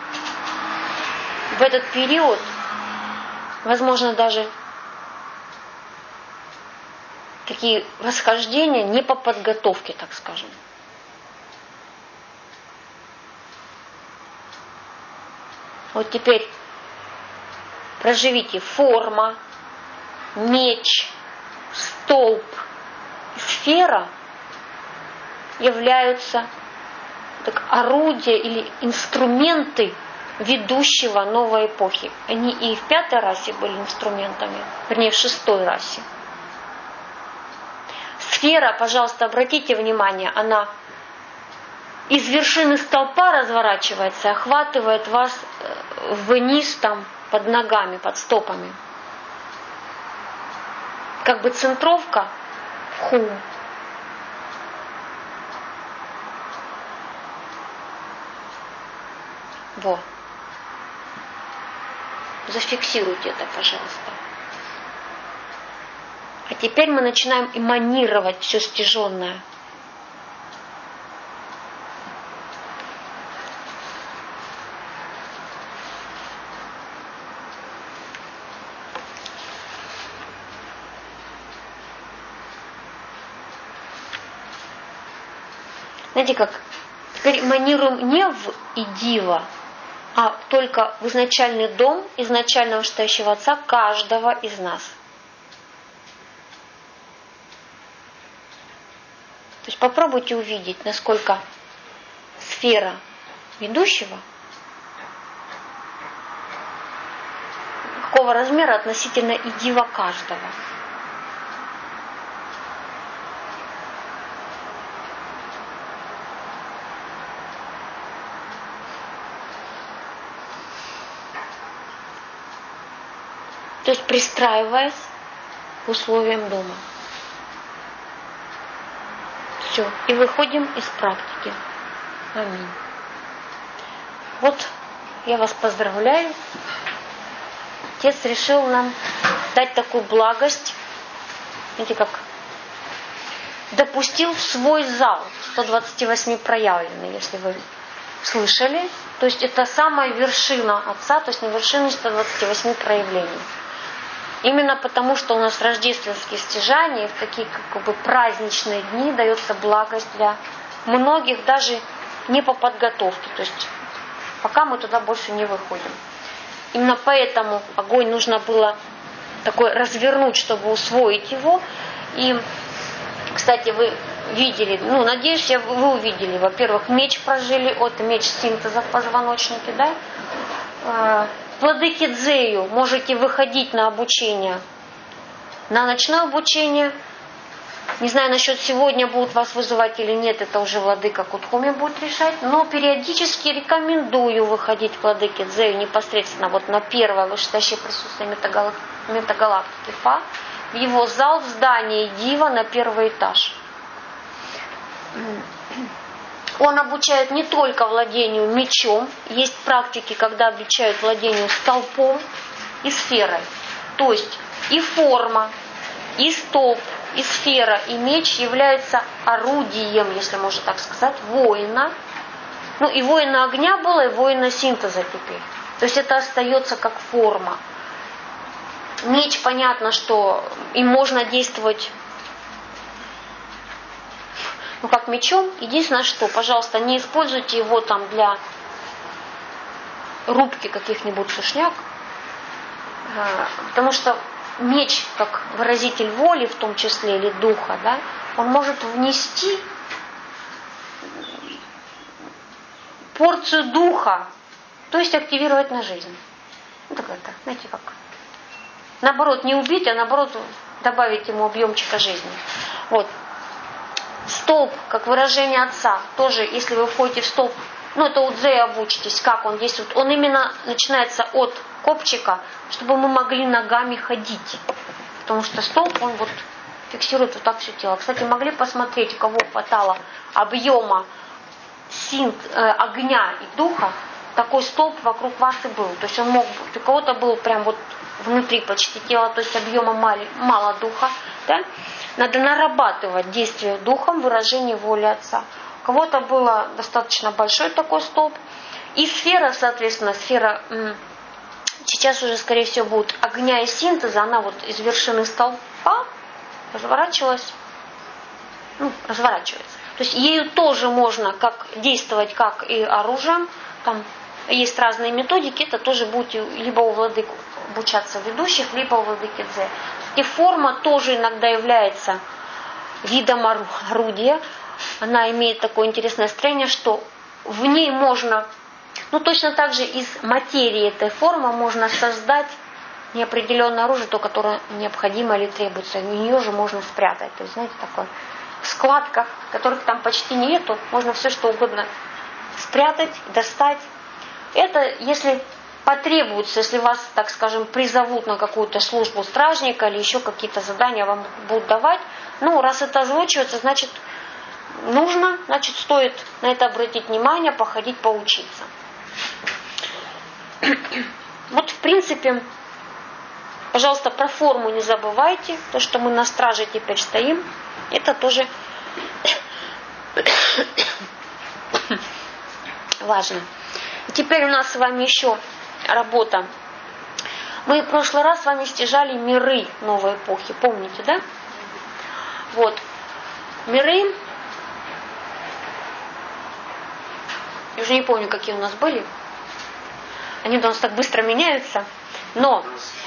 В этот период, возможно, даже такие восхождения не по подготовке, так скажем. Вот теперь проживите форма, меч, столб, сфера являются так, орудия или инструменты ведущего новой эпохи. Они и в пятой расе были инструментами, вернее, в шестой расе. Сфера, пожалуйста, обратите внимание, она из вершины столпа разворачивается, охватывает вас вниз там, под ногами, под стопами. Как бы центровка хум. Во. Зафиксируйте это, пожалуйста. А теперь мы начинаем эманировать все стяженное. знаете как, теперь манируем не в идива, а только в изначальный дом изначального вышестоящего Отца каждого из нас. То есть попробуйте увидеть, насколько сфера ведущего какого размера относительно идива каждого. То есть пристраиваясь к условиям дома. Все. И выходим из практики. Аминь. Вот я вас поздравляю. Отец решил нам дать такую благость. Видите, как допустил в свой зал сто двадцать восемь проявленный, если вы слышали. То есть это самая вершина Отца, то есть на вершине сто двадцать восемь проявлений. Именно потому, что у нас рождественские стяжания, в такие как бы праздничные дни дается благость для многих, даже не по подготовке. То есть пока мы туда больше не выходим. Именно поэтому огонь нужно было такой развернуть, чтобы усвоить его. И, кстати, вы видели, ну, надеюсь, вы увидели, во-первых, меч прожили, от меч синтеза в позвоночнике, да? Владыке Дзею можете выходить на обучение, на ночное обучение. Не знаю, насчет сегодня будут вас вызывать или нет, это уже владыка Кудхуми будет решать. Но периодически рекомендую выходить к владыке Дзею непосредственно вот на первое вышестоящее присутствие метагал... метагалактики Фа, в его зал в здании Дива на первый этаж. Он обучает не только владению мечом, есть практики, когда обучают владению столпом и сферой. То есть и форма, и столб, и сфера, и меч являются орудием, если можно так сказать, воина. Ну и воина огня было, и воина синтеза теперь. То есть это остается как форма. Меч, понятно, что им можно действовать, ну как мечом. Единственное, что, пожалуйста, не используйте его там для рубки каких-нибудь сушняк, потому что меч, как выразитель воли, в том числе, или духа, да, он может внести порцию духа, то есть активировать на жизнь. Ну так это, знаете как. Наоборот, не убить, а наоборот добавить ему объемчика жизни. Вот. Столб, как выражение Отца, тоже, если вы входите в столб, ну это у Дзея обучитесь, как он действует. Он именно начинается от копчика, чтобы мы могли ногами ходить. Потому что столб, он вот фиксирует вот так все тело. Кстати, могли посмотреть, у кого хватало объема синт, э, огня и духа, такой столб вокруг вас и был. То есть он мог быть, у кого-то был прям вот внутри почти тела, то есть объема мало, мало духа, да? Надо нарабатывать действие духом, выражение воли Отца. У кого-то было достаточно большой такой столб. И сфера, соответственно, сфера сейчас уже, скорее всего, будет огня и синтеза. Она вот из вершины столпа разворачивалась, ну, разворачивается. То есть ею тоже можно как действовать, как и оружием. Там есть разные методики. Это тоже будете либо у владык обучаться ведущих, либо у владыки Дзе. И форма тоже иногда является видом орудия. Она имеет такое интересное строение, что в ней можно, ну точно так же из материи этой формы можно создать неопределенное оружие, то, которое необходимо или требуется. В нее же можно спрятать. То есть, знаете, такое в складках, которых там почти нету, можно все что угодно спрятать, достать. Это если потребуется, если вас, так скажем, призовут на какую-то службу стражника или еще какие-то задания вам будут давать, ну, раз это озвучивается, значит, нужно, значит, стоит на это обратить внимание, походить, поучиться. Вот, в принципе, пожалуйста, про форму не забывайте, то, что мы на страже теперь стоим, это тоже важно. И теперь у нас с вами еще работа. Мы в прошлый раз с вами стяжали миры новой эпохи, помните, да? Вот. Миры Я уже не помню, какие у нас были. Они у нас так быстро меняются. Но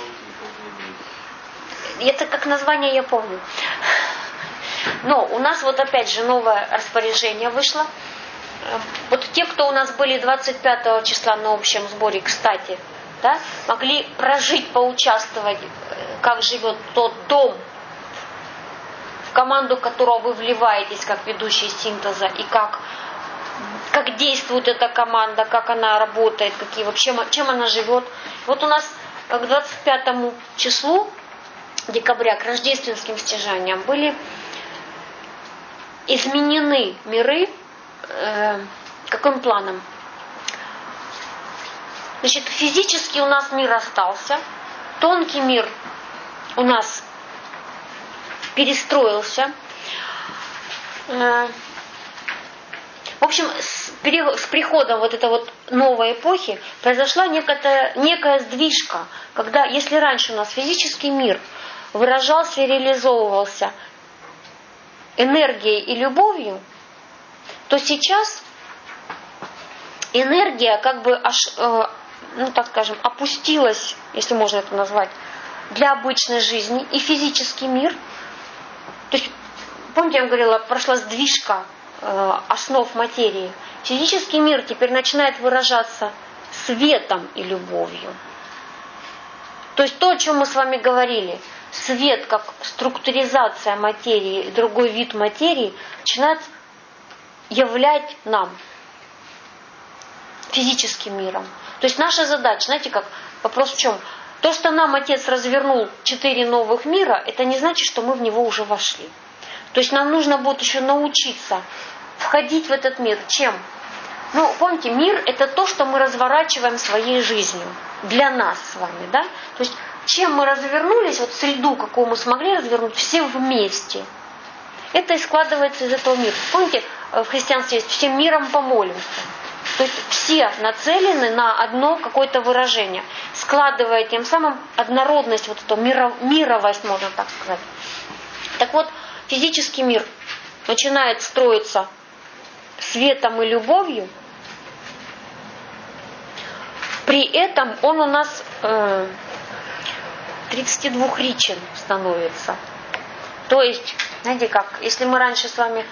это как название я помню. Но у нас вот опять же новое распоряжение вышло. Вот те, кто у нас были двадцать пятого числа на общем сборе, кстати, да, могли прожить, поучаствовать, как живет тот дом, в команду которого вы вливаетесь как ведущий синтеза, и как, как действует эта команда, как она работает, какие вообще, чем она живет. Вот у нас к двадцать пятому числу декабря, к рождественским стяжаниям, были изменены миры. Э, каким планом? Значит, физически у нас мир остался, тонкий мир у нас перестроился. Э, в общем, с, пере, с приходом вот этой вот новой эпохи произошла некая, некая сдвижка, когда, если раньше у нас физический мир выражался и реализовывался энергией и любовью, то сейчас энергия как бы аж, э, ну так скажем, опустилась, если можно это назвать, для обычной жизни, и физический мир. То есть, помните, я вам говорила, прошла сдвижка э, основ материи. Физический мир теперь начинает выражаться светом и любовью. То есть то, о чем мы с вами говорили, свет как структуризация материи и другой вид материи начинает являть нам физическим миром. То есть наша задача, знаете как, вопрос в чем? То, что нам Отец развернул четыре новых мира, это не значит, что мы в него уже вошли. То есть нам нужно будет еще научиться входить в этот мир. Чем? Ну, помните, мир это то, что мы разворачиваем своей жизнью. Для нас с вами, да? То есть чем мы развернулись, вот среду, какую мы смогли развернуть, все вместе. Это и складывается из этого мира. Помните, в христианстве есть «всем миром помолимся». То есть все нацелены на одно какое-то выражение, складывая тем самым однородность, вот эту мировость, можно так сказать. Так вот, физический мир начинает строиться светом и любовью. При этом он у нас э, тридцатидвухричен становится. То есть, знаете как, если мы раньше с вами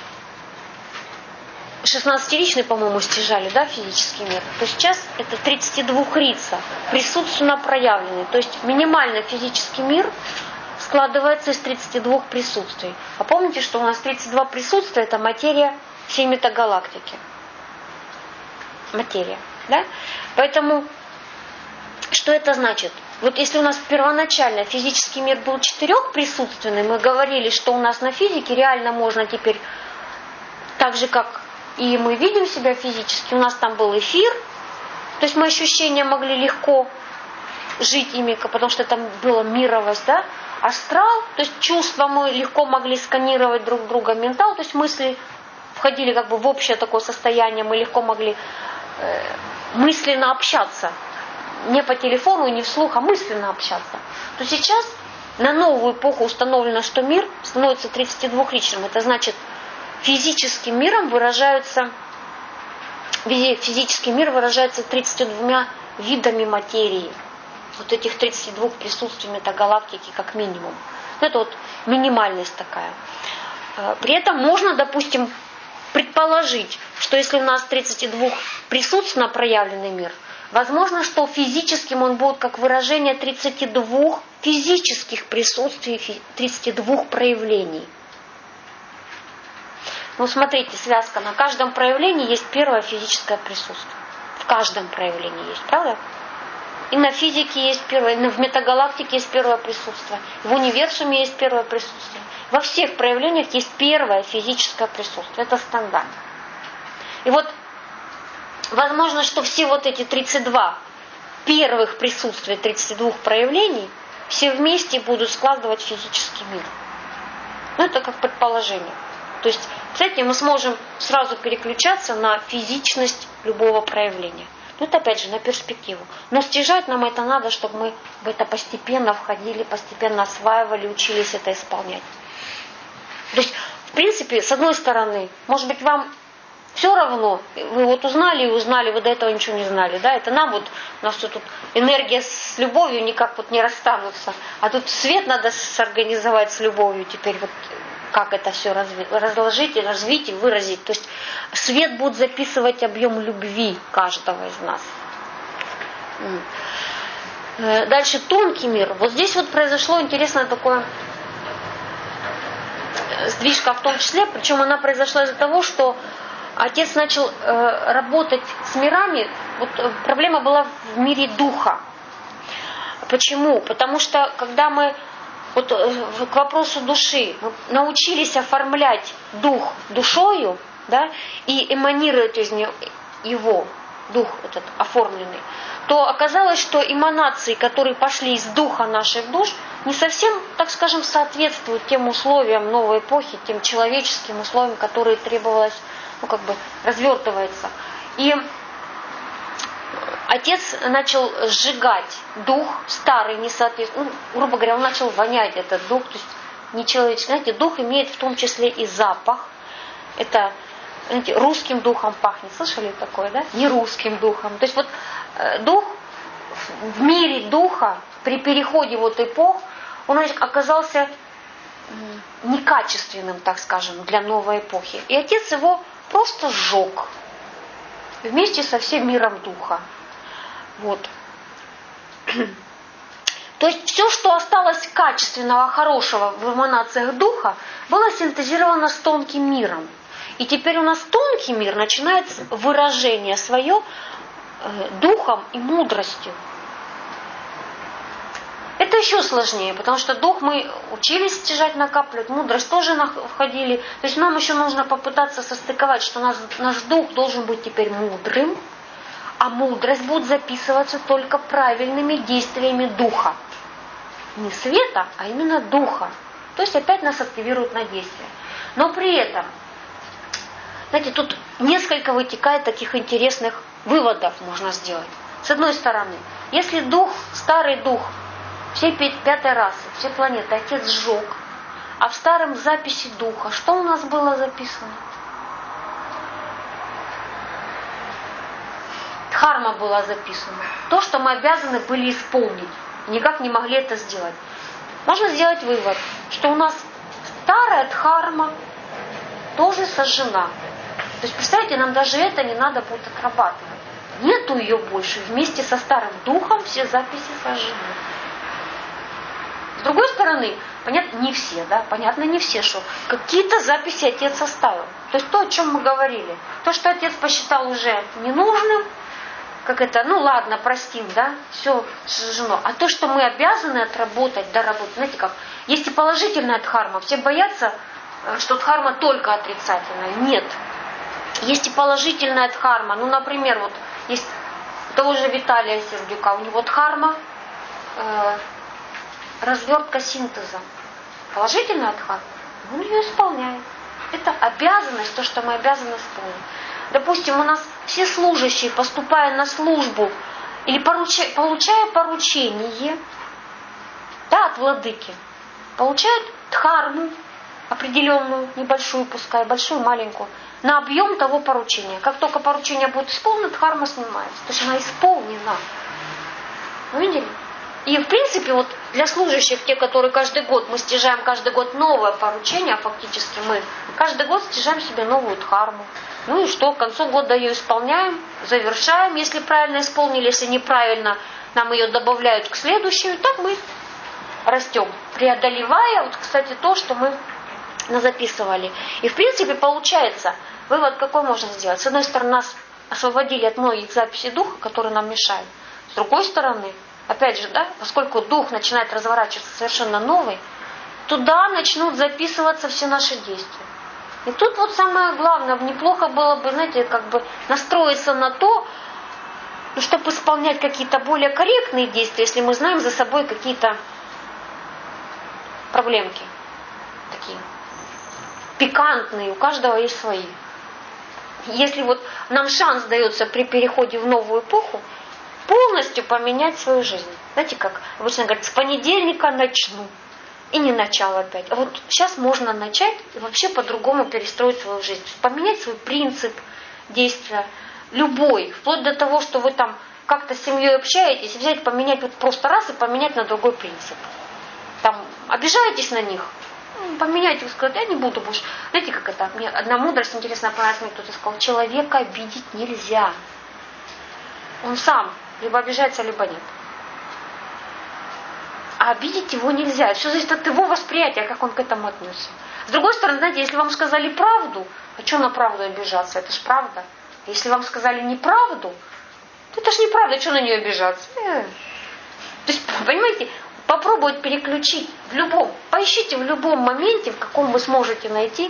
шестнадцатиричный, по-моему, стяжали, да, физический мир, то сейчас это тридцатидвухрица, присутственно проявленный. То есть минимальный физический мир складывается из тридцати двух присутствий. А помните, что у нас тридцать два присутствия – это материя всей метагалактики. Материя, да? Поэтому, что это значит? Вот если у нас первоначально физический мир был четырехприсутственный, мы говорили, что у нас на физике реально можно теперь, так же как и мы видим себя физически, у нас там был эфир, то есть мы ощущения могли легко жить ими, потому что там была мировость, да? Астрал, то есть чувства мы легко могли сканировать друг друга, ментал, то есть мысли входили как бы в общее такое состояние, мы легко могли э, мысленно общаться. Не по телефону, не вслух, а мысленно общаться. То сейчас на новую эпоху установлено, что мир становится тридцатидвухричным. Это значит, физическим миром выражаются, физический мир выражается тридцатью двумя видами материи. Вот этих тридцати двух присутствий метагалактики как минимум. Это вот минимальность такая. При этом можно, допустим, предположить, что если у нас тридцать два присутственно проявленный мир, возможно, что физическим он будет как выражение тридцати двух физических присутствий, тридцати двух проявлений. Ну, смотрите, связка. На каждом проявлении есть первое физическое присутствие. В каждом проявлении есть, правда? И на физике есть первое, и в метагалактике есть первое присутствие. В универсуме есть первое присутствие. Во всех проявлениях есть первое физическое присутствие. Это стандарт. И вот возможно, что все вот эти тридцать два первых присутствия тридцати двух проявлений все вместе будут складывать физический мир. Ну, это как предположение. То есть с этим мы сможем сразу переключаться на физичность любого проявления. Ну, это опять же на перспективу. Но стяжать нам это надо, чтобы мы в это постепенно входили, постепенно осваивали, учились это исполнять. То есть, в принципе, с одной стороны, может быть, вам Все равно, вы вот узнали и узнали, вы до этого ничего не знали, да, это нам вот, у нас все тут энергия с любовью никак вот не расстанутся, а тут свет надо сорганизовать с любовью теперь, вот как это все разви- разложить, и развить и выразить, то есть свет будет записывать объем любви каждого из нас. Дальше тонкий мир, вот здесь вот произошло интересное такое сдвижка в том числе, причем она произошла из-за того, что Отец начал э, работать с мирами, вот э, проблема была в мире духа. Почему? Потому что когда мы вот, э, к вопросу души мы научились оформлять дух душою, да, и эманировать из него его, дух этот оформленный, то оказалось, что эманации, которые пошли из духа наших душ, не совсем, так скажем, соответствуют тем условиям новой эпохи, тем человеческим условиям, которые требовалось, ну, как бы, развертывается. И Отец начал сжигать дух старый, несоответствующий, ну, грубо говоря, он начал вонять этот дух, то есть нечеловеческий. Знаете, дух имеет в том числе и запах. Это, знаете, русским духом пахнет. Слышали такое, да? Не русским духом. То есть вот э, дух в мире духа при переходе вот эпох, он оказался некачественным, так скажем, для новой эпохи. И Отец его просто сжег вместе со всем миром духа. Вот. То есть все, что осталось качественного, хорошего в эманациях духа, было синтезировано с тонким миром. И теперь у нас тонкий мир начинает выражение свое э, духом и мудростью. Это еще сложнее, потому что дух мы учились стяжать, накапливать, мудрость тоже входили. То есть нам еще нужно попытаться состыковать, что наш, наш дух должен быть теперь мудрым, а мудрость будет записываться только правильными действиями духа. Не света, а именно духа. То есть опять нас активируют на действие. Но при этом, знаете, тут несколько вытекает таких интересных выводов можно сделать. С одной стороны, если дух, старый дух, все пятой расы, все планеты Отец сжег, а в старом записи духа, что у нас было записано? Дхарма была записана. То, что мы обязаны были исполнить. Никак не могли это сделать. Можно сделать вывод, что у нас старая дхарма тоже сожжена. То есть, представьте, нам даже это не надо будет отрабатывать. Нету ее больше. Вместе со старым духом все записи сожжены. С другой стороны, понятно, не все, да, понятно, не все, что какие-то записи Отец оставил. То есть то, о чем мы говорили. То, что Отец посчитал уже ненужным, как это, ну ладно, простим, да, все сожжено. А то, что мы обязаны отработать, доработать, знаете как, есть и положительная дхарма. Все боятся, что дхарма только отрицательная. Нет. Есть и положительная дхарма. Ну, например, вот есть того же Виталия Сердюка, у него дхарма, э, развертка синтеза. Положительная дхарма, он ее исполняет. Это обязанность, то, что мы обязаны исполнить. Допустим, у нас все служащие, поступая на службу или поручая, получая поручение, да, от владыки, получают дхарму определенную, небольшую, пускай, большую, маленькую, на объем того поручения. Как только поручение будет исполнено, дхарма снимается. То есть она исполнена. Вы видели? И в принципе, вот для служащих, те, которые каждый год, мы стяжаем каждый год новое поручение, фактически мы каждый год стяжаем себе новую дхарму. Ну и что, к концу года ее исполняем, завершаем, если правильно исполнили, если неправильно, нам ее добавляют к следующей, и так мы растем, преодолевая, вот, кстати, то, что мы назаписывали. И в принципе получается, вывод какой можно сделать? С одной стороны, нас освободили от многих записей духа, которые нам мешают. С другой стороны, опять же, да, поскольку дух начинает разворачиваться совершенно новый, туда начнут записываться все наши действия. И тут вот самое главное, неплохо было бы, знаете, как бы настроиться на то, ну, чтобы исполнять какие-то более корректные действия, если мы знаем за собой какие-то проблемки такие пикантные, у каждого есть свои. Если вот нам шанс дается при переходе в новую эпоху полностью поменять свою жизнь. Знаете, как обычно говорят, с понедельника начну. И не начало опять. А вот сейчас можно начать и вообще по-другому перестроить свою жизнь. Поменять свой принцип, действия, любой, вплоть до того, что вы там как-то с семьей общаетесь, взять, поменять вот просто раз и поменять на другой принцип. Там обижаетесь на них, поменяйте, сказать, я не буду больше. Знаете, как это? Мне одна мудрость интересная понравилась, мне кто-то сказал, человека обидеть нельзя. Он сам либо обижается, либо нет. А обидеть его нельзя. Все зависит от его восприятия, как он к этому отнесся. С другой стороны, знаете, если вам сказали правду, а что на правду обижаться? Это ж правда. Если вам сказали неправду, то это ж неправда, что на нее обижаться? Э. То есть, понимаете, попробовать переключить в любом, поищите в любом моменте, в каком вы сможете найти.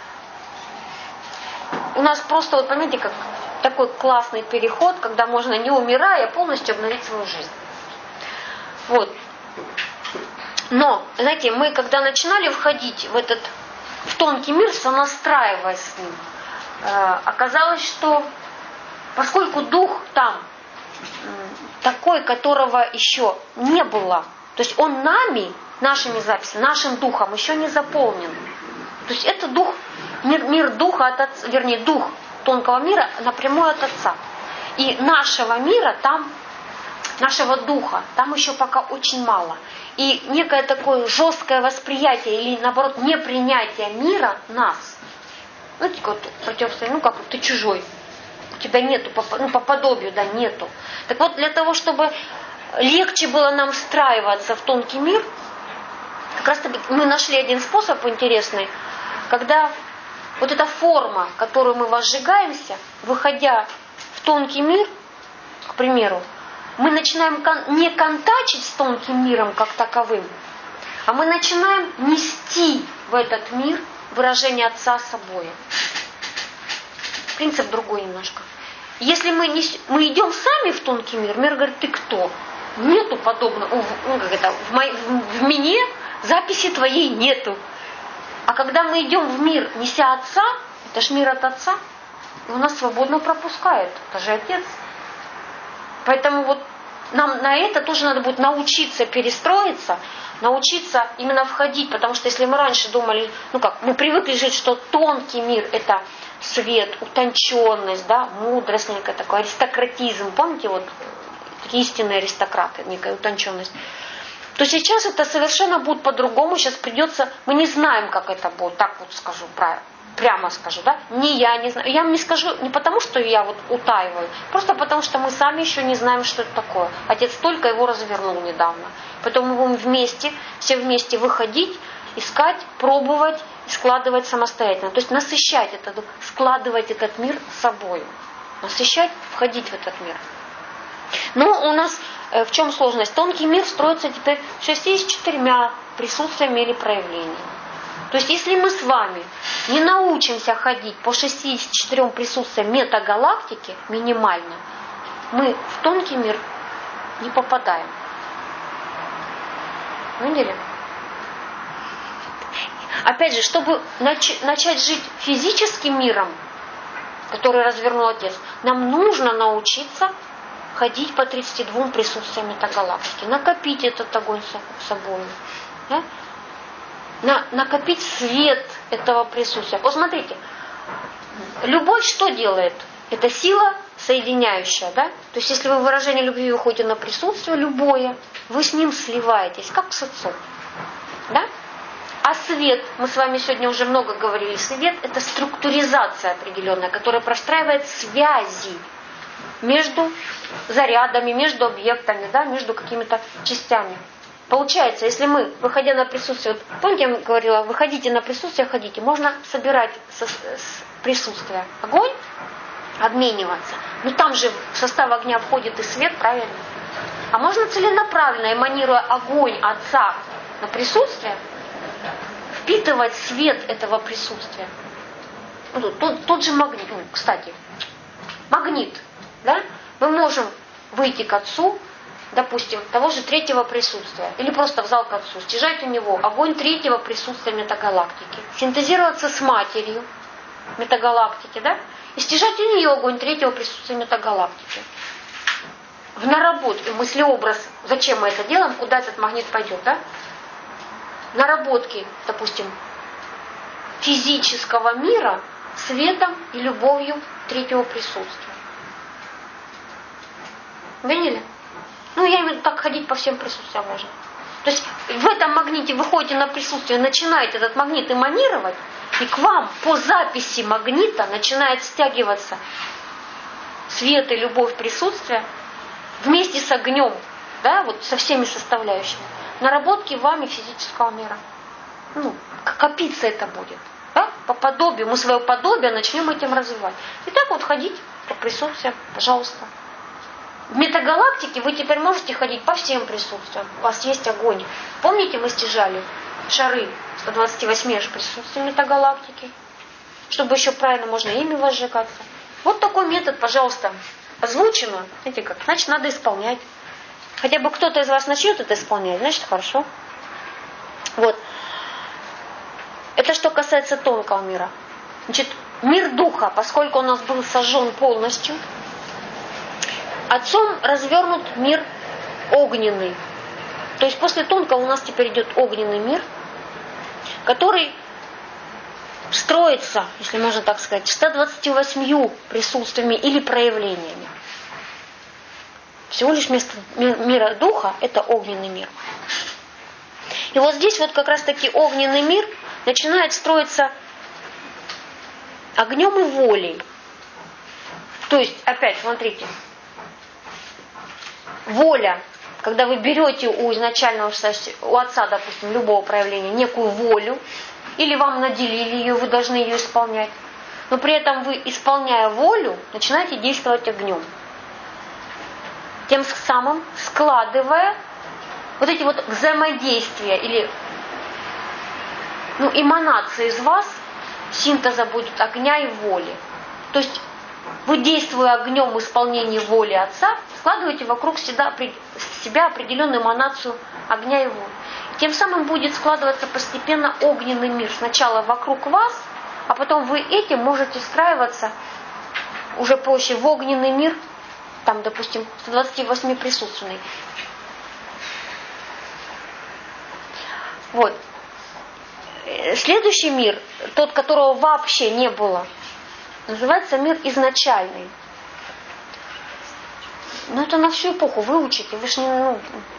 У нас просто, вот понимаете, как такой классный переход, когда можно, не умирая, полностью обновить свою жизнь. Вот. Но, знаете, мы когда начинали входить в этот, в тонкий мир, сонастраиваясь с ним, э, оказалось, что поскольку дух там э, такой, которого еще не было, то есть он нами, нашими записями, нашим духом еще не заполнен. То есть это дух, мир, мир духа от Отца, вернее, дух тонкого мира напрямую от Отца. И нашего мира там, нашего духа, там еще пока очень мало. И некое такое жесткое восприятие или, наоборот, непринятие мира нас. Ну, вот противостояние, ну как, ты чужой. У тебя нету, ну, по подобию, да, нету. Так вот, для того, чтобы легче было нам встраиваться в тонкий мир, как раз мы нашли один способ интересный, когда вот эта форма, которую мы возжигаемся, выходя в тонкий мир, к примеру, мы начинаем не контачить с тонким миром как таковым, а мы начинаем нести в этот мир выражение Отца собой. Принцип другой немножко. Если мы, не, мы идем сами в тонкий мир, мир говорит, ты кто? Нету подобного, ну, как это, в, моей, в, в мне записи твоей нету. А когда мы идем в мир, неся Отца, это ж мир от Отца, и он нас свободно пропускает. Это же Отец. Поэтому вот нам на это тоже надо будет научиться перестроиться, научиться именно входить, потому что если мы раньше думали, ну как, мы привыкли жить, что тонкий мир это свет, утонченность, да, мудрость, некая такой аристократизм, помните, вот такие истинные аристократы, некая утонченность, то сейчас это совершенно будет по-другому, сейчас придется, мы не знаем, как это будет, так вот скажу правильно. Прямо скажу, да? Не я не знаю. Я вам не скажу не потому, что я вот утаиваю, просто потому, что мы сами еще не знаем, что это такое. Отец только его развернул недавно. Поэтому мы будем вместе, все вместе выходить, искать, пробовать и складывать самостоятельно. То есть насыщать этот, складывать этот мир собой. Насыщать, входить в этот мир. Но у нас э, в чем сложность? Тонкий мир строится теперь шестьдесят четырьмя присутствиями или проявлениями. То есть, если мы с вами не научимся ходить по шестидесяти четырем присутствиям метагалактики минимально, мы в тонкий мир не попадаем. Поняли? Опять же, чтобы нач- начать жить физическим миром, который развернул Отец, нам нужно научиться ходить по тридцати двум присутствиям метагалактики, накопить этот огонь с собой. Да? На, накопить свет этого присутствия. Посмотрите, любовь что делает? Это сила соединяющая, да? То есть, если вы в выражение любви уходите на присутствие, любое, вы с ним сливаетесь, как с Отцом. Да? А свет, мы с вами сегодня уже много говорили, свет это структуризация определенная, которая простраивает связи между зарядами, между объектами, да, между какими-то частями. Получается, если мы, выходя на присутствие, вот, помните, я говорила, выходите на присутствие, ходите, можно собирать со, с присутствия огонь, обмениваться. Но там же в состав огня входит и свет, правильно? А можно целенаправленно, эманируя огонь Отца на присутствие, впитывать свет этого присутствия. Ну, тут, тут, тут же магнит, ну, кстати, магнит, да? Мы можем выйти к Отцу, допустим, того же третьего присутствия, или просто в зал к Отцу, стяжать у него огонь третьего присутствия метагалактики, синтезироваться с матерью метагалактики, да, и стяжать у нее огонь третьего присутствия метагалактики. В наработке, мыслеобраз, зачем мы это делаем, куда этот магнит пойдет, да? Наработки, допустим, физического мира светом и любовью третьего присутствия. Поняли? Ну, я имею в виду, так ходить по всем присутствиям можно. То есть в этом магните вы ходите на присутствие, начинаете этот магнит эманировать, и к вам по записи магнита начинает стягиваться свет и любовь присутствия вместе с огнем, да, вот со всеми составляющими, наработки вами физического мира. Ну, копиться это будет. Да? По подобию, мы свое подобие начнем этим развивать. И так вот ходить по присутствиям, пожалуйста. В метагалактике вы теперь можете ходить по всем присутствиям. У вас есть огонь. Помните, мы стяжали шары сто двадцать восемь аж присутствия метагалактики? Чтобы еще правильно можно ими возжигаться. Вот такой метод, пожалуйста, озвучено. Знаете как? Значит, надо исполнять. Хотя бы кто-то из вас начнет это исполнять, значит, хорошо. Вот. Это что касается тонкого мира. Значит, мир духа, поскольку у нас был сожжен полностью, Отцом развернут мир огненный. То есть после тонкого у нас теперь идет огненный мир, который строится, если можно так сказать, ста двадцатью восьмью присутствиями или проявлениями. Всего лишь вместо мира духа это огненный мир. И вот здесь вот как раз таки огненный мир начинает строиться огнем и волей. То есть, опять, смотрите, воля, когда вы берете у изначального, у отца, допустим, любого проявления некую волю, или вам наделили ее, вы должны ее исполнять, но при этом вы, исполняя волю, начинаете действовать огнем. Тем самым складывая вот эти вот взаимодействия или ну, эманации из вас, синтеза будет огня и воли. То есть вы, действуя огнем в исполнении воли Отца, складываете вокруг себя, себя определенную эманацию огня и воли. Тем самым будет складываться постепенно огненный мир. Сначала вокруг вас, а потом вы этим можете встраиваться уже позже в огненный мир, там, допустим, сто двадцать восемь присутственный. Вот. Следующий мир, тот, которого вообще не было, называется мир изначальный. Но это на всю эпоху вы учите, вы ж не... Ну,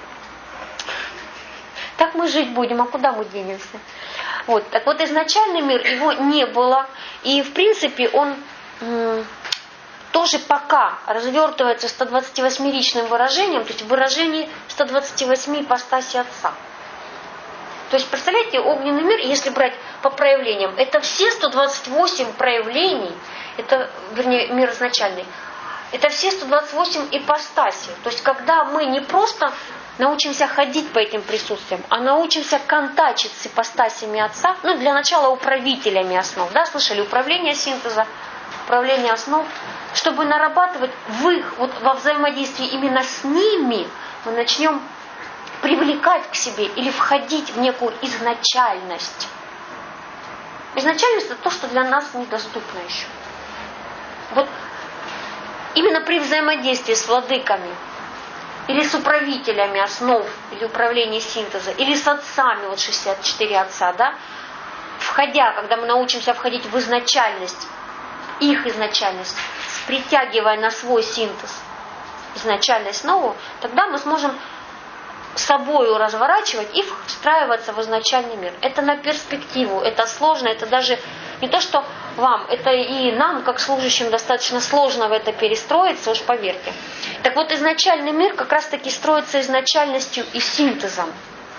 так мы жить будем, а куда мы денемся? Вот, так вот, изначальный мир, его не было, и в принципе он м, тоже пока развертывается сто двадцать восьмеричным выражением, то есть в выражении сто двадцать восемь ипостаси Отца. То есть, представляете, огненный мир, если брать по проявлениям, это все сто двадцать восемь проявлений, это, вернее, мир изначальный, это все сто двадцать восемь ипостасей. То есть, когда мы не просто научимся ходить по этим присутствиям, а научимся контачить с ипостасями Отца, ну, для начала управителями основ, да, слышали, управление синтеза, управление основ, чтобы нарабатывать в их, вот во взаимодействии именно с ними, мы начнем привлекать к себе или входить в некую изначальность. Изначальность это то, что для нас недоступно еще. Вот именно при взаимодействии с владыками или с управителями основ, или управления синтеза, или с отцами, вот шестьдесят четыре отца, да, входя, когда мы научимся входить в изначальность, их изначальность, притягивая на свой синтез изначальность новую, тогда мы сможем собою разворачивать и встраиваться в изначальный мир. Это на перспективу, это сложно, это даже не то, что вам, это и нам, как служащим, достаточно сложно в это перестроиться, уж поверьте. Так вот, изначальный мир как раз-таки строится изначальностью и синтезом.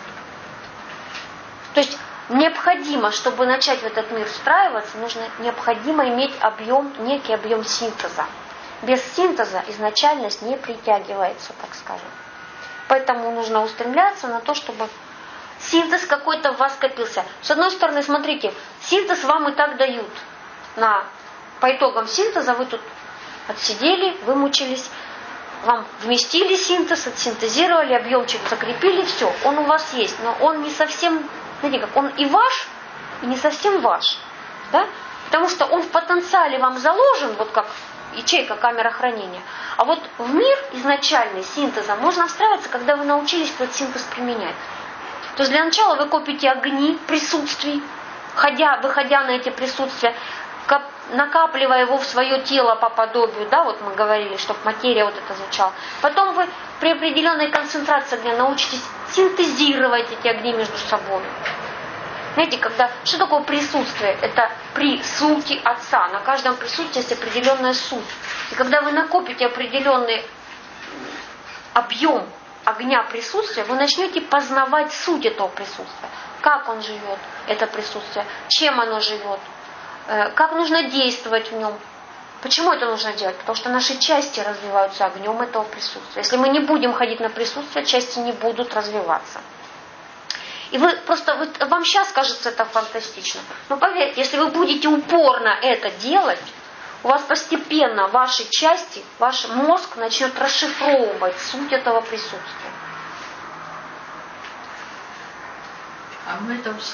То есть необходимо, чтобы начать в этот мир встраиваться, нужно необходимо иметь объем, некий объем синтеза. Без синтеза изначальность не притягивается, так скажем. Поэтому нужно устремляться на то, чтобы синтез какой-то в вас скопился. С одной стороны, смотрите, синтез вам и так дают. На, по итогам синтеза вы тут отсидели, вымучились, вам вместили синтез, отсинтезировали, объемчик закрепили, все, он у вас есть, но он не совсем, знаете как, он и ваш, и не совсем ваш. Да? Потому что он в потенциале вам заложен, вот как ячейка, камера хранения. А вот в мир изначальный синтеза можно встраиваться, когда вы научились этот синтез применять. То есть для начала вы копите огни присутствий, ходя, выходя на эти присутствия, накапливая его в свое тело по подобию, да, вот мы говорили, чтобы материя вот это звучала. Потом вы при определенной концентрации огня научитесь синтезировать эти огни между собой. Знаете, когда, что такое присутствие? Это при сути Отца. На каждом присутствии есть определенная суть. И когда вы накопите определенный объем огня присутствия, вы начнете познавать суть этого присутствия. Как он живет, это присутствие, чем оно живет, как нужно действовать в нем. Почему это нужно делать? Потому что наши части развиваются огнем этого присутствия. Если мы не будем ходить на присутствие, части не будут развиваться. И вы просто, вы, вам сейчас кажется это фантастично. Но поверьте, если вы будете упорно это делать, у вас постепенно ваши части, ваш мозг начнет расшифровывать суть этого присутствия. А мы это уж...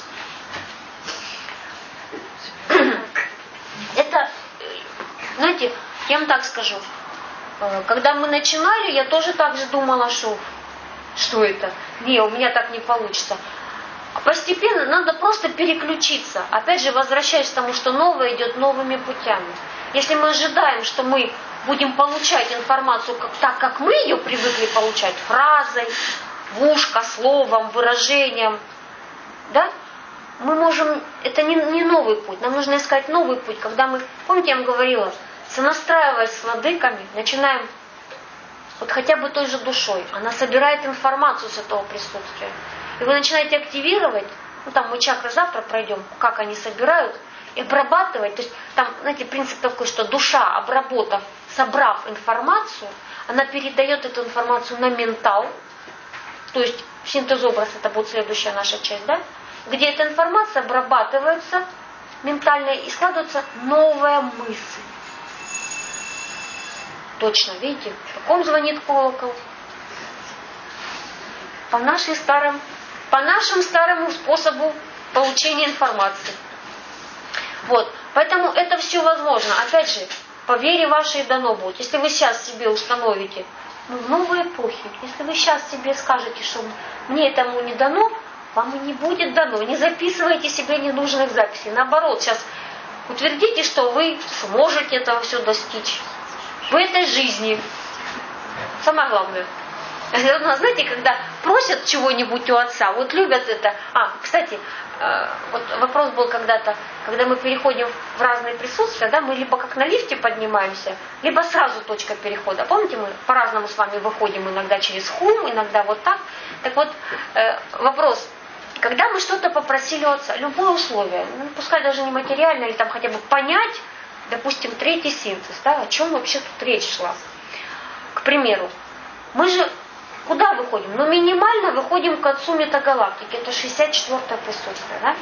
Это, знаете, я вам так скажу. Когда мы начинали, я тоже так же думала, что что это? Не, у меня так не получится. Постепенно надо просто переключиться. Опять же, возвращаясь к тому, что новое идет новыми путями. Если мы ожидаем, что мы будем получать информацию как, так, как мы ее привыкли получать, фразой, в ушко, словом, выражением, да, мы можем, это не, не новый путь, нам нужно искать новый путь, когда мы, помните, я вам говорила, сонастраиваясь с владыками, начинаем вот хотя бы той же душой, она собирает информацию с этого присутствия. И вы начинаете активировать, ну там мы чакры завтра пройдем, как они собирают, и обрабатывать. То есть там, знаете, принцип такой, что душа, обработав, собрав информацию, она передает эту информацию на ментал, то есть синтез-образ, это будет следующая наша часть, да? Где эта информация обрабатывается ментально и складывается новая мысль. Точно, видите, в каком звонит колокол? По нашей старым, по нашему старому способу получения информации. Вот, поэтому это все возможно. Опять же, по вере вашей дано будет. Если вы сейчас себе установите, ну, в новой эпохе, если вы сейчас себе скажете, что мне этому не дано, вам и не будет дано. Не записывайте себе ненужных записей. Наоборот, сейчас утвердите, что вы сможете этого все достичь в этой жизни. Самое главное. Знаете, когда просят чего-нибудь у отца, вот любят это. А, кстати, вот вопрос был когда-то, когда мы переходим в разные присутствия, да, мы либо как на лифте поднимаемся, либо сразу точка перехода. Помните, мы по-разному с вами выходим, иногда через хум, иногда вот так. Так вот, вопрос, когда мы что-то попросили у отца, любое условие, ну, пускай даже не материальное, или там хотя бы понять, допустим, третий синтез, да, о чем вообще тут речь шла. К примеру, мы же куда выходим? Ну, минимально выходим к отцу метагалактики. Это шестьдесят четвёртое присутствие, да?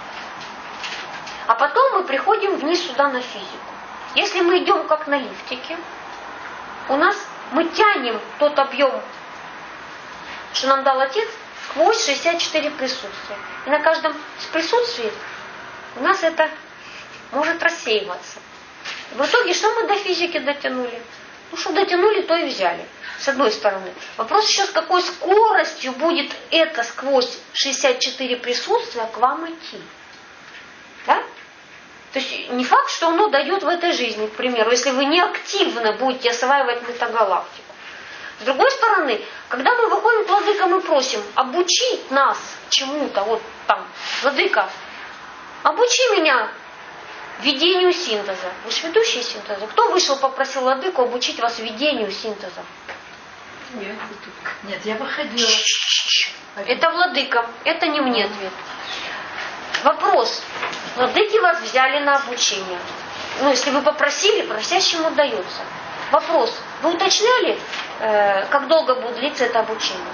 А потом мы приходим вниз сюда на физику. Если мы идем как на лифтике, у нас мы тянем тот объем, что нам дал Отец, сквозь шестьдесят четыре присутствия. И на каждом из присутствий у нас это может рассеиваться. В итоге, что мы до физики дотянули? Ну, что дотянули, то и взяли. С одной стороны. Вопрос еще, с какой скоростью будет это сквозь шестьдесят четыре присутствия к вам идти. Да? То есть не факт, что оно дает в этой жизни, к примеру, если вы не активно будете осваивать метагалактику. С другой стороны, когда мы выходим к владыкам и просим обучить нас чему-то, вот там, владыка, обучи меня ведению синтеза. Вы же ведущие синтеза. Кто вышел, попросил владыку обучить вас ведению синтеза? Нет, нет, я выходила. Это владыка, это не мне ответ. Вопрос. Владыки вас взяли на обучение. Ну, если вы попросили, просящему дается. Вопрос. Вы уточняли, э, как долго будет длиться это обучение?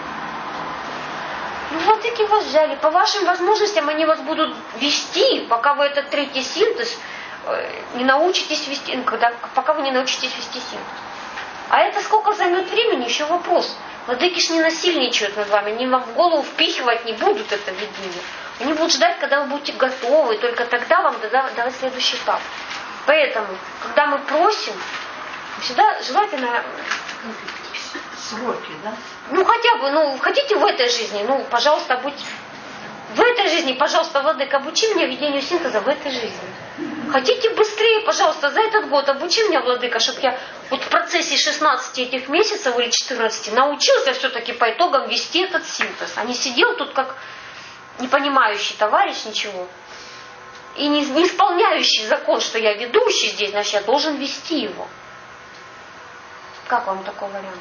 Ну, владыки вас взяли. По вашим возможностям они вас будут вести, пока вы этот третий синтез э, не научитесь вести, когда, пока вы не научитесь вести синтез. А это сколько займет времени, еще вопрос. Владыки ж не насильничают над вами, они вам в голову впихивать не будут это видение. Они будут ждать, когда вы будете готовы, и только тогда вам давать следующий этап. Поэтому, когда мы просим, всегда желательно... Сроки, да? Ну, хотя бы, ну, хотите в этой жизни, ну, пожалуйста, будь... В этой жизни, пожалуйста, владыка, обучи меня ведению синтеза в этой жизни. Хотите быстрее, пожалуйста, за этот год обучи меня, владыка, чтобы я вот в процессе шестнадцати этих месяцев или четырнадцати научился все-таки по итогам вести этот синтез, а не сидел тут как непонимающий товарищ ничего. И не, не исполняющий закон, что я ведущий здесь, значит, я должен вести его. Как вам такой вариант?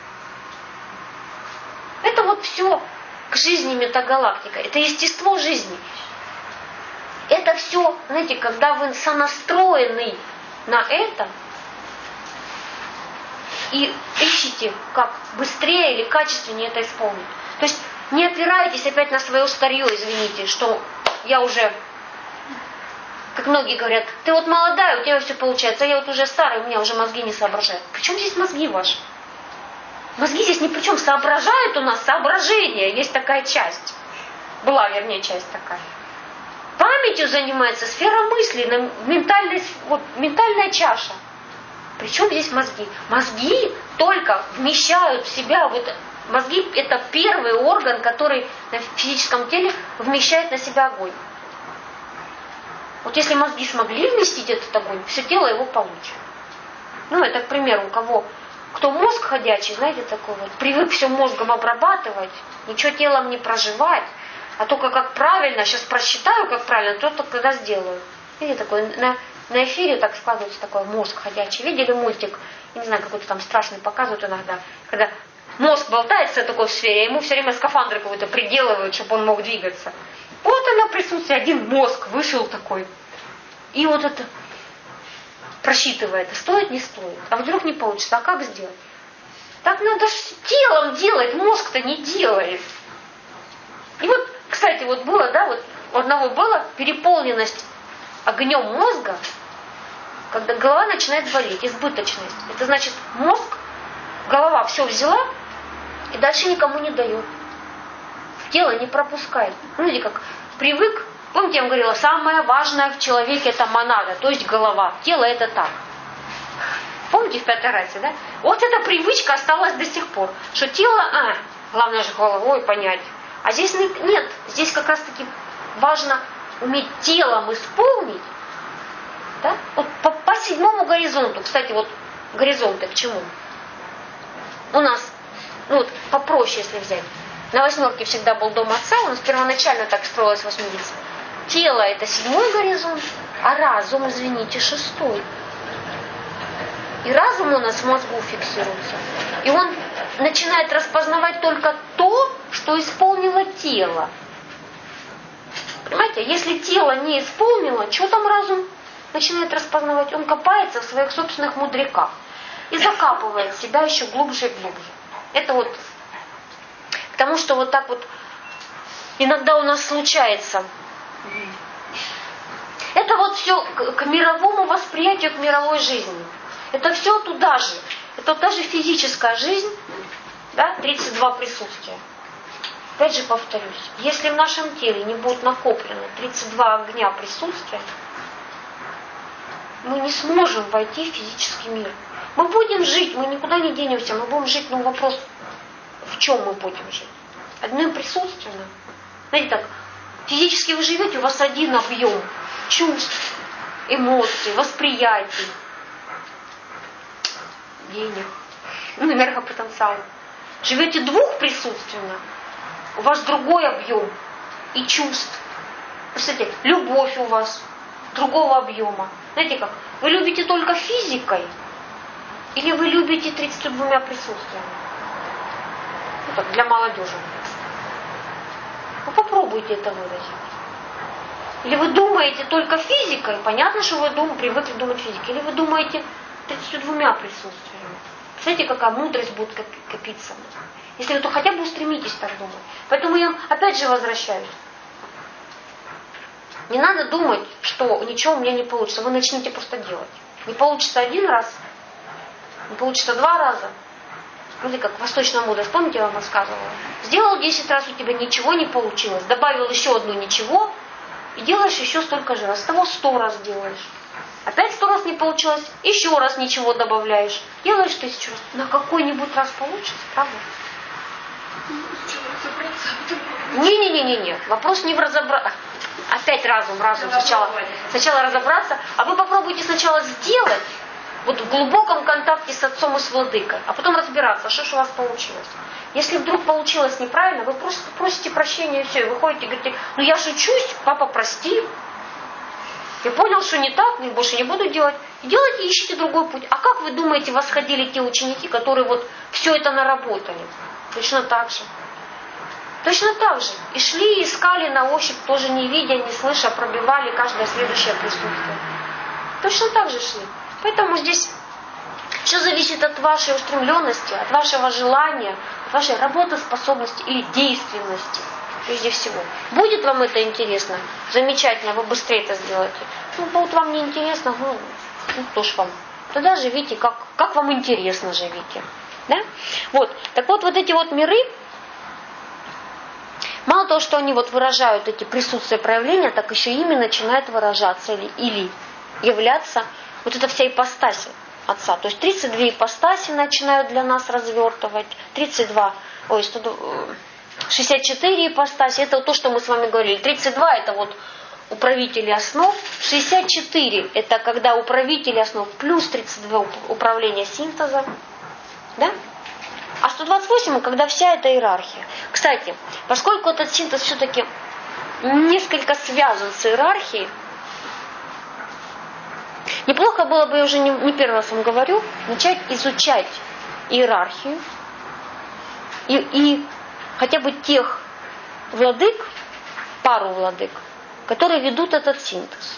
Это вот все к жизни метагалактика. Это естество жизни. Это все, знаете, когда вы сонастроены на это и ищете, как быстрее или качественнее это исполнить. То есть не опирайтесь опять на свое старье, извините, что я уже, как многие говорят, ты вот молодая, у тебя все получается, а я вот уже старая, у меня уже мозги не соображают. Причем здесь мозги ваши? Мозги здесь ни при чем. Соображают у нас соображения, есть такая часть. Была, вернее, часть такая. Памятью занимается сфера мысли, ментальная, вот, ментальная чаша. Причем здесь мозги? Мозги только вмещают в себя, вот мозги это первый орган, который на физическом теле вмещает на себя огонь. Вот если мозги смогли вместить этот огонь, все тело его получит. Ну, это, к примеру, у кого, кто мозг ходячий, знаете, такой вот, привык все мозгом обрабатывать, ничего телом не проживать, а только как правильно, сейчас просчитаю, как правильно, то только когда сделаю. Видите, такой, на, на эфире так складывается такой мозг ходячий. Видели мультик? Я не знаю, какой-то там страшный показывают иногда, когда мозг болтается такой в сфере, а ему все время скафандр какой-то приделывают, чтобы он мог двигаться. Вот она присутствие, один мозг вышел такой. И вот это просчитывает, стоит, не стоит. А вдруг не получится, а как сделать? Так надо телом делать, мозг-то не делает. И вот, кстати, вот было, да, вот у одного была переполненность огнем мозга, когда голова начинает болеть, избыточность. Это значит, мозг, голова все взяла и дальше никому не дает. Тело не пропускает. Ну, видите, как привык. Помните, я вам говорила, самое важное в человеке это монада, то есть голова. Тело это так. Помните в пятой расе, да? Вот эта привычка осталась до сих пор, что тело, а, главное же головой понять. А здесь нет, здесь как раз таки важно уметь телом исполнить, да? Вот по, по седьмому горизонту, кстати, вот горизонты к чему? У нас, ну вот попроще, если взять, на восьмерке всегда был дом отца, у нас первоначально так строилось восьмидесять. Тело это седьмой горизонт, а разум, извините, шестой. И разум у нас в мозгу фиксируется. И он начинает распознавать только то, что исполнило тело. Понимаете, если тело не исполнило, что там разум начинает распознавать? Он копается в своих собственных мудряках и закапывает себя еще глубже и глубже. Это вот потому что вот так вот иногда у нас случается. Это вот все к, к мировому восприятию, к мировой жизни. Это все туда же. Это даже физическая жизнь, да, тридцать два присутствия. Опять же повторюсь, если в нашем теле не будет накоплено тридцать два огня присутствия, мы не сможем войти в физический мир. Мы будем жить, мы никуда не денемся, мы будем жить, но вопрос, в чем мы будем жить? Одним присутствием. Знаете так, физически вы живете, у вас один объем чувств, эмоций, восприятий, денег, ну, энергопотенциал. Живете двухприсутственно, у вас другой объем и чувств. Представляете, любовь у вас другого объема. Знаете как, вы любите только физикой или вы любите тридцатью двумя присутствиями? Ну так, для молодежи. Ну попробуйте это выразить. Или вы думаете только физикой, понятно, что вы дум, привыкли думать физикой, или вы думаете тридцатью двумя присутствиями. Представляете, какая мудрость будет копиться. Если вы то хотя бы устремитесь так думать. Поэтому я опять же возвращаюсь. Не надо думать, что ничего у меня не получится. Вы начните просто делать. Не получится один раз, не получится два раза. Знаете, как восточная мудрость, помните, я вам рассказывала? Сделал десять раз, у тебя ничего не получилось. Добавил еще одну ничего, и делаешь еще столько же раз. С того сто раз делаешь. Опять сто раз не получилось, еще раз ничего добавляешь. Делаешь тысячу раз. На какой-нибудь раз получится, правда? Не-не-не-не-не. Вопрос не в разобраться. Опять разум, разум. Сначала, сначала разобраться, а вы попробуйте сначала сделать вот в глубоком контакте с отцом и с владыкой, а потом разбираться, что же у вас получилось. Если вдруг получилось неправильно, вы просто просите прощения и все, и выходите и говорите, ну я же учусь, папа, прости. Я понял, что не так, я больше не буду делать. И делайте, ищите другой путь. А как вы думаете, восходили те ученики, которые вот все это наработали? Точно так же. Точно так же. И шли, искали на ощупь, тоже не видя, не слыша, пробивали каждое следующее присутствие. Точно так же шли. Поэтому здесь все зависит от вашей устремленности, от вашего желания, от вашей работоспособности или действенности, прежде всего. Будет вам это интересно? Замечательно, вы быстрее это сделаете. Ну, будет вам не интересно, ну, ну то ж вам. Тогда живите, как, как вам интересно живите. Да? Вот. Так вот, вот эти вот миры, мало того, что они вот выражают эти присутствия проявления, так еще ими начинает выражаться или, или являться вот эта вся ипостась Отца. То есть тридцать две ипостаси начинают для нас развертывать, тридцать два, ой, сто, шестьдесят четыре ипостаси, это то, что мы с вами говорили. тридцать два это вот управители основ, шестьдесят четыре это когда управители основ плюс тридцать два управления синтеза, да? А сто двадцать восемь, когда вся эта иерархия. Кстати, поскольку этот синтез все-таки несколько связан с иерархией, неплохо было бы, я уже не, не первый раз вам говорю, начать изучать иерархию и, и хотя бы тех владык, пару владык, которые ведут этот синтез.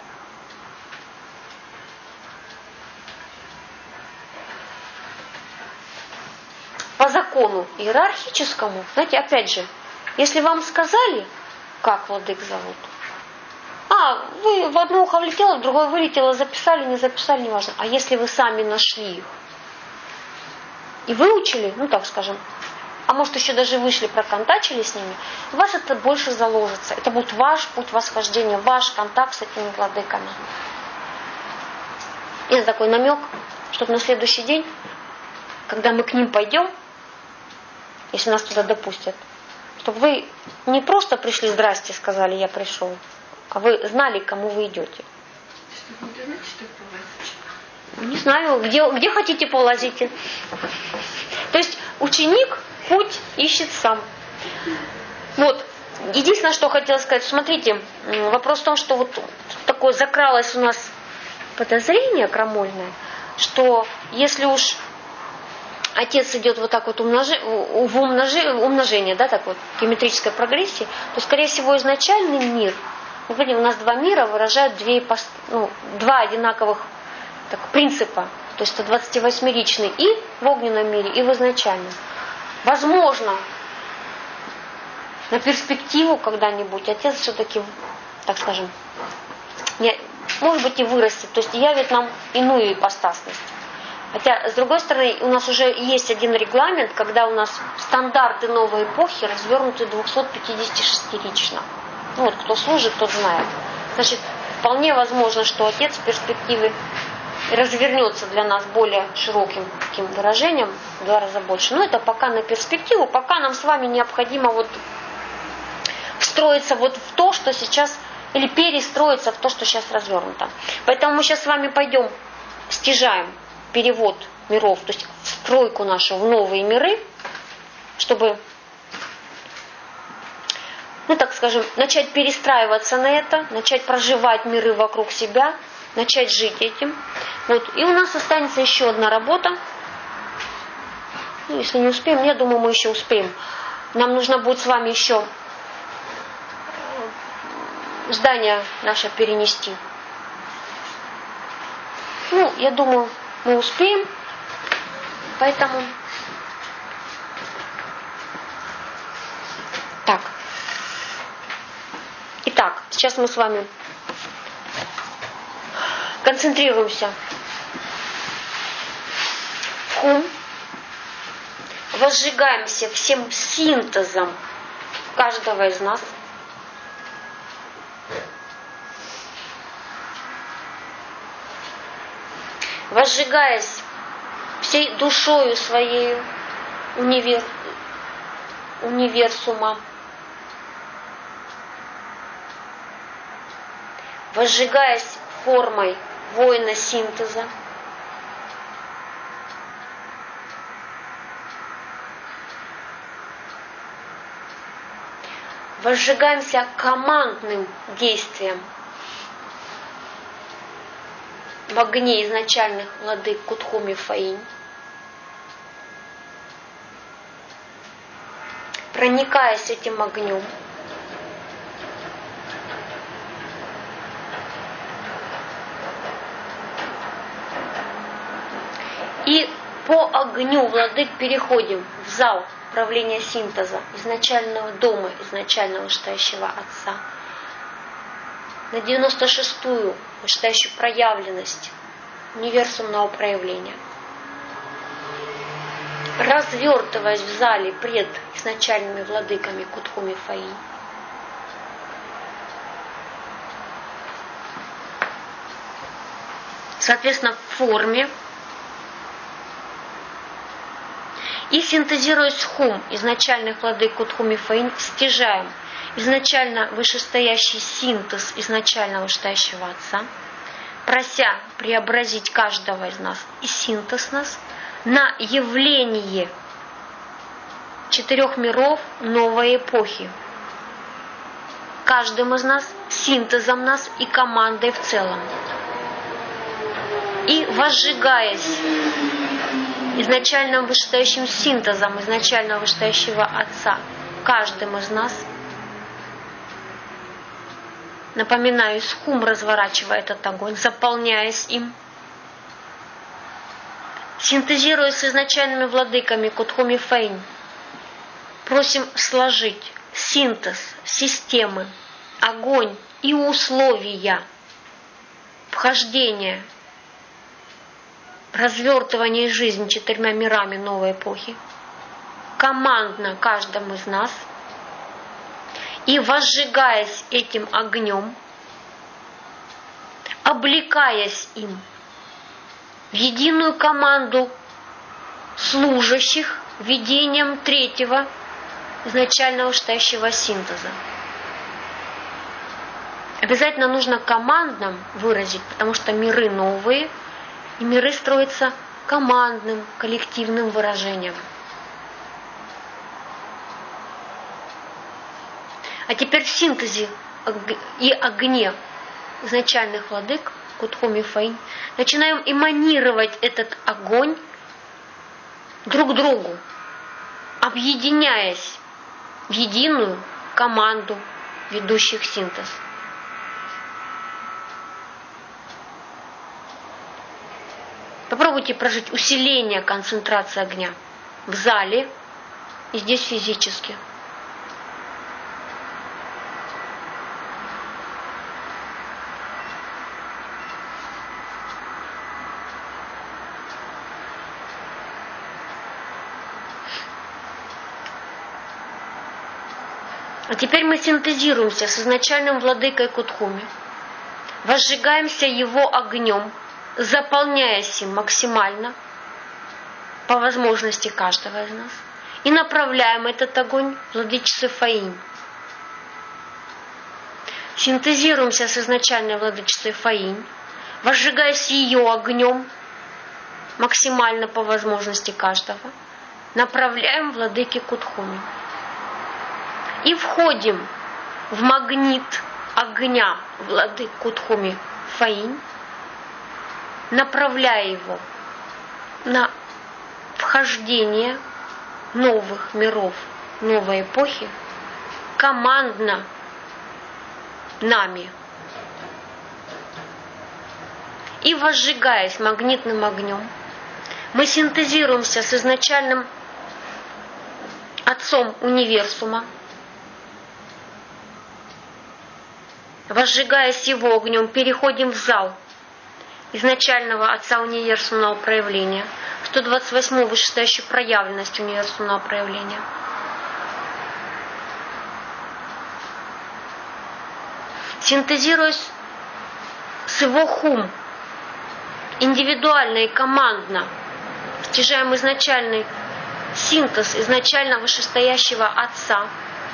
По закону иерархическому, знаете, опять же, если вам сказали, как владык зовут, а, вы в одно ухо влетело, в другое вылетело, записали, не записали, неважно. А если вы сами нашли их и выучили, ну так скажем, а может еще даже вышли, проконтачили с ними, у вас это больше заложится. Это будет ваш путь восхождения, ваш контакт с этими владыками. Это такой намек, чтобы на следующий день, когда мы к ним пойдем, если нас туда допустят, чтобы вы не просто пришли, здрасте, сказали, я пришел, а вы знали, к кому вы идете. Не знаю, где, где хотите полазите. То есть ученик путь ищет сам. Вот. Единственное, что хотела сказать, смотрите, вопрос в том, что вот такое закралось у нас подозрение крамольное, что если уж отец идет вот так вот умножи, в умножи, умножение, да, так вот, геометрической прогрессии, то, скорее всего, изначальный мир, мы видим, у нас два мира выражают две, ну, два одинаковых так, принципа, то есть сто двадцативосьмеричный и в огненном мире, и в изначальном. Возможно, на перспективу когда-нибудь отец все-таки, так скажем, не, может быть и вырастет, то есть явит нам иную ипостасность. Хотя, с другой стороны, у нас уже есть один регламент, когда у нас стандарты новой эпохи развернуты двухсотпятидесятишестирично. Ну вот, кто служит, тот знает. Значит, вполне возможно, что отец в перспективе развернется для нас более широким таким выражением, в два раза больше. Но это пока на перспективу, пока нам с вами необходимо вот встроиться вот в то, что сейчас, или перестроиться в то, что сейчас развернуто. Поэтому мы сейчас с вами пойдем, стяжаем перевод миров, то есть стройку нашу в новые миры, чтобы, ну так скажем, начать перестраиваться на это, начать проживать миры вокруг себя, начать жить этим. Вот. И у нас останется еще одна работа. Ну, если не успеем, я думаю, мы еще успеем. Нам нужно будет с вами еще здание наше перенести. Ну, я думаю, мы успеем. Поэтому так. Итак, сейчас мы с вами концентрируемся в ум, возжигаемся всем синтезом каждого из нас. Возжигаясь всей душою своей, универ... универсума, возжигаясь формой воина синтеза, возжигаемся командным действием в огне изначальных владык Кутхуми Фаинь, проникаясь этим огнем, и по огню владык переходим в зал правления синтеза изначального дома, изначального вышестоящего Отца, на девяносто шестую вышестоящую проявленность универсумного проявления. Развертываясь в зале пред изначальными владыками Кутхуми Фаинь, соответственно, в форме, и синтезируясь с хум изначальных владык Кутхуми Фаинь, стяжаем изначально вышестоящий синтез изначального вышестоящего Отца, прося преобразить каждого из нас и синтез нас на явление четырех миров новой эпохи. Каждым из нас, синтезом нас и командой в целом. И возжигаясь изначальным вышестоящим синтезом изначального вышестоящего Отца каждым из нас, напоминаю, из хум разворачивая этот огонь, заполняясь им, синтезируясь с изначальными владыками Кутхуми Фаинь, просим сложить синтез системы, огонь и условия вхождения, развертывания жизни четырьмя мирами новой эпохи, командно каждому из нас, и возжигаясь этим огнем, облекаясь им в единую команду служащих ведением третьего изначального вышестоящего синтеза. Обязательно нужно командным выразить, потому что миры новые, и миры строятся командным, коллективным выражением. А теперь в синтезе и огне изначальных владык Кутхуми Фаинь начинаем эманировать этот огонь друг другу, объединяясь в единую команду ведущих синтез. Попробуйте прожить усиление концентрации огня в зале и здесь физически. А теперь мы синтезируемся с изначальным владыкой Кутхуми, возжигаемся его огнем, заполняясь им максимально по возможности каждого из нас, и направляем этот огонь владычице Фаинь. Синтезируемся с изначальной владычицей Фаинь, возжигаясь ее огнем максимально по возможности каждого, направляем владыке Кутхуми. И входим в магнит огня владык Кутхуми Фаинь, направляя его на вхождение новых миров, новой эпохи, командно нами. И возжигаясь магнитным огнем, мы синтезируемся с изначальным Отцом универсума, возжигаясь его огнем, переходим в зал изначального Отца универсумного проявления, сто двадцать восьмую вышестоящую проявленность универсумного проявления. Синтезируясь с его хум, индивидуально и командно, стяжаем изначальный синтез изначально вышестоящего Отца,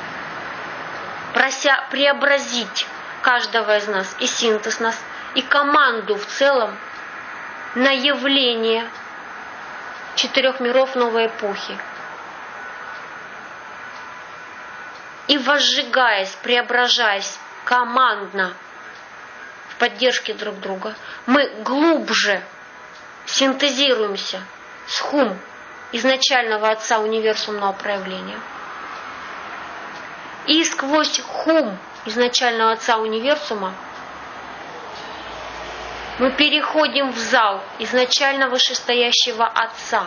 прося преобразить каждого из нас и синтез нас, и команду в целом на явление четырех миров новой эпохи. И возжигаясь, преображаясь командно в поддержке друг друга, мы глубже синтезируемся с хум изначального Отца универсумного проявления. И сквозь хум изначального Отца универсума мы переходим в зал изначально вышестоящего Отца,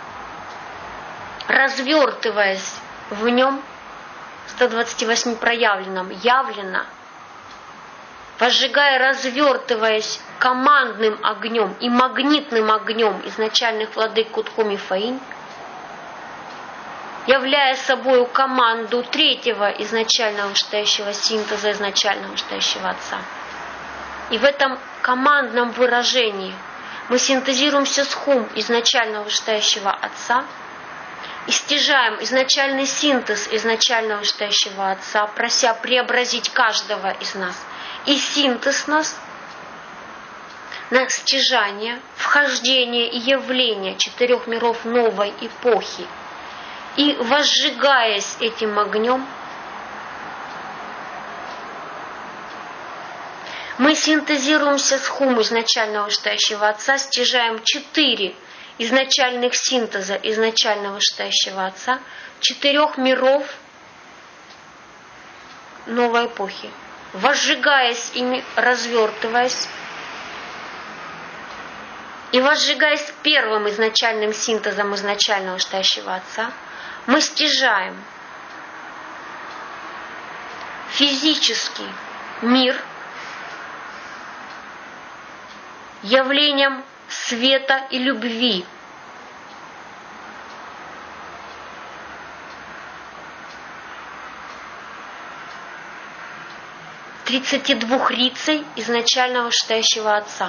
развертываясь в нем сто двадцати восьми проявленном, явлено, возжигая, развертываясь командным огнем и магнитным огнем изначальных владык Кутхуми Фаинь, являя собою команду третьего изначального вышестоящего синтеза изначального вышестоящего Отца. И в этом командном выражении мы синтезируемся с хум изначального вышестоящего Отца и стяжаем изначальный синтез изначального вышестоящего Отца, прося преобразить каждого из нас, и синтез нас на стяжание, вхождение и явление четырех миров новой эпохи. И возжигаясь этим огнем, мы синтезируемся с хум изначального вышестоящего Отца, стяжаем четыре изначальных синтеза изначального вышестоящего Отца, четырех миров новой эпохи, возжигаясь ими, развертываясь, и возжигаясь первым изначальным синтезом изначального вышестоящего Отца, мы стяжаем физический мир явлением света и любви. тридцати двух рицей изначального вышестоящего Отца.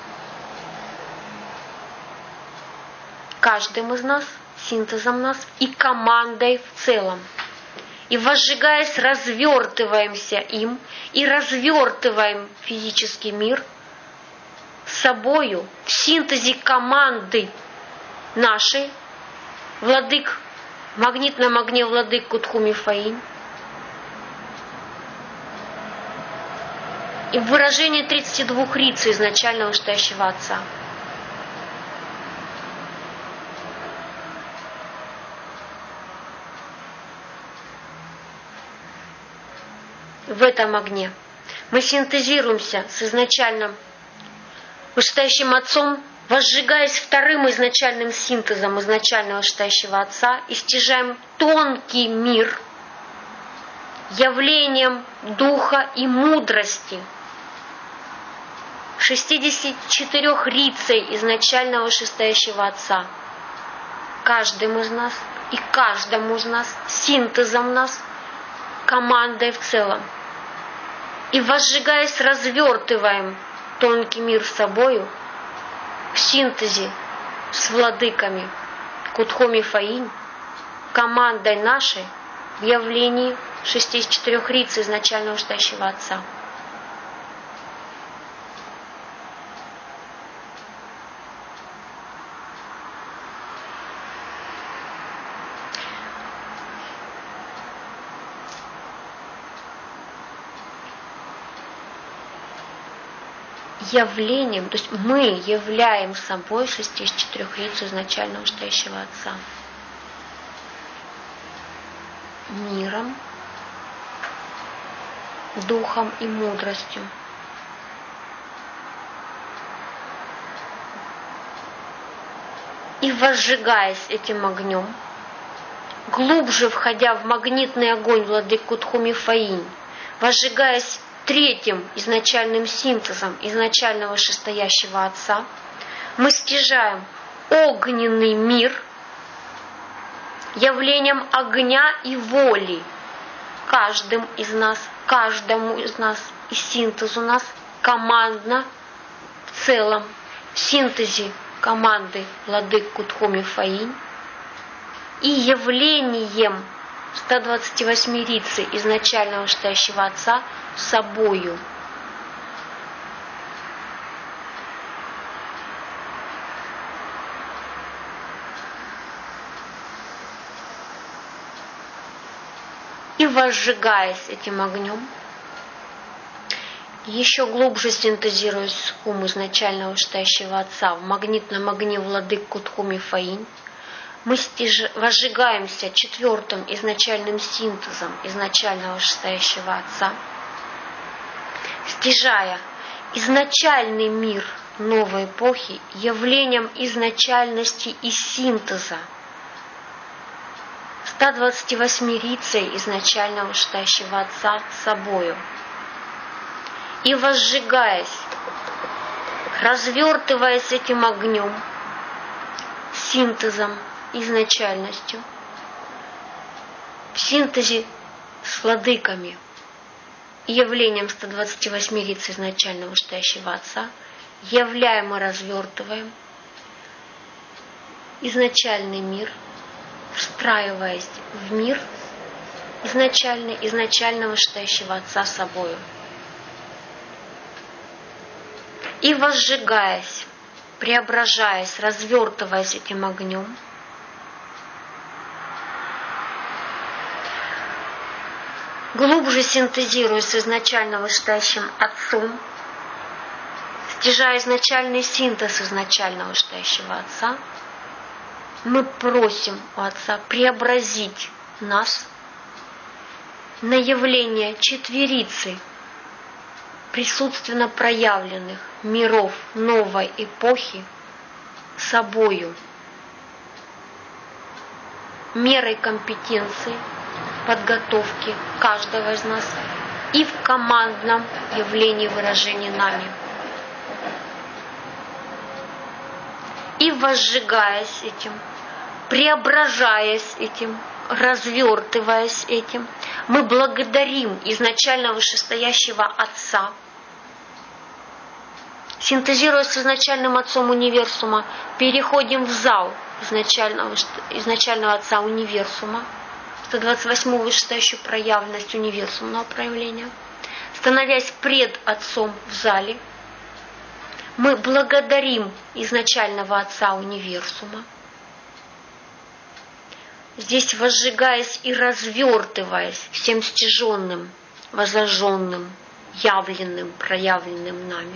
Каждым из нас, синтезом нас и командой в целом. И возжигаясь, развертываемся им и развертываем физический мир собою в синтезе команды нашей, владык, в магнитном огне владык Кутхуми Фаинь, и в выражении тридцати двух рицей изначального вышестоящего Отца. В этом огне мы синтезируемся с изначальным вышестоящим Отцом, возжигаясь вторым изначальным синтезом изначального вышестоящего Отца, и стяжаем тонкий мир явлением духа и мудрости шестидесяти четырёх рицей изначального вышестоящего Отца. Каждым из нас и каждому из нас, синтезом нас, командой в целом. И возжигаясь, развертываем тонкий мир собою в синтезе с владыками Кутхуми Фаинь, командой нашей в явлении шестидесяти четырёх рицей изначального вышестоящего Отца. Явлением, то есть мы являем собой шестидесяти четырёх рицу изначального вышестоящего Отца. Миром, духом и мудростью. И возжигаясь этим огнем, глубже входя в магнитный огонь владык Кутхуми Фаинь, возжигаясь третьим изначальным синтезом изначального вышестоящего Отца, мы стяжаем огненный мир явлением огня и воли каждым из нас, каждому из нас, и синтез у нас командно в целом, в синтезе команды владык Кутхуми Фаинь, и явлением ста двадцати восьми рицы изначального вышестоящего Отца собою. И возжигаясь этим огнем, еще глубже синтезируясь ум изначального вышестоящего Отца в магнитном огне владык Кутхуми Фаинь, мы стяж... возжигаемся четвертым изначальным синтезом изначального вышестоящего Отца, стяжая изначальный мир новой эпохи явлением изначальности и синтеза ста двадцати восьми рицей изначального вышестоящего Отца собою. И возжигаясь, развертываясь этим огнем, синтезом, изначальностью, в синтезе с владыками и явлением ста двадцати восьми риц изначального вышестоящего Отца, являем и развертываем изначальный мир, встраиваясь в мир изначальный, изначального вышестоящего Отца собою. И возжигаясь, преображаясь, развертываясь этим огнем, глубже синтезируясь с изначально вышестоящим Отцом, стяжая изначальный синтез изначального вышестоящего Отца, мы просим у Отца преобразить нас на явление четверицы присутственно проявленных миров новой эпохи собою, мерой компетенции, подготовки каждого из нас и в командном явлении выражения нами. И возжигаясь этим, преображаясь этим, развертываясь этим, мы благодарим изначально вышестоящего Отца, синтезируя с изначальным Отцом универсума, переходим в зал изначального, изначального Отца универсума, сто двадцать восьмую вышестоящую проявленность универсумного проявления, становясь пред Отцом в зале, мы благодарим изначального Отца универсума, здесь возжигаясь и развертываясь всем стяженным, возложенным, явленным, проявленным нами,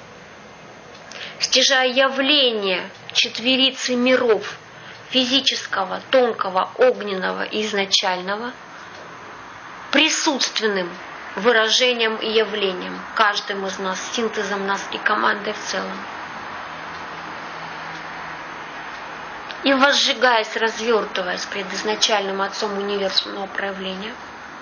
стяжая явление четверицы миров физического, тонкого, огненного и изначального, присутственным выражением и явлением каждым из нас, синтезом нас и командой в целом. И возжигаясь, развертываясь пред изначальным Отцом универсального проявления,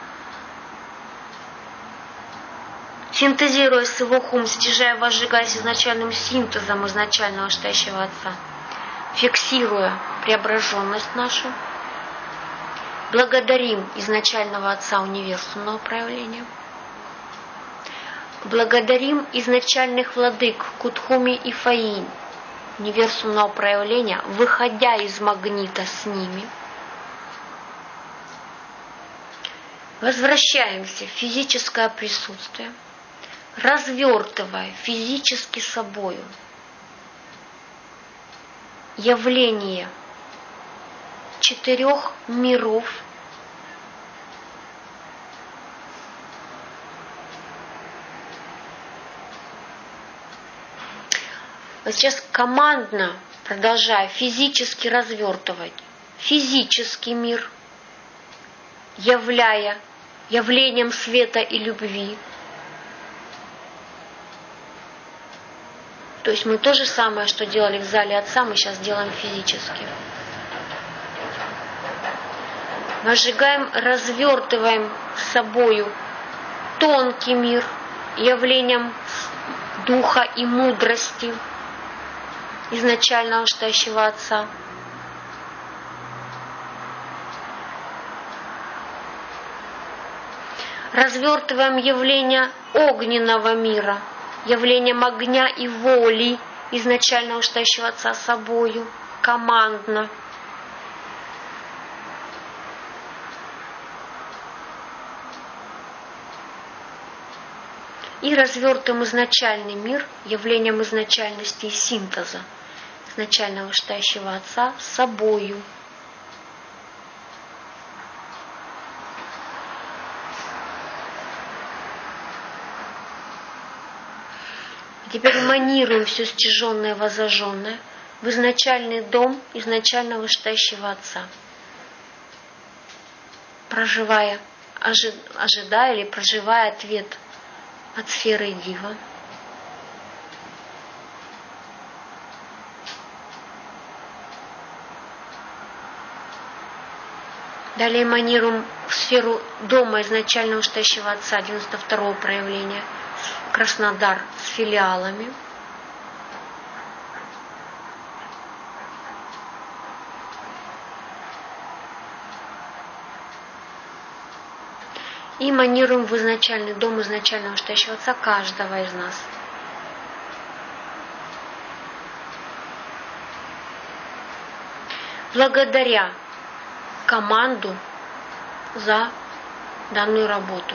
синтезируясь с его хум, стяжая, возжигаясь изначальным синтезом изначального вышестоящего Отца, фиксируя преображенность нашу, благодарим изначального Отца универсального проявления, благодарим изначальных владык Кутхуми и Фаинь универсального проявления, выходя из магнита с ними, возвращаемся в физическое присутствие, развертывая физически собою явление четырех миров вот сейчас командно, продолжая физически развертывать физический мир, являя явлением света и любви. То есть мы то же самое, что делали в зале Отца, мы сейчас делаем физически. Возжигаем, развертываем с собою тонкий мир, явлением духа и мудрости изначального вышестоящего Отца. Развертываем явление огненного мира, явлением огня и воли изначального вышестоящего Отца собою, командно. и развертываем изначальный мир явлением изначальности и синтеза изначального вышестоящего Отца с собою. Теперь эманируем все стяженное, возожженное в изначальный дом изначального вышестоящего Отца, проживая, ожи, ожидая или проживая ответ от сферы Дива. Далее эманируем в сферу дома изначального вышестоящего Отца девяносто второго проявления, Краснодар с филиалами. И эманируем в изначальный дом изначального вышестоящего Отца каждого из нас. Благодаря команду за данную работу.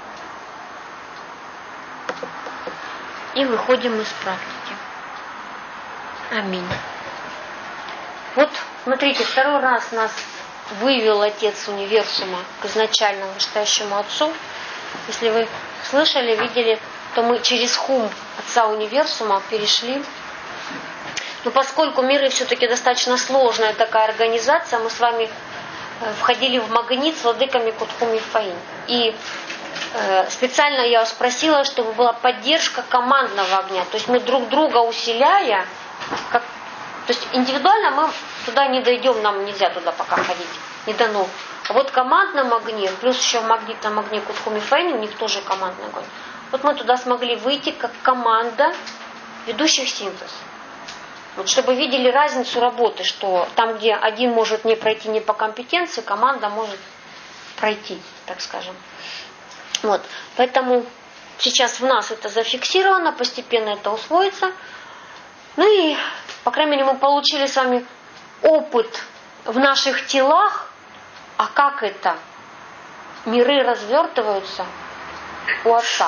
И выходим из практики. Аминь. Вот, смотрите, второй раз нас вывел Отец Универсума к изначальному вышестоящему Отцу. Если вы слышали, видели, то мы через хум Отца Универсума перешли. Но поскольку миры все-таки достаточно сложная такая организация, мы с вами входили в магнит с владыками Кутхум и Фаин. И э, специально я спросила, чтобы была поддержка командного огня. То есть мы друг друга усиляя, как, то есть индивидуально мы туда не дойдем, нам нельзя туда пока ходить, не дано. А вот командном огне, плюс еще в магнитном огне Кутхум и Фаин, у них тоже командный огонь. Вот мы туда смогли выйти как команда ведущих синтез. Вот чтобы видели разницу работы, что там, где один может не пройти не по компетенции, команда может пройти, так скажем. Вот. Поэтому сейчас в нас это зафиксировано, постепенно это усвоится. Ну и, по крайней мере, мы получили с вами опыт в наших телах, а как это? Миры развертываются у Отца.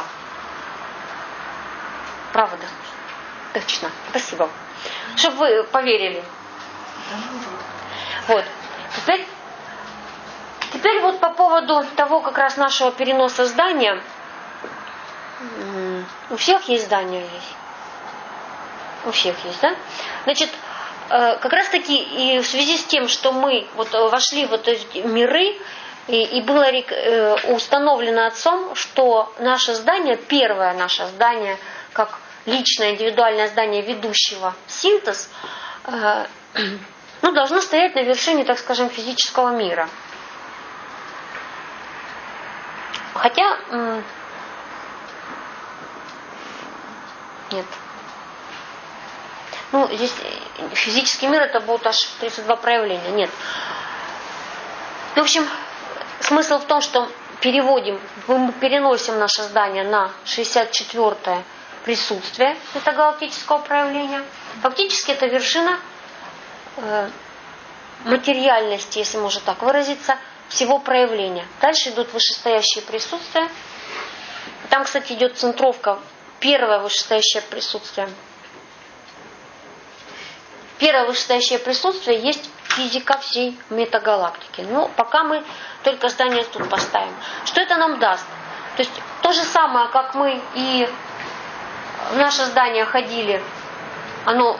Правда? Точно. Спасибо. Чтобы вы поверили. Вот. Теперь, теперь вот по поводу того как раз нашего переноса здания. У всех есть здание здесь? У всех есть, да? Значит, как раз таки и в связи с тем, что мы вот вошли в эти миры, и, и было установлено Отцом, что наше здание, первое наше здание, как личное индивидуальное здание ведущего синтез, э, ну, должно стоять на вершине, так скажем, физического мира. Хотя э, нет. Ну, здесь физический мир это будет аж тридцать два проявления. Нет. В общем, смысл в том, что переводим, мы переносим наше здание на шестьдесят четвёртое присутствие метагалактического проявления. Фактически это вершина э, материальности, если можно так выразиться, всего проявления. Дальше идут вышестоящие присутствия. Там, кстати, идет центровка. Первое вышестоящее присутствие. Первое вышестоящее присутствие есть физика всей метагалактики. Но пока мы только здание тут поставим. Что это нам даст? То есть то же самое, как мы и в наше здание ходили, оно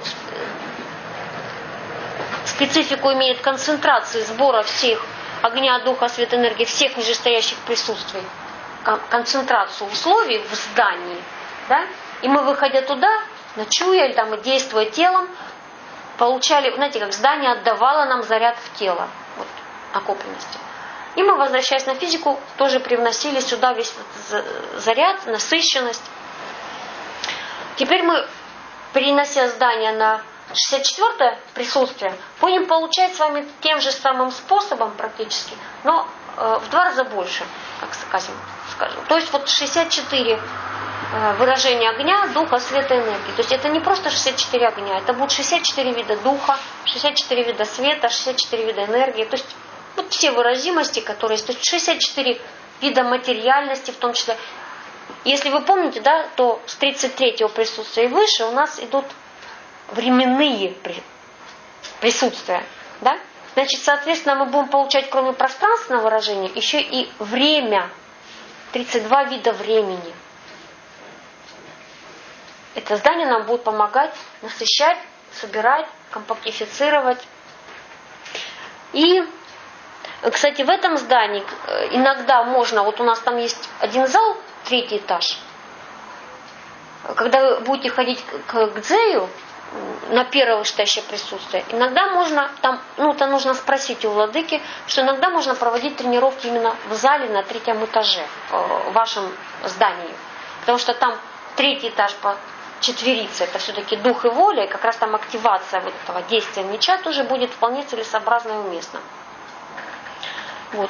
специфику имеет концентрации сбора всех огня, духа, света, энергии, всех нижестоящих присутствий, концентрацию условий в здании, да? И мы, выходя туда, ночуя или там, действуя телом, получали, знаете, как здание отдавало нам заряд в тело, вот, накопленности. И мы, возвращаясь на физику, тоже привносили сюда весь заряд, насыщенность. Теперь мы, перенося здание на шестьдесят четвёртое присутствие, будем получать с вами тем же самым способом практически, но э, в два раза больше, как скажем, скажем. То есть вот шестьдесят четыре э, выражения огня, духа, света, энергии. То есть это не просто шестьдесят четыре огня, это будут шестьдесят четыре вида духа, шестьдесят четыре вида света, шестьдесят четыре вида энергии. То есть вот все выразимости, которые есть. То есть шестьдесят четыре вида материальности в том числе. Если вы помните, да, то с тридцать третьего присутствия и выше у нас идут временные присутствия. Да? Значит, соответственно, мы будем получать, кроме пространственного выражения, еще и время. тридцать два вида времени. Это здание нам будет помогать насыщать, собирать, компактифицировать. И, кстати, в этом здании иногда можно, вот у нас там есть один зал, третий этаж. Когда вы будете ходить к Гдзею, на первое вышестоящее присутствие, иногда можно, там, ну, это нужно спросить у владыки, что иногда можно проводить тренировки именно в зале на третьем этаже, в вашем здании. Потому что там третий этаж по четверице, это все-таки дух и воля, и как раз там активация вот этого действия меча тоже будет вполне целесообразно и уместно. Вот.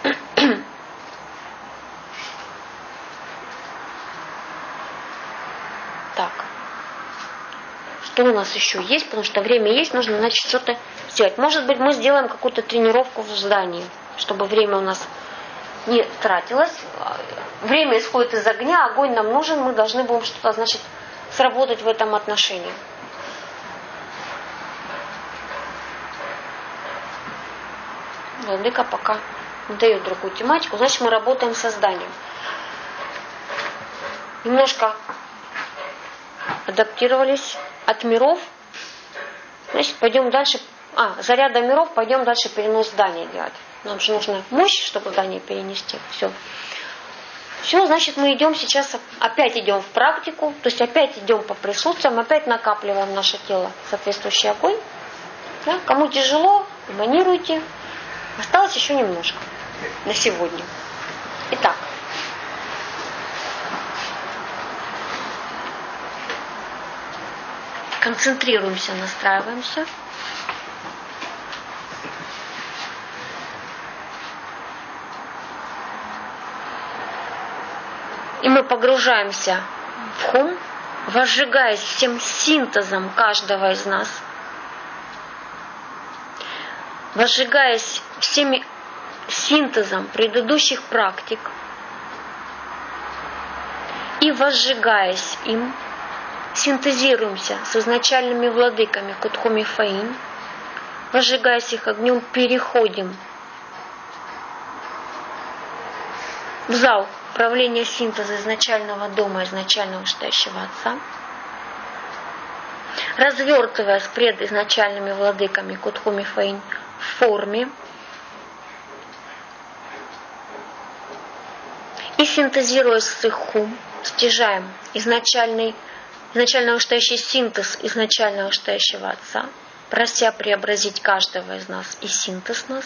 Так. Что у нас еще есть? Потому что время есть, нужно, значит, что-то сделать. Может быть, мы сделаем какую-то тренировку в здании, чтобы время у нас не тратилось. Время исходит из огня, огонь нам нужен, мы должны будем что-то, значит, сработать в этом отношении. Владыка пока не дает другую тематику, значит, мы работаем со зданием. Немножко адаптировались от миров. Значит, пойдем дальше. А, заряда миров, пойдем дальше перенос здания делать. Нам же нужна мощь, чтобы здание перенести. Все. Все, значит, мы идем сейчас, опять идем в практику, то есть опять идем по присутствиям, опять накапливаем наше тело соответствующий огонь. Да? Кому тяжело, эманируйте. Осталось еще немножко на сегодня. Итак. Концентрируемся, настраиваемся. И мы погружаемся в хум, возжигаясь всем синтезом каждого из нас, возжигаясь всеми синтезом предыдущих практик и возжигаясь им, синтезируемся с изначальными владыками Кутхуми Фаинь, возжигаясь их огнем, переходим в зал управления синтеза изначального дома, изначального вышестоящего Отца, развертываясь пред изначальными владыками Кутхуми Фаинь в форме и синтезируя с их хум, стяжаем изначальный изначально вышестоящий синтез изначально вышестоящего Отца, прося преобразить каждого из нас и синтез нас,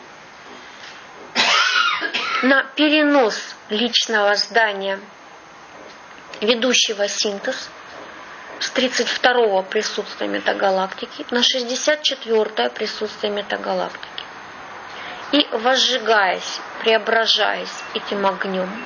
на перенос личного здания, ведущего синтез, с тридцать второго присутствия метагалактики на шестьдесят четвёртое присутствие метагалактики. И возжигаясь, преображаясь этим огнем,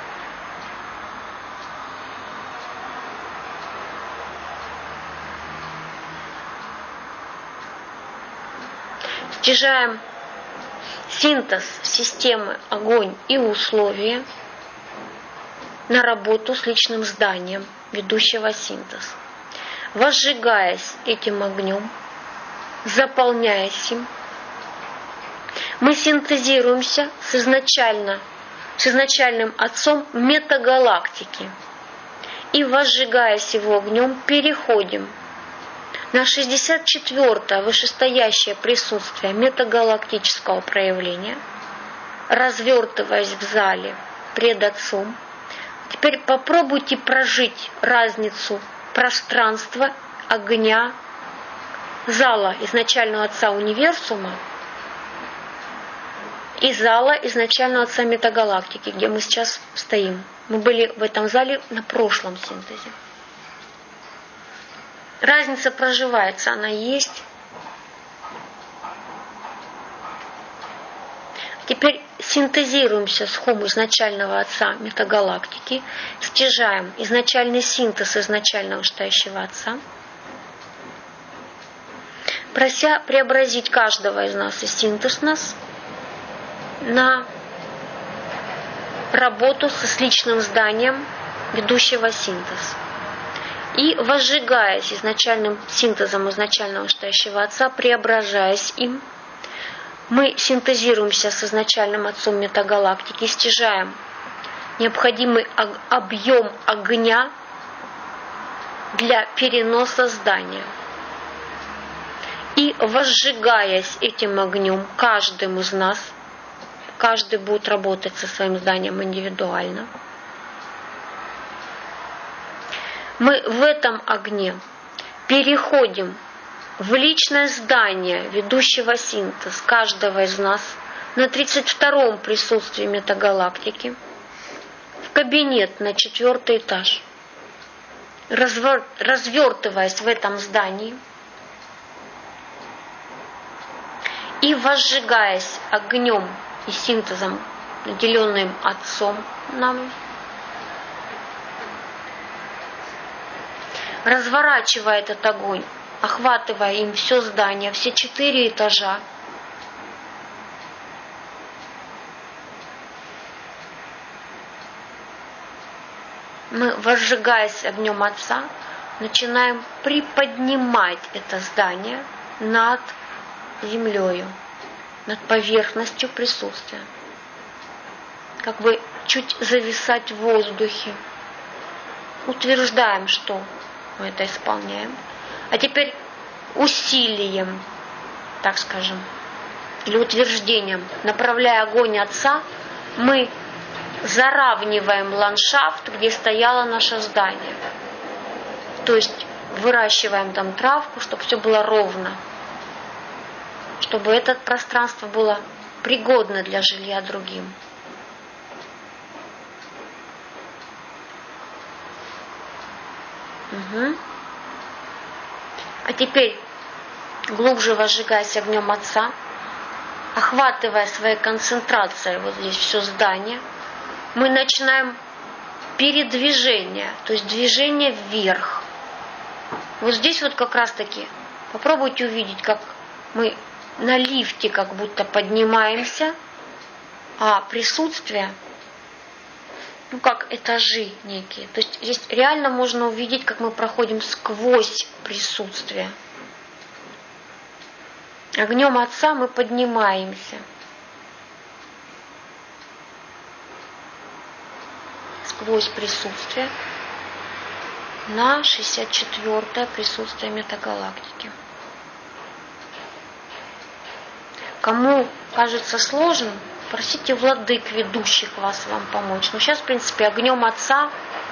стяжаем синтез системы огонь и условия на работу с личным зданием ведущего синтез. Возжигаясь этим огнем, заполняясь им, мы синтезируемся с, изначально, с изначальным Отцом метагалактики и, возжигаясь его огнем, переходим на шестьдесят четвёртое вышестоящее присутствие метагалактического проявления, развертываясь в зале пред Отцом. Теперь попробуйте прожить разницу пространства, огня, зала изначального Отца Универсума и зала изначального Отца Метагалактики, где мы сейчас стоим. Мы были в этом зале на прошлом синтезе. Разница проживается, она есть. Теперь синтезируемся с хум изначального Отца Метагалактики, стяжаем изначальный синтез изначального вышестоящего Отца, прося преобразить каждого из нас и синтез нас на работу с личным зданием, ведущего синтез. И возжигаясь изначальным синтезом изначального вышестоящего Отца, преображаясь им, мы синтезируемся с изначальным Отцом метагалактики, стяжаем необходимый объем огня для переноса здания. И возжигаясь этим огнем, каждым из нас, каждый будет работать со своим зданием индивидуально, мы в этом огне переходим в личное здание ведущего синтез каждого из нас на тридцать втором присутствии метагалактики, в кабинет на четвертый этаж, развер... развертываясь в этом здании и возжигаясь огнем и синтезом, наделенным Отцом нами, разворачивая этот огонь, охватывая им все здание, все четыре этажа, мы, возжигаясь огнем Отца, начинаем приподнимать это здание над землею, над поверхностью присутствия, как бы чуть зависать в воздухе. Утверждаем, что мы это исполняем. А теперь усилием, так скажем, или утверждением, направляя огонь Отца, мы заравниваем ландшафт, где стояло наше здание. То есть выращиваем там травку, чтобы все было ровно, чтобы это пространство было пригодно для жилья другим. Угу. А теперь, глубже возжигаясь огнем Отца, охватывая своей концентрацией вот здесь все здание, мы начинаем передвижение, то есть движение вверх. Вот здесь вот как раз таки попробуйте увидеть, как мы на лифте как будто поднимаемся, а присутствие, ну как этажи некие. То есть здесь реально можно увидеть, как мы проходим сквозь присутствие. Огнем Отца мы поднимаемся. Сквозь присутствие на шестьдесят четвёртое присутствие метагалактики. Кому кажется сложным, просите владык, ведущих вас, вам помочь. Но сейчас, в принципе, огнем Отца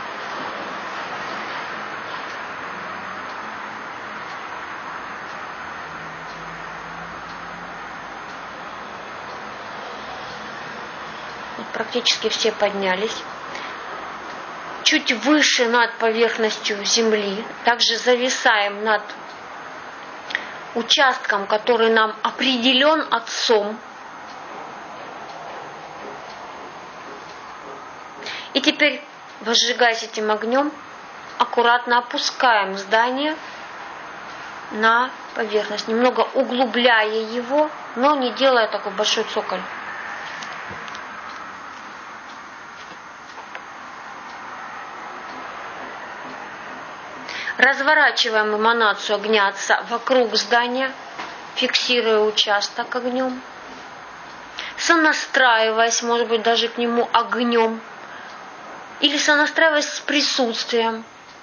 вот практически все поднялись. Чуть выше над поверхностью Земли, также зависаем над участком, который нам определен Отцом. И теперь, возжигаясь этим огнем, аккуратно опускаем здание на поверхность, немного углубляя его, но не делая такой большой цоколь. Разворачиваем эманацию огня Отца вокруг здания, фиксируя участок огнем, сонастраиваясь, может быть, даже к нему огнем, или сонастраиваясь с присутствием.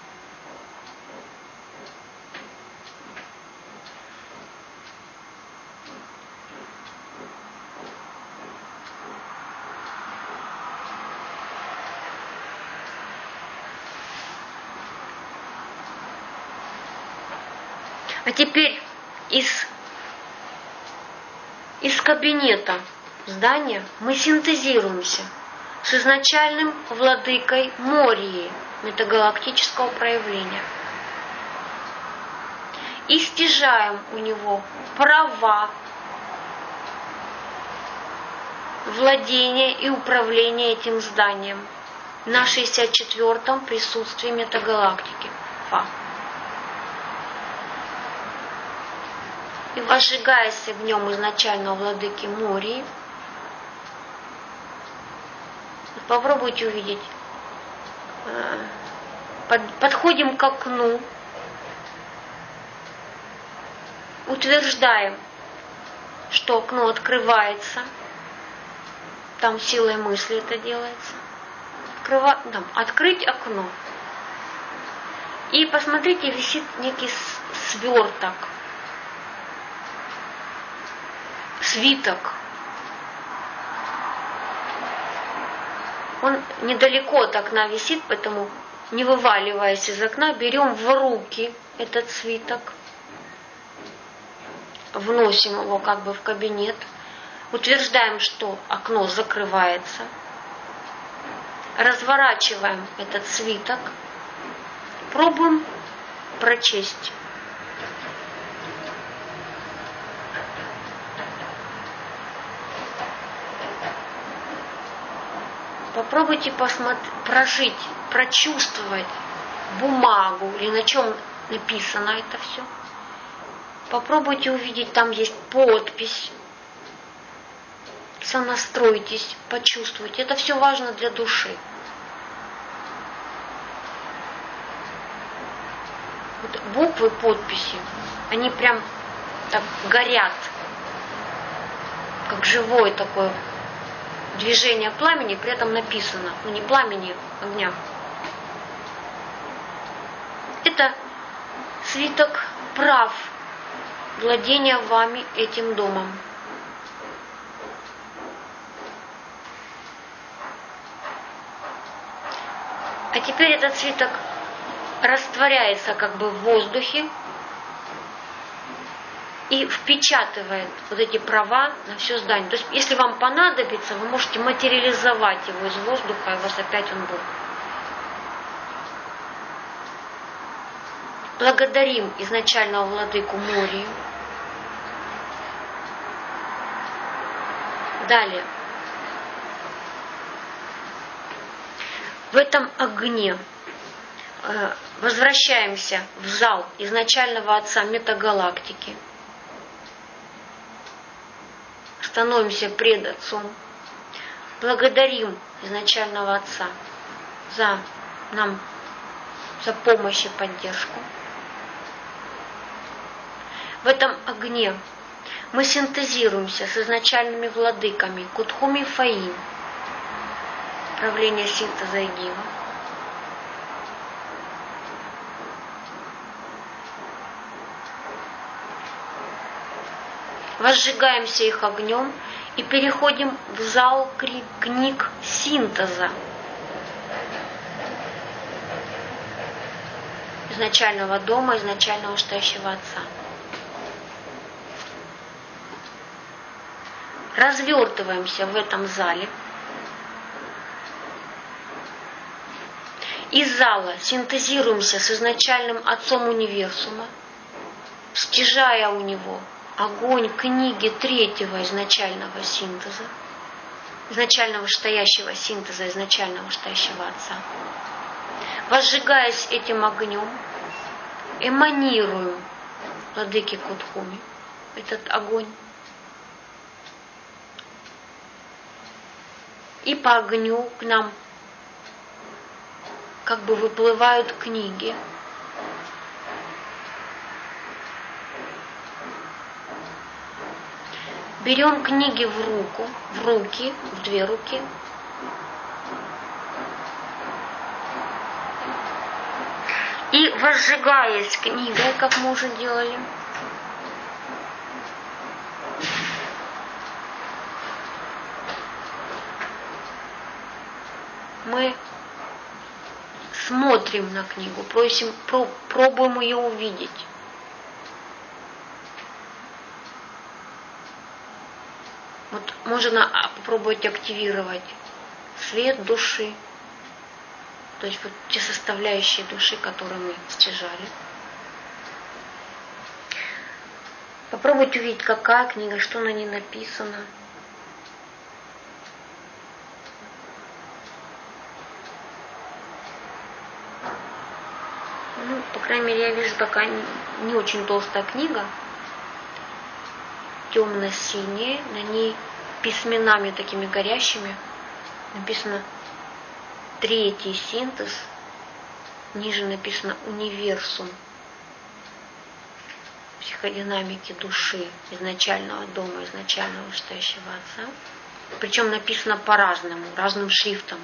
А теперь из, из кабинета здания мы синтезируемся с изначальным владыкой Мории метагалактического проявления и стяжаем у него права владения и управления этим зданием на шестьдесят четвёртом присутствии метагалактики Фа. И возжигаясь в нем изначального владыки Мории, Попробуйте увидеть. Под, подходим к окну. Утверждаем, что окно открывается. Там силой мысли это делается. Открыва... Там, открыть окно. И посмотрите, висит некий сверток. Свиток. Он недалеко от окна висит, поэтому, не вываливаясь из окна, берем в руки этот свиток, вносим его как бы в кабинет, утверждаем, что окно закрывается, разворачиваем этот свиток, пробуем прочесть. Попробуйте посмотреть, прожить, прочувствовать бумагу или на чем написано это все. Попробуйте увидеть, там есть подпись. Сонастройтесь, почувствуйте. Это все важно для души. Вот буквы, подписи, они прям так горят, как живое такое движение пламени, при этом написано, ну не пламени, огня. Это свиток прав владения вами этим домом. А теперь этот свиток растворяется как бы в воздухе и впечатывает вот эти права на все здание. То есть, если вам понадобится, вы можете материализовать его из воздуха, и у вас опять он будет. Благодарим изначального владыку Морию. Далее. В этом огне э, возвращаемся в зал изначального Отца метагалактики. Становимся пред Отцом. Благодарим изначального Отца за нам, за помощь и поддержку. В этом огне мы синтезируемся с изначальными владыками Кутхуми Фаин, правление синтеза и гива. Возжигаемся их огнем и переходим в зал книг синтеза изначального дома, изначального стоящего Отца. Развертываемся в этом зале. Из зала синтезируемся с изначальным Отцом универсума, стяжая у него огонь книги третьего изначального синтеза, изначального стоящего синтеза, изначального стоящего Отца. Возжигаясь этим огнем, эманируем владыки Кутхуми этот огонь. И по огню к нам как бы выплывают книги. Берем книги в руку, в руки, в две руки. И возжигаясь книгой, как мы уже делали, мы смотрим на книгу, просим, про, пробуем ее увидеть. Вот можно попробовать активировать свет души, то есть вот те составляющие души, которые мы стяжали. Попробуйте увидеть, какая книга, что на ней написано. Ну, по крайней мере, я вижу такая не очень толстая книга, темно-синяя, на ней письменами такими горящими написано третий синтез, ниже написано универсум психодинамики души изначального дома, изначального вышестоящего Отца. Причем написано по-разному, разным шрифтом.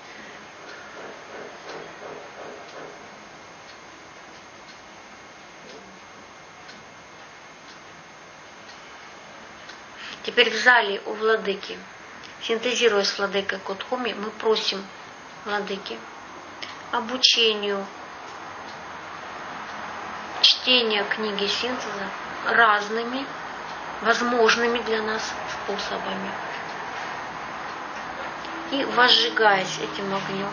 Теперь в зале у владыки, синтезируя с владыкой Кодхуми, мы просим владыки обучению, чтения книги синтеза разными, возможными для нас способами. И возжигаясь этим огнем,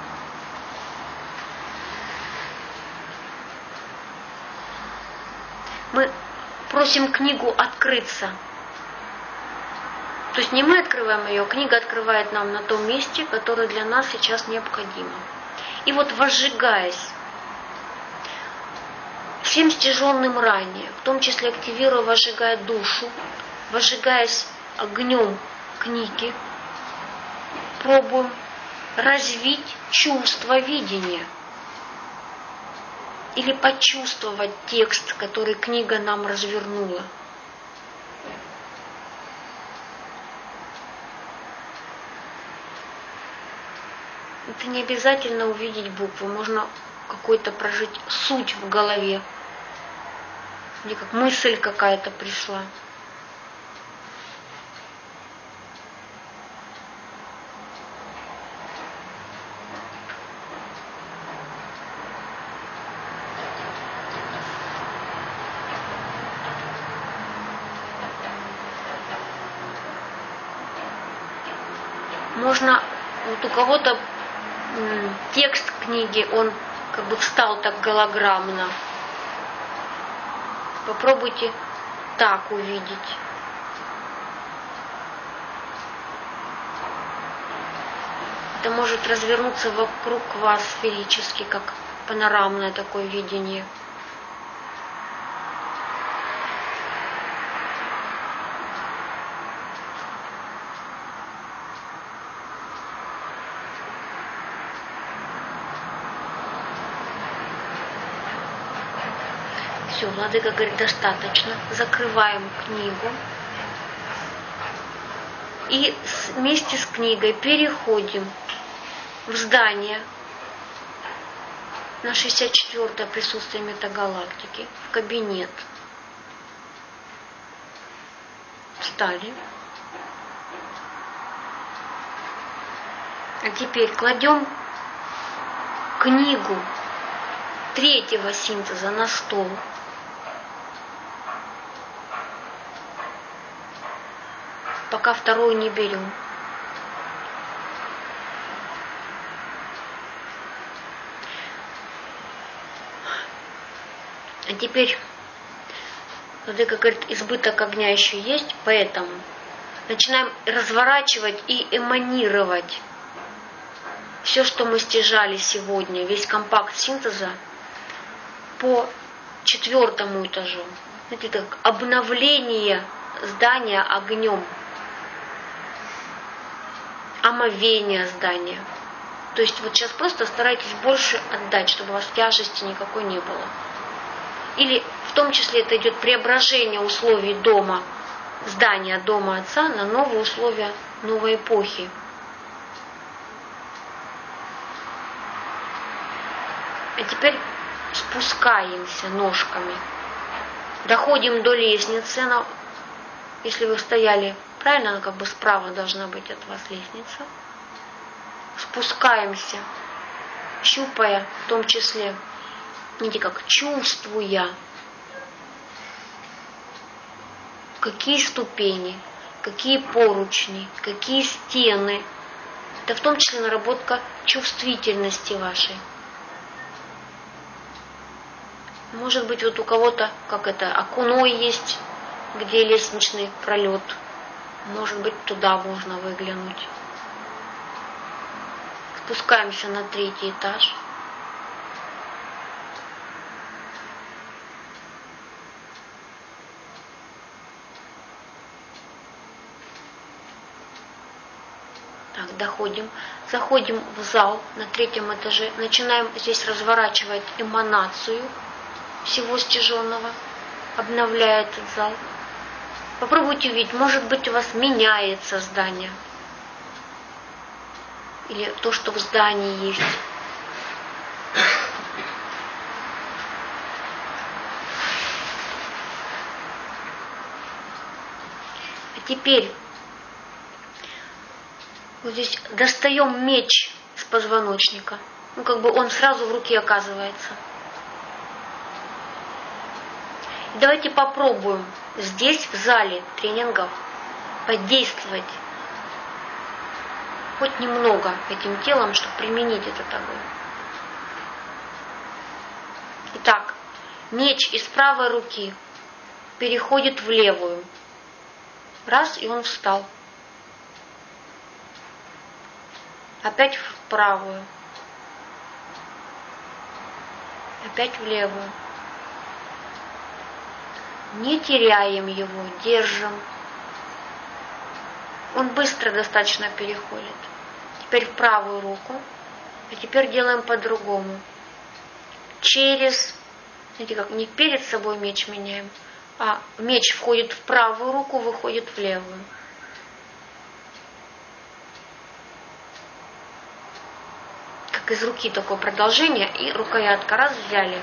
мы просим книгу открыться. То есть не мы открываем ее, книга открывает нам на том месте, которое для нас сейчас необходимо. И вот возжигаясь всем стяженным ранее, в том числе активируя, возжигая душу, возжигаясь огнем книги, пробуем развить чувство видения или почувствовать текст, который книга нам развернула. Это не обязательно увидеть буквы, можно какой-то прожить суть в голове, или как мысль какая-то пришла. Можно, вот у кого-то текст книги, он как бы встал так голограммно. Попробуйте так увидеть. Это может развернуться вокруг вас сферически, как панорамное такое видение. Все, владыка говорит, достаточно. Закрываем книгу. И вместе с книгой переходим в здание на шестьдесят четвёртое присутствие метагалактики, в кабинет. Встали. А теперь кладем книгу третьего синтеза на стол. Пока вторую не берем. А теперь, владыка говорит, избыток огня еще есть, поэтому начинаем разворачивать и эманировать все, что мы стяжали сегодня, весь компакт синтеза по четвертому этажу. Это как обновление здания огнем. Омовение здания. То есть вот сейчас просто старайтесь больше отдать, чтобы у вас тяжести никакой не было. Или в том числе это идет преображение условий дома, здания дома Отца на новые условия новой эпохи. А теперь спускаемся ножками. Доходим до лестницы. Она, если вы стояли правильно, она как бы справа должна быть от вас лестница. Спускаемся, щупая, в том числе, видите, как чувствуя, какие ступени, какие поручни, какие стены. Это в том числе наработка чувствительности вашей. Может быть, вот у кого-то, как это, окно есть, где лестничный пролет. Может быть, туда можно выглянуть. Спускаемся на третий этаж. Так, доходим. Заходим в зал на третьем этаже. Начинаем здесь разворачивать эманацию всего стяженного, обновляя этот зал. Попробуйте увидеть, может быть, у вас меняется здание. Или то, что в здании есть. А теперь вот здесь достаем меч с позвоночника. Ну, как бы он сразу в руке оказывается. И давайте попробуем здесь, в зале тренингов, подействовать хоть немного этим телом, чтобы применить этот огонь. Итак, меч из правой руки переходит в левую. Раз, и он встал. Опять в правую. Опять в левую. Не теряем его, держим. Он быстро достаточно переходит. Теперь в правую руку. А теперь делаем по-другому. Через, знаете как, не перед собой меч меняем, а меч входит в правую руку, выходит в левую. Как из руки такое продолжение, и рукоятка. Раз, взяли.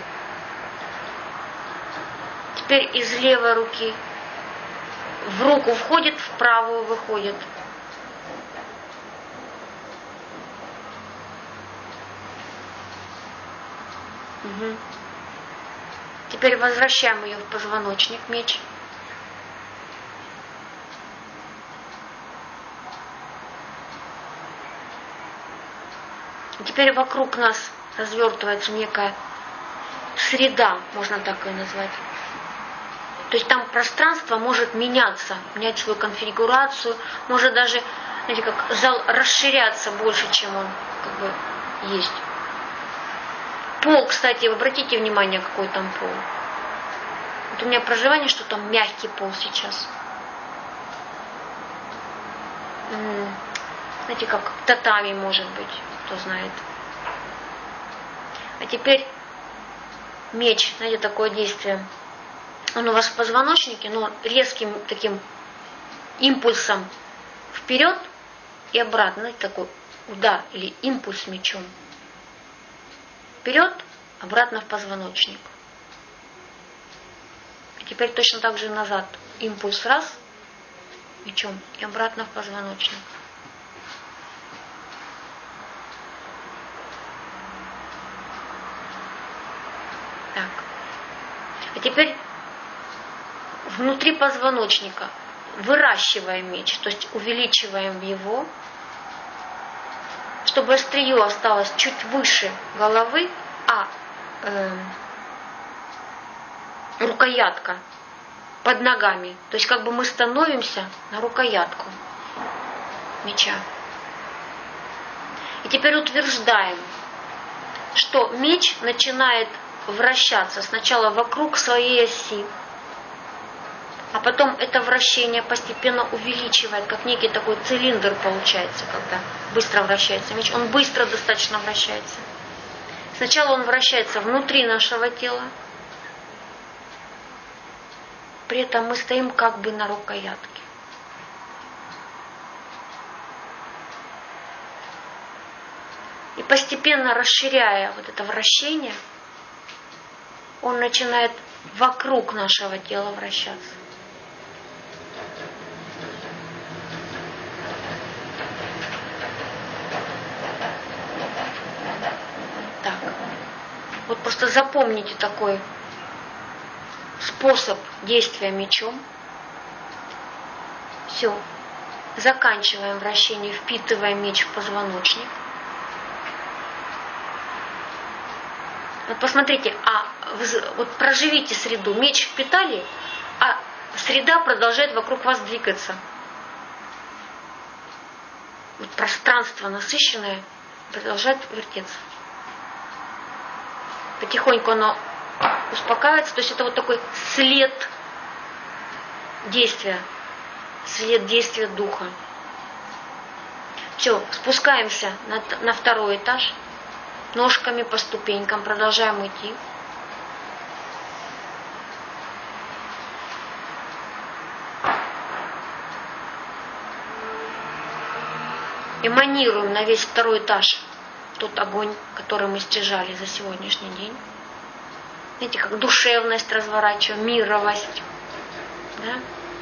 Теперь из левой руки в руку входит, в правую выходит. Угу. Теперь возвращаем ее в позвоночник, меч. И теперь вокруг нас развертывается некая среда, можно так ее назвать. То есть там пространство может меняться, менять свою конфигурацию, может даже, знаете, как зал расширяться больше, чем он как бы есть. Пол, кстати, обратите внимание, какой там пол. Вот у меня проживание, что там мягкий пол сейчас. М-м, знаете, как татами может быть, кто знает. А теперь меч, знаете, такое действие. Он у вас в позвоночнике, но резким таким импульсом вперед и обратно, знаете, такой удар или импульс мечом. Вперед, обратно в позвоночник. И теперь точно так же назад. Импульс раз, мечом, и обратно в позвоночник. Так. А теперь внутри позвоночника выращиваем меч, то есть увеличиваем его, чтобы острие осталось чуть выше головы, а э, рукоятка под ногами. То есть как бы мы становимся на рукоятку меча. И теперь утверждаем, что меч начинает вращаться сначала вокруг своей оси, а потом это вращение постепенно увеличивает, как некий такой цилиндр получается, когда быстро вращается меч. Он быстро достаточно вращается. Сначала он вращается внутри нашего тела, при этом мы стоим как бы на рукоятке. И постепенно расширяя вот это вращение, он начинает вокруг нашего тела вращаться. Так. Вот просто запомните такой способ действия мечом. Все. Заканчиваем вращение, впитываем меч в позвоночник. Вот посмотрите, а вот проживите среду, меч впитали, а среда продолжает вокруг вас двигаться. Вот пространство насыщенное продолжает вертеться. Потихоньку оно успокаивается, то есть это вот такой след действия, след действия духа. Все, спускаемся на, на второй этаж. Ножками по ступенькам продолжаем идти. Эманируем на весь второй этаж тот огонь, который мы стяжали за сегодняшний день. Знаете, как душевность разворачиваем, мировость. Да?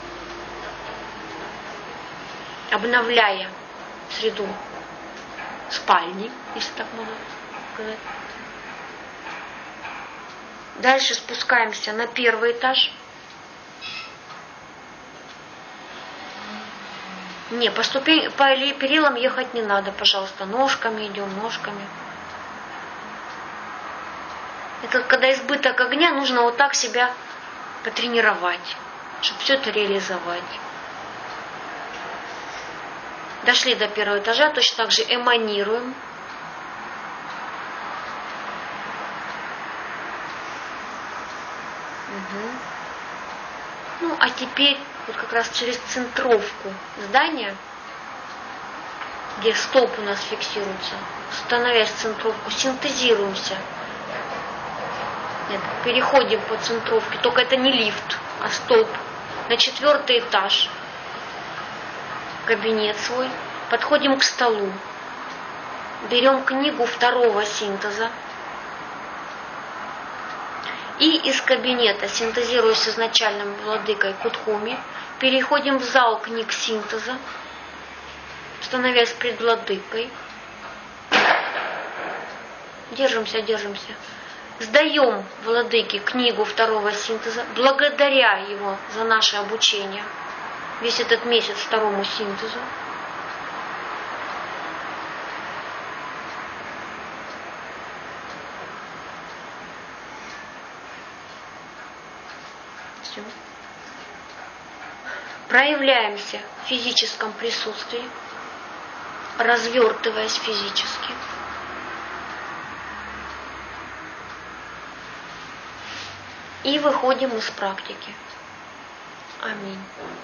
Обновляя среду спальни, если так можно сказать. Дальше спускаемся на первый этаж. Не, по ступень, по перилам ехать не надо, пожалуйста. Ножками идем, ножками. Это когда избыток огня, нужно вот так себя потренировать, чтобы все это реализовать. Дошли до первого этажа, точно так же эманируем. Угу. Ну, а теперь вот как раз через центровку здания, где столб у нас фиксируется, становясь в центровку, синтезируемся. Нет, переходим по центровке, только это не лифт, а столб. На четвертый этаж, кабинет свой, подходим к столу, берем книгу второго синтеза и из кабинета, синтезируясь с изначальным владыкой Кутхуми, переходим в зал книг синтеза, становясь пред владыкой. Держимся, держимся. Сдаем владыке книгу второго синтеза, благодаря его за наше обучение весь этот месяц второму синтезу. Все. Проявляемся в физическом присутствии, развертываясь физически. И выходим из практики. Аминь.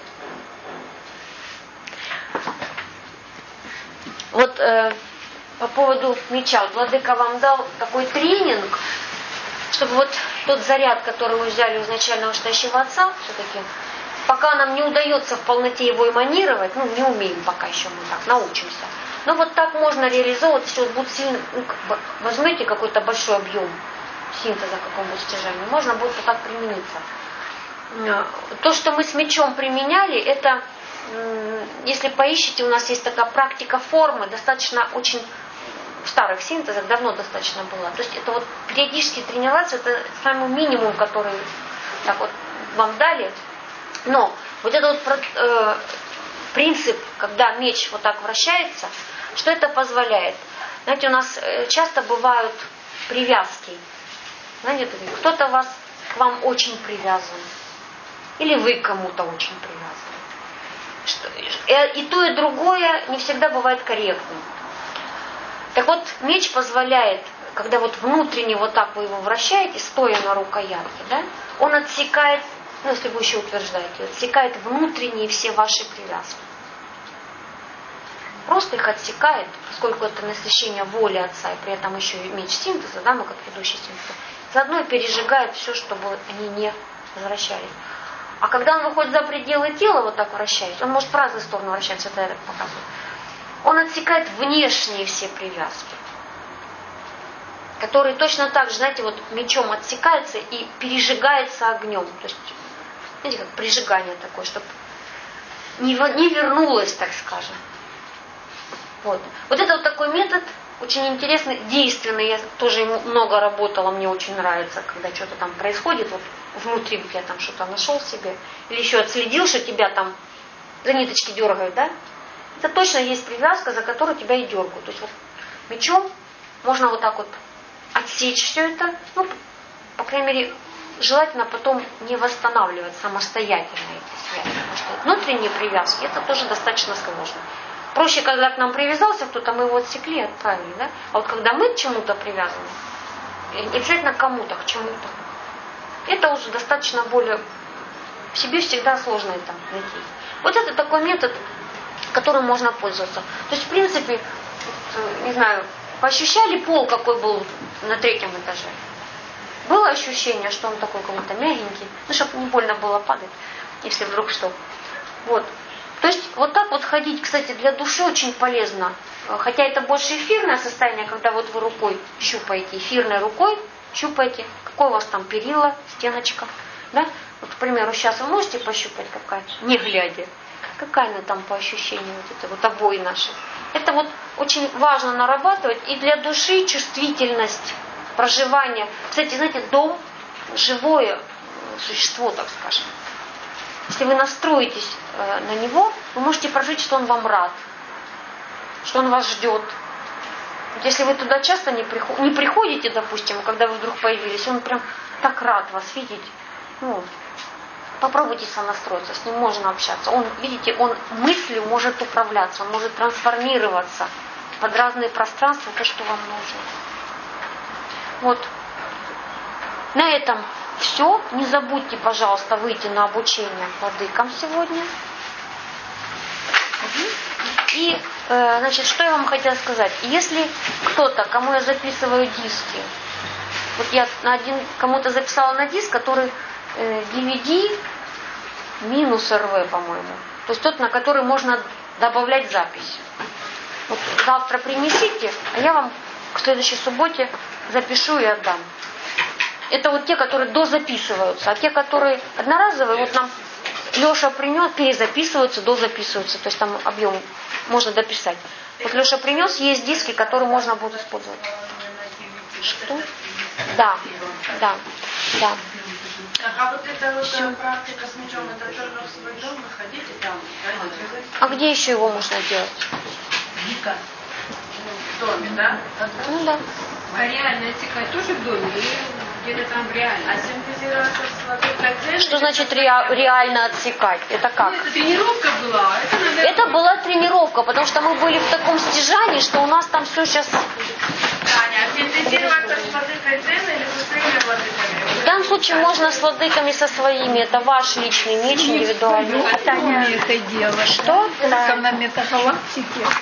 Вот э, по поводу меча. Владыка вам дал такой тренинг, чтобы вот тот заряд, который мы взяли у изначального Вышестоящего Отца, все-таки, пока нам не удается в полноте его эманировать, ну, не умеем пока еще, мы так научимся. Но вот так можно реализовывать, если вот будет сильно, ну, как бы, возьмете какой-то большой объем синтеза какого-нибудь стяжания, можно будет вот так примениться. То, что мы с мечом применяли, это, если поищите, у нас есть такая практика формы, достаточно очень в старых синтезах давно достаточно была. То есть это вот периодически тренироваться, это самый минимум, который так вот вам дали. Но вот этот вот э, принцип, когда меч вот так вращается, что это позволяет? Знаете, у нас часто бывают привязки. Знаете, кто-то вас, к вам очень привязан. Или вы к кому-то очень привязаны. И то, и другое не всегда бывает корректным. Так вот, меч позволяет, когда вот внутренне вот так вы его вращаете, стоя на рукоятке, да, он отсекает, ну, если вы еще утверждаете, отсекает внутренние все ваши привязки. Просто их отсекает, поскольку это насыщение воли Отца, и при этом еще и меч синтеза, да, мы как ведущий синтез, заодно и пережигает все, чтобы они не возвращались. А когда он выходит за пределы тела, вот так вращаясь, он может в разные стороны вращаться, это я так показываю, он отсекает внешние все привязки, которые точно так же, знаете, вот мечом отсекается и пережигается огнем. То есть, знаете, как прижигание такое, чтобы не, не вернулось, так скажем. Вот. Вот это вот такой метод, очень интересный, действенный. Я тоже ему много работала, мне очень нравится, когда что-то там происходит, вот внутри я там что-то нашел себе, или еще отследил, что тебя там за ниточки дергают, да? Это точно есть привязка, за которую тебя и дергают. То есть вот мечом можно вот так вот отсечь все это, ну, по крайней мере, желательно потом не восстанавливать самостоятельно эти связи, потому что внутренние привязки, это тоже достаточно сложно. Проще, когда к нам привязался кто-то, мы его отсекли и отправили, да? А вот когда мы к чему-то привязаны, не обязательно к кому-то, к чему-то, это уже достаточно более... В себе всегда сложно это найти. Вот это такой метод которым можно пользоваться. То есть, в принципе, не знаю, поощущали пол, какой был на третьем этаже? Было ощущение, что он такой какой-то мягенький, ну, чтобы не больно было падать, если вдруг что. Вот. То есть, вот так вот ходить, кстати, для души очень полезно. Хотя это больше эфирное состояние, когда вот вы рукой щупаете, эфирной рукой щупаете, какое у вас там перила, стеночка. Да? Вот, к примеру, сейчас вы можете пощупать какая, не глядя, какая она там по ощущению, вот это вот обои наши. Это вот очень важно нарабатывать и для души чувствительность, проживание. Кстати, знаете, дом, живое существо, так скажем. Если вы настроитесь э, на него, вы можете прожить, что он вам рад, что он вас ждет. Вот если вы туда часто не, приход, не приходите, допустим, когда вы вдруг появились, он прям так рад вас видеть. Ну, попробуйте сонастроиться, с ним можно общаться. Он, видите, он мыслью может управляться, он может трансформироваться под разные пространства, то, что вам нужно. Вот. На этом все. Не забудьте, пожалуйста, выйти на обучение владыкам сегодня. И, э, значит, что я вам хотела сказать. Если кто-то, кому я записываю диски, вот я на один, кому-то записала на диск, который э, ди ви ди минус эр ви, по-моему. То есть тот, на который можно добавлять запись. Вот завтра принесите, а я вам к следующей субботе запишу и отдам. Это вот те, которые дозаписываются, а те, которые одноразовые, вот нам Леша принес, перезаписываются, дозаписываются, то есть там объем можно дописать. Вот Леша принес, есть диски, которые можно будет использовать. Что? Да, да, да. А вот эта вот все. Практика с мечом, это тоже в свой дом выходить и там, да? А где еще его можно делать? Вика. В доме, да? Ну да. А реально отсекать тоже в доме или где-то там реально? А синтезироваться с владыкой отдельно? Что значит ре- реально отсекать? Это как? Ну, это тренировка была. Это, наверное, Это была тренировка, потому что мы были в таком стяжании, что у нас там все сейчас... Таня, а синтезироваться с владыкой отдельно или со своими владыками? В данном случае можно с владыками, со своими. Это ваш личный меч, индивидуальный. а Таня ходила. Что? Только на метагалактике.